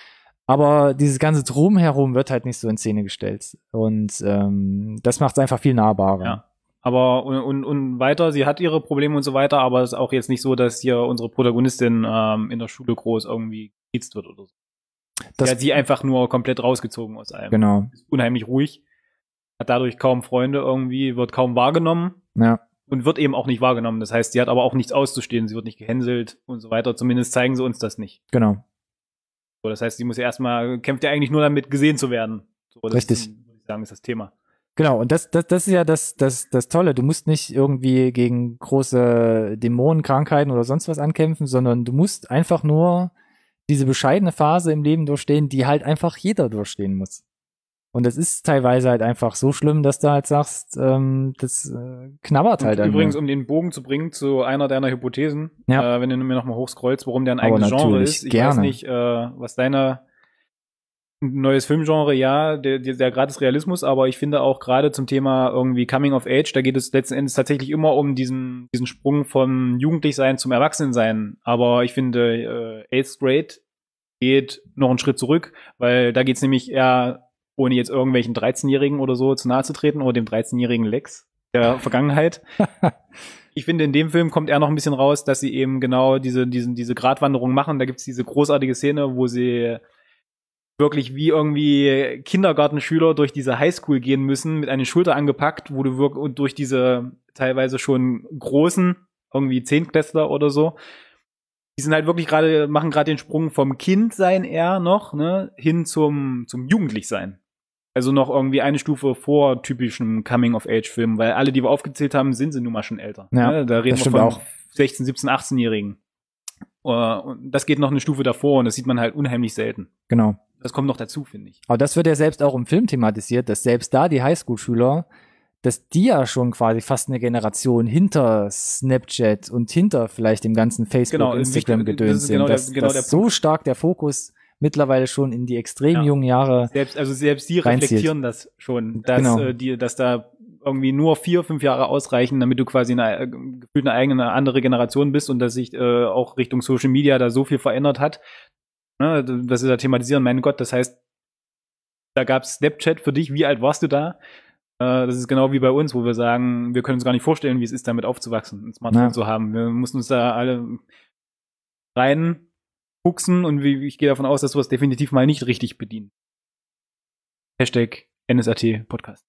Aber dieses ganze Drumherum wird halt nicht so in Szene gestellt. Und ähm, das macht es einfach viel nahbarer. Ja. Aber und, und, und weiter, sie hat ihre Probleme und so weiter, aber es ist auch jetzt nicht so, dass hier unsere Protagonistin ähm, in der Schule groß irgendwie gekietzt wird oder so. Das sie hat sie einfach nur komplett rausgezogen aus allem. Genau. Ist unheimlich ruhig, hat dadurch kaum Freunde irgendwie, wird kaum wahrgenommen. Ja. Und wird eben auch nicht wahrgenommen. Das heißt, sie hat aber auch nichts auszustehen, sie wird nicht gehänselt und so weiter. Zumindest zeigen sie uns das nicht. Genau. So, das heißt, sie muss ja erstmal, kämpft ja eigentlich nur damit, gesehen zu werden. So, das Richtig. Ist, würde ich sagen, ist das Thema. Genau, und das, das, das ist ja das, das, das Tolle. Du musst nicht irgendwie gegen große Dämonen, Krankheiten oder sonst was ankämpfen, sondern du musst einfach nur diese bescheidene Phase im Leben durchstehen, die halt einfach jeder durchstehen muss. Und das ist teilweise halt einfach so schlimm, dass du halt sagst, ähm, das äh, knabbert halt. Und übrigens, an um den Bogen zu bringen zu einer deiner Hypothesen, ja. äh, wenn du mir nochmal hochscrollst, warum der ein Aber eigenes Genre ist. Ich gerne. weiß nicht, äh, was deine neues Filmgenre, ja, der, der, der Grad des Realismus, aber ich finde auch gerade zum Thema irgendwie Coming of Age, da geht es letzten Endes tatsächlich immer um diesen, diesen Sprung vom Jugendlichsein zum Erwachsenensein. Aber ich finde, äh, Eighth Grade geht noch einen Schritt zurück, weil da geht's nämlich eher, ohne jetzt irgendwelchen dreizehnjährigen oder so zu nahe zu treten, oder dem dreizehnjährigen Lex der Vergangenheit. Ich finde, in dem Film kommt er noch ein bisschen raus, dass sie eben genau diese, diesen, diese Gratwanderung machen. Da gibt's diese großartige Szene, wo sie wirklich wie irgendwie Kindergartenschüler durch diese Highschool gehen müssen, mit einer Schulter angepackt, wo du wirklich und durch diese teilweise schon großen, irgendwie Zehntklässler oder so, die sind halt wirklich gerade, machen gerade den Sprung vom Kindsein eher noch, ne, hin zum, zum Jugendlichsein. Also noch irgendwie eine Stufe vor typischen Coming-of-Age-Filmen, weil alle, die wir aufgezählt haben, sind sie nun mal schon älter. Ja, ne? Da reden das wir von auch. sechzehn, siebzehn, achtzehnjährigen. Und das geht noch eine Stufe davor und das sieht man halt unheimlich selten. Genau. Das kommt noch dazu, finde ich. Aber das wird ja selbst auch im Film thematisiert, dass selbst da die Highschool-Schüler, dass die ja schon quasi fast eine Generation hinter Snapchat und hinter vielleicht dem ganzen Facebook, Genau, Instagram-Gedöns sind. Genau der, dass genau dass der so Punkt. stark der Fokus mittlerweile schon in die extrem Ja. jungen Jahre Selbst, also selbst die reinzieht. reflektieren das schon, dass, Genau. äh, die, dass da irgendwie nur vier, fünf Jahre ausreichen, damit du quasi eine, äh, gefühlt eine eigene, eine andere Generation bist und dass sich äh, auch Richtung Social Media da so viel verändert hat. Ne, dass sie da thematisieren, mein Gott, das heißt, da gab's Snapchat für dich, wie alt warst du da? Äh, das ist genau wie bei uns, wo wir sagen, wir können uns gar nicht vorstellen, wie es ist, damit aufzuwachsen, ein Smartphone Ja. zu haben. Wir mussten uns da alle reinfuchsen und wie, ich gehe davon aus, dass sowas definitiv mal nicht richtig bedient. Hashtag N S A T Podcast.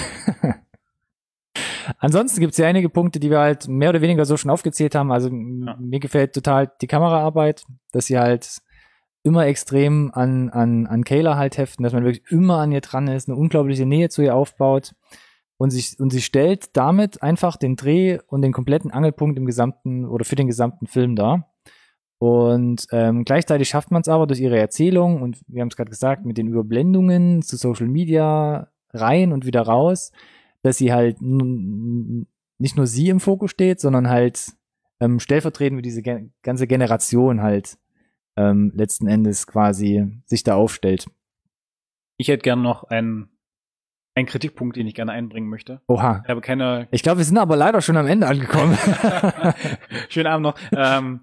Ansonsten gibt es ja einige Punkte, die wir halt mehr oder weniger so schon aufgezählt haben. Also m- Ja. mir gefällt total die Kameraarbeit, dass sie halt immer extrem an, an, an Kayla halt heften, dass man wirklich immer an ihr dran ist, eine unglaubliche Nähe zu ihr aufbaut und sich und sie stellt damit einfach den Dreh und den kompletten Angelpunkt im gesamten oder für den gesamten Film dar. Und ähm, gleichzeitig schafft man es aber durch ihre Erzählung und wir haben es gerade gesagt, mit den Überblendungen zu Social Media rein und wieder raus, dass sie halt n- nicht nur sie im Fokus steht, sondern halt ähm, stellvertretend für diese gen- ganze Generation halt ähm, letzten Endes quasi sich da aufstellt. Ich hätte gern noch einen, einen Kritikpunkt, den ich gerne einbringen möchte. Oha. Ich habe keine. Ich glaube, wir sind aber leider schon am Ende angekommen. Schönen Abend noch. ähm,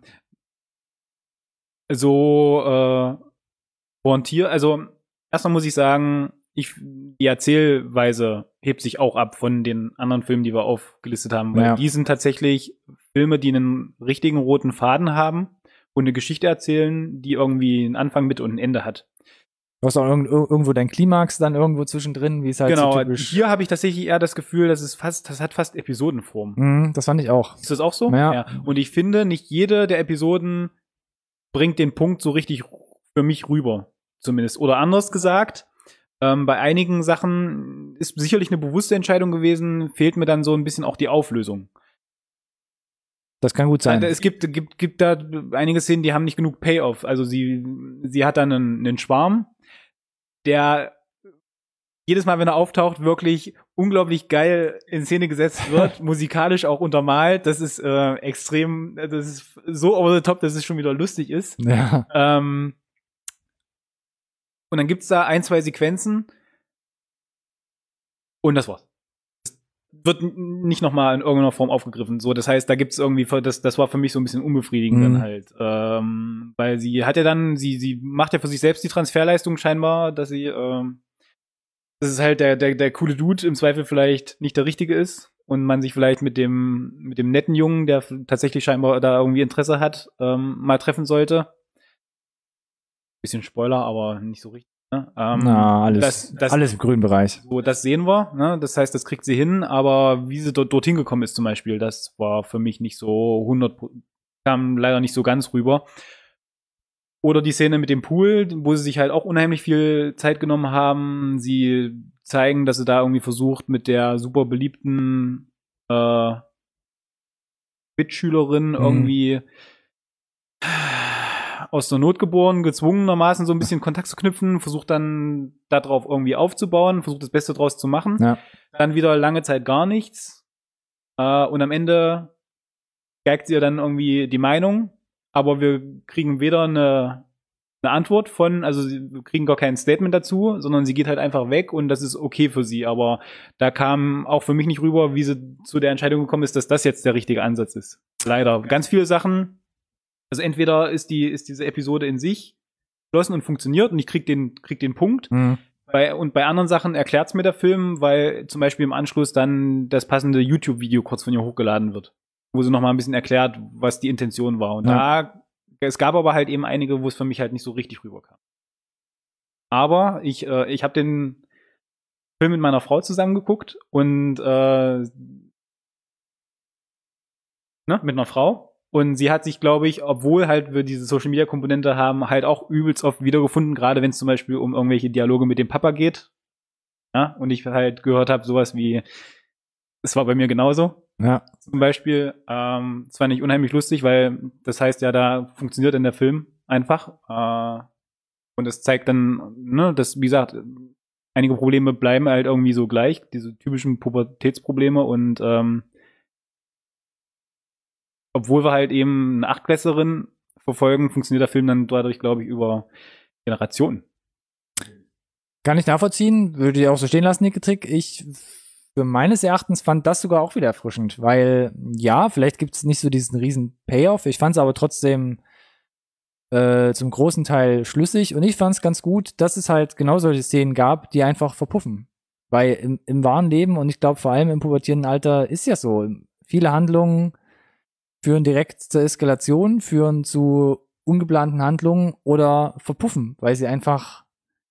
so äh, pointier, also erstmal muss ich sagen, ich, die Erzählweise hebt sich auch ab von den anderen Filmen, die wir aufgelistet haben, weil Ja. die sind tatsächlich Filme, die einen richtigen roten Faden haben und eine Geschichte erzählen, die irgendwie einen Anfang, Mitte und ein Ende hat. Du hast auch irgend, irgendwo dein Klimax dann irgendwo zwischendrin, wie es halt Genau, so typisch. hier habe ich tatsächlich eher das Gefühl, dass es fast, das hat fast Episodenform. Mhm, das fand ich auch. Ist das auch so? Ja. Und ich finde, nicht jede der Episoden bringt den Punkt so richtig für mich rüber, zumindest. Oder anders gesagt, ähm, bei einigen Sachen ist sicherlich eine bewusste Entscheidung gewesen, fehlt mir dann so ein bisschen auch die Auflösung. Das kann gut sein. Es gibt, gibt, gibt da einige Szenen, die haben nicht genug Payoff. Also sie, sie hat dann einen, einen Schwarm, der jedes Mal, wenn er auftaucht, wirklich unglaublich geil in Szene gesetzt wird, musikalisch auch untermalt. Das ist äh, extrem, das ist so over the top, dass es schon wieder lustig ist. Ja. Ähm, Und dann gibt's da ein, zwei Sequenzen und das war's. Wird nicht nochmal in irgendeiner Form aufgegriffen. So, das heißt, da gibt's irgendwie, das, das war für mich so ein bisschen unbefriedigend Mhm. dann halt. Ähm, weil sie hat ja dann, sie, sie macht ja für sich selbst die Transferleistung scheinbar, dass sie, ähm, dass es halt der, der, der coole Dude im Zweifel vielleicht nicht der Richtige ist und man sich vielleicht mit dem, mit dem netten Jungen, der f- tatsächlich scheinbar da irgendwie Interesse hat, ähm, mal treffen sollte. Bisschen Spoiler, aber nicht so richtig. Ne? Ähm, Na, alles, das, das, alles im grünen Bereich. So, das sehen wir, ne? Das heißt, das kriegt sie hin, aber wie sie dort, dorthin gekommen ist zum Beispiel, das war für mich nicht so hundert, kam leider nicht so ganz rüber. Oder die Szene mit dem Pool, wo sie sich halt auch unheimlich viel Zeit genommen haben. Sie zeigen, dass sie da irgendwie versucht, mit der super beliebten äh, Mitschülerin Mhm. irgendwie aus der Not geboren, gezwungenermaßen so ein bisschen Kontakt zu knüpfen, versucht dann darauf irgendwie aufzubauen, versucht das Beste draus zu machen. Ja. Dann wieder lange Zeit gar nichts. Äh, und am Ende geigt sie ihr dann irgendwie die Meinung, aber wir kriegen weder eine, eine Antwort von, also wir kriegen gar kein Statement dazu, sondern sie geht halt einfach weg und das ist okay für sie. Aber da kam auch für mich nicht rüber, wie sie zu der Entscheidung gekommen ist, dass das jetzt der richtige Ansatz ist. Leider. Ganz viele Sachen. Also entweder ist die, ist diese Episode in sich geschlossen und funktioniert und ich krieg den, krieg den Punkt. Mhm. Bei, und bei anderen Sachen erklärt's mir der Film, weil zum Beispiel im Anschluss dann das passende YouTube-Video kurz von ihr hochgeladen wird, wo sie noch mal ein bisschen erklärt, was die Intention war. Und Ja. da, es gab aber halt eben einige, wo es für mich halt nicht so richtig rüberkam. Aber ich, äh, ich habe den Film mit meiner Frau zusammen geguckt und äh, ne, mit einer Frau. Und sie hat sich, glaube ich, obwohl halt wir diese Social-Media-Komponente haben, halt auch übelst oft wiedergefunden, gerade wenn es zum Beispiel um irgendwelche Dialoge mit dem Papa geht. Ja, und ich halt gehört habe, sowas wie, es war bei mir genauso, Ja. zum Beispiel. Ähm, es war nicht unheimlich lustig, weil das heißt ja, da funktioniert dann der Film einfach. Äh, und es zeigt dann, ne, dass, wie gesagt, einige Probleme bleiben halt irgendwie so gleich, diese typischen Pubertätsprobleme und ähm, obwohl wir halt eben eine Achtklässlerin verfolgen, funktioniert der Film dann dadurch, glaube ich, über Generationen. Kann ich nachvollziehen, würde ich auch so stehen lassen, die Kritik. Ich für meines Erachtens fand das sogar auch wieder erfrischend, weil ja, vielleicht gibt es nicht so diesen riesen Payoff. Ich fand es aber trotzdem äh, zum großen Teil schlüssig und ich fand es ganz gut, dass es halt genau solche Szenen gab, die einfach verpuffen. Weil im, im wahren Leben und ich glaube vor allem im pubertierenden Alter ist ja so, viele Handlungen führen direkt zur Eskalation, führen zu ungeplanten Handlungen oder verpuffen, weil sie einfach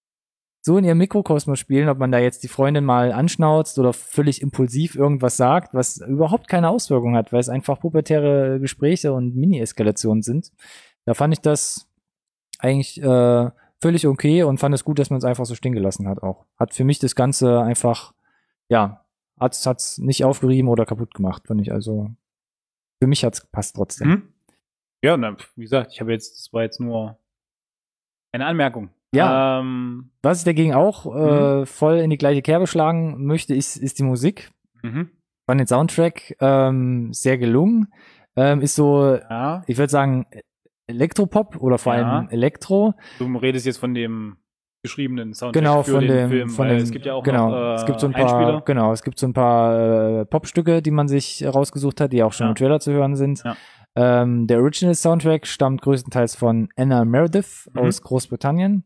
so in ihrem Mikrokosmos spielen, ob man da jetzt die Freundin mal anschnauzt oder völlig impulsiv irgendwas sagt, was überhaupt keine Auswirkung hat, weil es einfach pubertäre Gespräche und Mini-Eskalationen sind. Da fand ich das eigentlich äh, völlig okay und fand es gut, dass man es einfach so stehen gelassen hat auch. Hat für mich das Ganze einfach, ja, hat's, hat's nicht aufgerieben oder kaputt gemacht, fand ich also. Für mich hat's gepasst trotzdem. Mhm. Ja, na, wie gesagt, ich habe jetzt, das war jetzt nur eine Anmerkung. Ja. Ähm, Was ich dagegen auch äh, voll in die gleiche Kerbe schlagen möchte, ist, ist die Musik. mhm. Fand den Soundtrack ähm, sehr gelungen. Ähm, ist so, Ja, ich würde sagen, Elektropop oder vor Ja. allem Elektro. du redest jetzt von dem geschriebenen Soundtrack Genau, für von den dem, Film, von weil dem, es gibt ja auch genau, noch äh, es gibt so ein paar, Einspieler. genau, es gibt so ein paar äh, Popstücke, die man sich rausgesucht hat, die auch schon Ja. im Trailer zu hören sind. Ja. Ähm, der Original Soundtrack stammt größtenteils von Anna Meredith Mhm. aus Großbritannien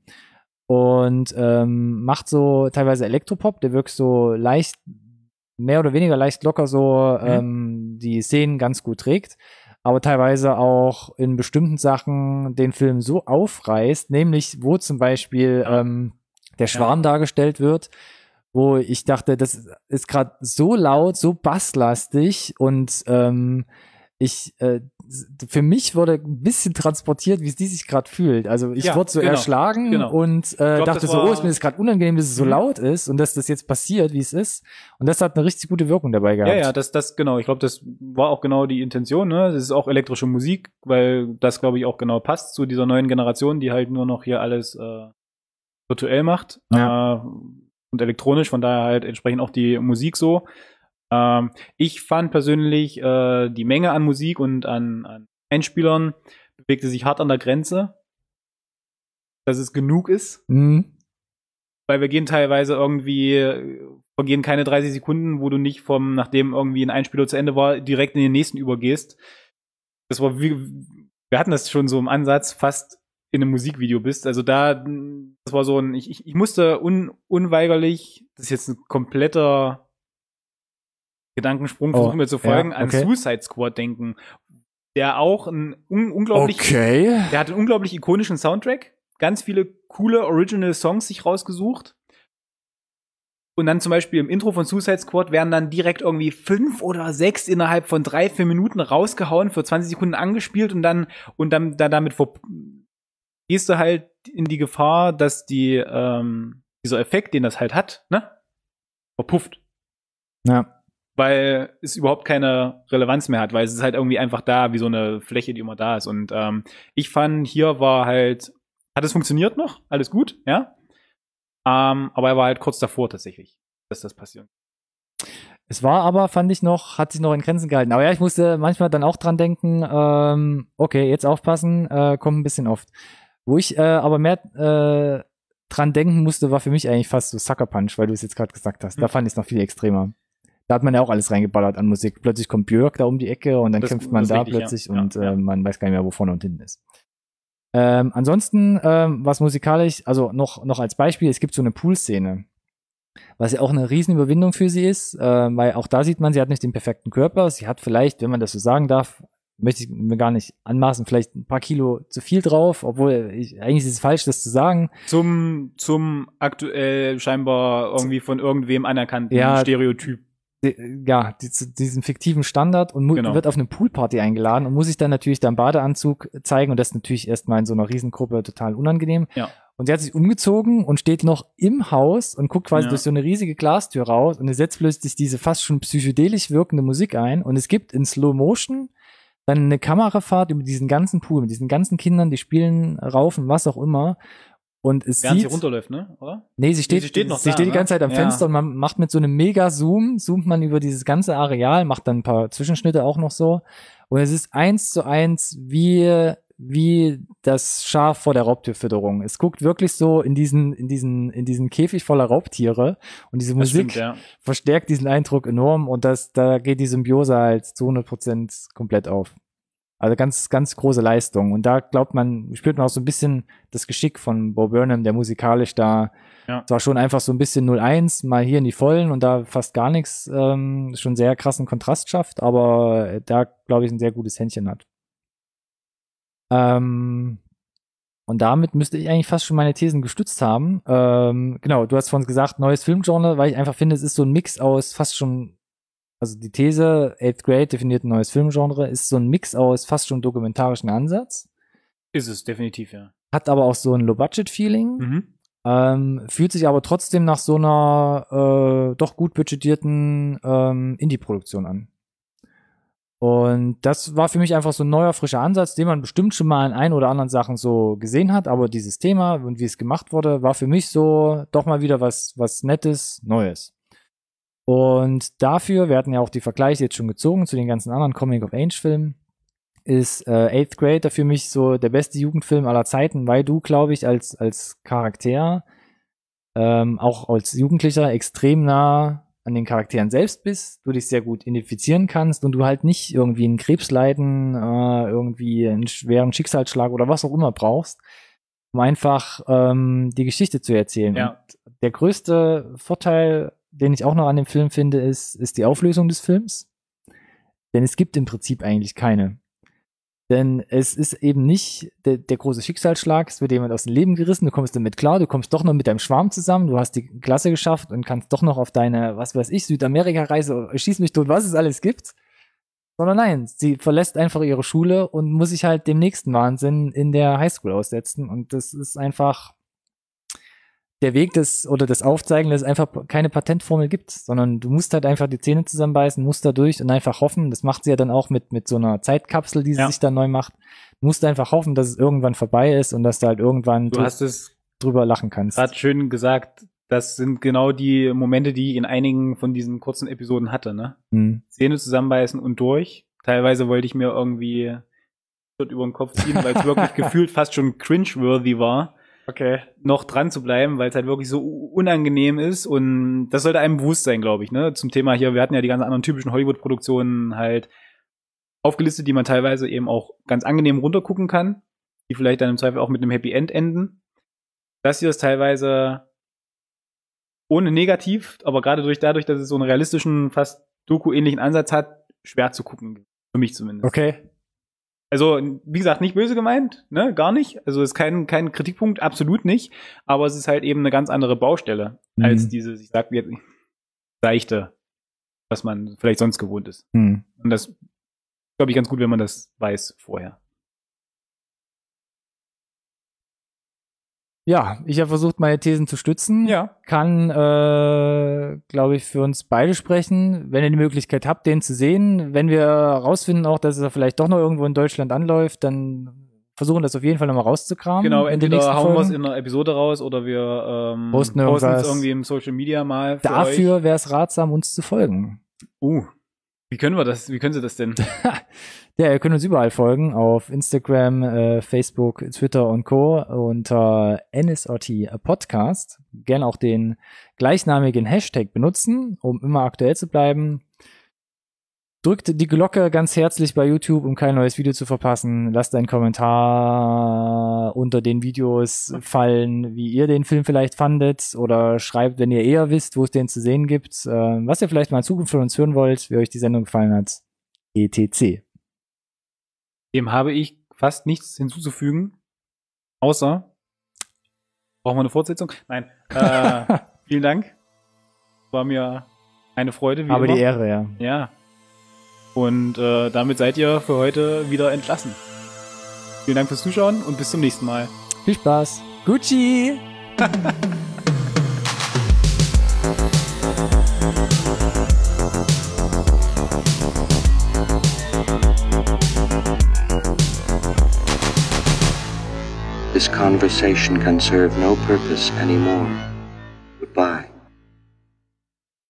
und ähm, macht so teilweise Elektropop, der wirkt so leicht, mehr oder weniger leicht locker so Mhm. ähm, die Szenen ganz gut trägt, aber teilweise auch in bestimmten Sachen den Film so aufreißt, nämlich wo zum Beispiel Ja. ähm, der Schwarm dargestellt wird, wo ich dachte, das ist gerade so laut, so basslastig und ähm, ich äh, für mich wurde ein bisschen transportiert, wie es die sich gerade fühlt. Also ich Ja, wurde so genau, erschlagen genau. und äh, glaub, dachte das so, war- oh, ist mir das gerade unangenehm, dass es so Mhm. laut ist und dass das jetzt passiert, wie es ist. Und das hat eine richtig gute Wirkung dabei gehabt. Ja, ja, das, das, genau. Ich glaube, das war auch genau die Intention, ne? Das ist auch elektrische Musik, weil das, glaube ich, auch genau passt zu dieser neuen Generation, die halt nur noch hier alles äh, virtuell macht. Ja. Äh, und elektronisch, von daher halt entsprechend auch die Musik so. Ähm, ich fand persönlich äh, die Menge an Musik und an, an Einspielern bewegte sich hart an der Grenze, dass es genug ist. Mhm. weil wir gehen teilweise irgendwie, vergehen keine dreißig Sekunden, wo du nicht vom, nachdem irgendwie ein Einspieler zu Ende war, direkt in den nächsten übergehst. Das war wie, wir hatten das schon so im Ansatz, fast in einem Musikvideo bist. Also da, das war so ein, ich, ich, ich musste un, unweigerlich, das ist jetzt ein kompletter Gedankensprung, oh, versuchen wir zu folgen, ja, okay. an Suicide Squad denken. Der auch ein un, unglaublich, okay. der hat einen unglaublich ikonischen Soundtrack, ganz viele coole Original Songs sich rausgesucht. Und dann zum Beispiel im Intro von Suicide Squad werden dann direkt irgendwie fünf oder sechs innerhalb von drei, vier Minuten rausgehauen, für zwanzig Sekunden angespielt und dann, und dann, da damit vor, gehst du halt in die Gefahr, dass die, ähm, dieser Effekt, den das halt hat, ne, verpufft. Ja. Weil es überhaupt keine Relevanz mehr hat, weil es ist halt irgendwie einfach da, wie so eine Fläche, die immer da ist. Und ähm, ich fand, hier war halt, hat es funktioniert noch, alles gut, ja. Ähm, aber er war halt kurz davor tatsächlich, dass das passiert. Es war aber, fand ich noch, hat sich noch in Grenzen gehalten. Aber ja, ich musste manchmal dann auch dran denken, ähm, okay, jetzt aufpassen, äh, kommt ein bisschen oft. Wo ich äh, aber mehr äh, dran denken musste, war für mich eigentlich fast so Sucker Punch, weil du es jetzt gerade gesagt hast. Hm. Da fand ich es noch viel extremer. Da hat man ja auch alles reingeballert an Musik. Plötzlich kommt Björk da um die Ecke und dann das, kämpft man da richtig, plötzlich ja. und ja, ja. Äh, man weiß gar nicht mehr, wo vorne und hinten ist. Ähm, ansonsten, ähm, was musikalisch, also noch, noch als Beispiel, es gibt so eine Pool-Szene, was ja auch eine Riesenüberwindung für sie ist, äh, weil auch da sieht man, sie hat nicht den perfekten Körper. Sie hat vielleicht, wenn man das so sagen darf, möchte ich mir gar nicht anmaßen, vielleicht ein paar Kilo zu viel drauf, obwohl ich, eigentlich ist es falsch, das zu sagen. Zum, zum aktuell scheinbar irgendwie von irgendwem anerkannten ja, Stereotyp. Ja, die, diesen fiktiven Standard und mu- genau. wird auf eine Poolparty eingeladen und muss sich dann natürlich da im Badeanzug zeigen und das ist natürlich erstmal in so einer Riesengruppe total unangenehm. Ja. Und sie hat sich umgezogen und steht noch im Haus und guckt quasi ja. durch so eine riesige Glastür raus und es setzt plötzlich diese fast schon psychedelisch wirkende Musik ein und es gibt in Slow Motion dann eine Kamerafahrt über diesen ganzen Pool mit diesen ganzen Kindern, die spielen, raufen, was auch immer. Und es Während sieht, sie runterläuft, ne? Oder? Nee, sie steht, sie steht, noch sie da, steht die ganze Zeit am ja. Fenster und man macht mit so einem Mega-Zoom, zoomt man über dieses ganze Areal, macht dann ein paar Zwischenschnitte auch noch so. Und es ist eins zu eins wie, wie das Schaf vor der Raubtierfütterung. Es guckt wirklich so in diesen, in diesen, in diesen Käfig voller Raubtiere und diese das Musik stimmt, ja. verstärkt diesen Eindruck enorm und das, da geht die Symbiose halt zu hundert Prozent komplett auf. Also ganz, ganz große Leistung. Und da glaubt man, spürt man auch so ein bisschen das Geschick von Bo Burnham, der musikalisch da ja. zwar schon einfach so ein bisschen null eins, mal hier in die Vollen und da fast gar nichts, ähm, schon sehr krassen Kontrast schafft, aber da, glaube ich, ein sehr gutes Händchen hat. Ähm, und damit müsste ich eigentlich fast schon meine Thesen gestützt haben. Ähm, genau, du hast vorhin gesagt, neues Filmgenre, weil ich einfach finde, es ist so ein Mix aus fast schon Also die These, Eighth Grade definiert ein neues Filmgenre, ist so ein Mix aus fast schon dokumentarischen Ansatz. Ist es, definitiv, ja. Hat aber auch so ein Low-Budget-Feeling. Mhm. Ähm, fühlt sich aber trotzdem nach so einer äh, doch gut budgetierten ähm, Indie-Produktion an. Und das war für mich einfach so ein neuer, frischer Ansatz, den man bestimmt schon mal in ein oder anderen Sachen so gesehen hat, aber dieses Thema und wie es gemacht wurde, war für mich so doch mal wieder was, was Nettes, Neues. Und dafür, wir hatten ja auch die Vergleiche jetzt schon gezogen zu den ganzen anderen Coming-of-Age-Filmen, ist äh, Eighth Grade für mich so der beste Jugendfilm aller Zeiten, weil du, glaube ich, als als Charakter, ähm, auch als Jugendlicher, extrem nah an den Charakteren selbst bist, du dich sehr gut identifizieren kannst und du halt nicht irgendwie einen Krebs leiden, äh, irgendwie einen schweren Schicksalsschlag oder was auch immer brauchst, um einfach ähm, die Geschichte zu erzählen. Ja. Und der größte Vorteil, den ich auch noch an dem Film finde, ist, ist die Auflösung des Films. Denn es gibt im Prinzip eigentlich keine. Denn es ist eben nicht der, der große Schicksalsschlag, es wird jemand aus dem Leben gerissen, du kommst damit klar, du kommst doch noch mit deinem Schwarm zusammen, du hast die Klasse geschafft und kannst doch noch auf deine, was weiß ich, Südamerika-Reise, schieß mich tot, was es alles gibt. Sondern nein, sie verlässt einfach ihre Schule und muss sich halt dem nächsten Wahnsinn in der Highschool aussetzen. Und das ist einfach der Weg des, oder das Aufzeigen, dass es einfach keine Patentformel gibt, sondern du musst halt einfach die Zähne zusammenbeißen, musst da durch und einfach hoffen, das macht sie ja dann auch mit, mit so einer Zeitkapsel, die sie ja. sich dann neu macht. Du musst einfach hoffen, dass es irgendwann vorbei ist und dass du halt irgendwann du drü- hast es drüber lachen kannst. gerade schön gesagt, das sind genau die Momente, die ich in einigen von diesen kurzen Episoden hatte, ne? Hm. Zähne zusammenbeißen und durch. Teilweise wollte ich mir irgendwie dort über den Kopf ziehen, weil es wirklich gefühlt fast schon cringe-worthy war. Okay. noch dran zu bleiben, weil es halt wirklich so unangenehm ist und das sollte einem bewusst sein, glaube ich, ne? Zum Thema hier, wir hatten ja die ganzen anderen typischen Hollywood-Produktionen halt aufgelistet, die man teilweise eben auch ganz angenehm runtergucken kann, die vielleicht dann im Zweifel auch mit einem Happy End enden. Das hier ist teilweise ohne negativ, aber gerade durch dadurch, dass es so einen realistischen, fast Doku-ähnlichen Ansatz hat, schwer zu gucken. Für mich zumindest. Okay. Also, wie gesagt, nicht böse gemeint, ne, gar nicht. Also, es ist kein, kein Kritikpunkt, absolut nicht. Aber es ist halt eben eine ganz andere Baustelle Mhm. als dieses, ich sag jetzt, seichte, was man vielleicht sonst gewohnt ist. Mhm. Und das ist, glaube ich, ganz gut, wenn man das weiß vorher. Ja, ich habe versucht, meine Thesen zu stützen. Ja. Kann, äh, glaube ich, für uns beide sprechen. Wenn ihr die Möglichkeit habt, den zu sehen, wenn wir rausfinden auch, dass er vielleicht doch noch irgendwo in Deutschland anläuft, dann versuchen das auf jeden Fall nochmal rauszukramen. Genau, in den entweder nächsten hauen wir es Folgen. in einer Episode raus oder wir ähm, Posten posten es irgendwas. irgendwie im Social Media mal für Dafür wäre es ratsam, uns zu folgen. euch. Uh, wie können wir das, wie können Sie das denn? Ja, ihr könnt uns überall folgen, auf Instagram, äh, Facebook, Twitter und Co. unter N S R T Podcast. Gerne auch den gleichnamigen Hashtag benutzen, um immer aktuell zu bleiben. Drückt die Glocke ganz herzlich bei YouTube, um kein neues Video zu verpassen. Lasst einen Kommentar unter den Videos fallen, wie ihr den Film vielleicht fandet. Oder schreibt, wenn ihr eher wisst, wo es den zu sehen gibt, äh, was ihr vielleicht mal in Zukunft von uns hören wollt, wie euch die Sendung gefallen hat. et cetera. Dem habe ich fast nichts hinzuzufügen, außer brauchen wir eine Fortsetzung? Nein. Äh, vielen Dank. War mir eine Freude. Wie Aber immer. die Ehre, ja. Ja. Und äh, damit seid ihr für heute wieder entlassen. Vielen Dank fürs Zuschauen und bis zum nächsten Mal. Viel Spaß. Gucci! This conversation can serve no purpose anymore. Goodbye.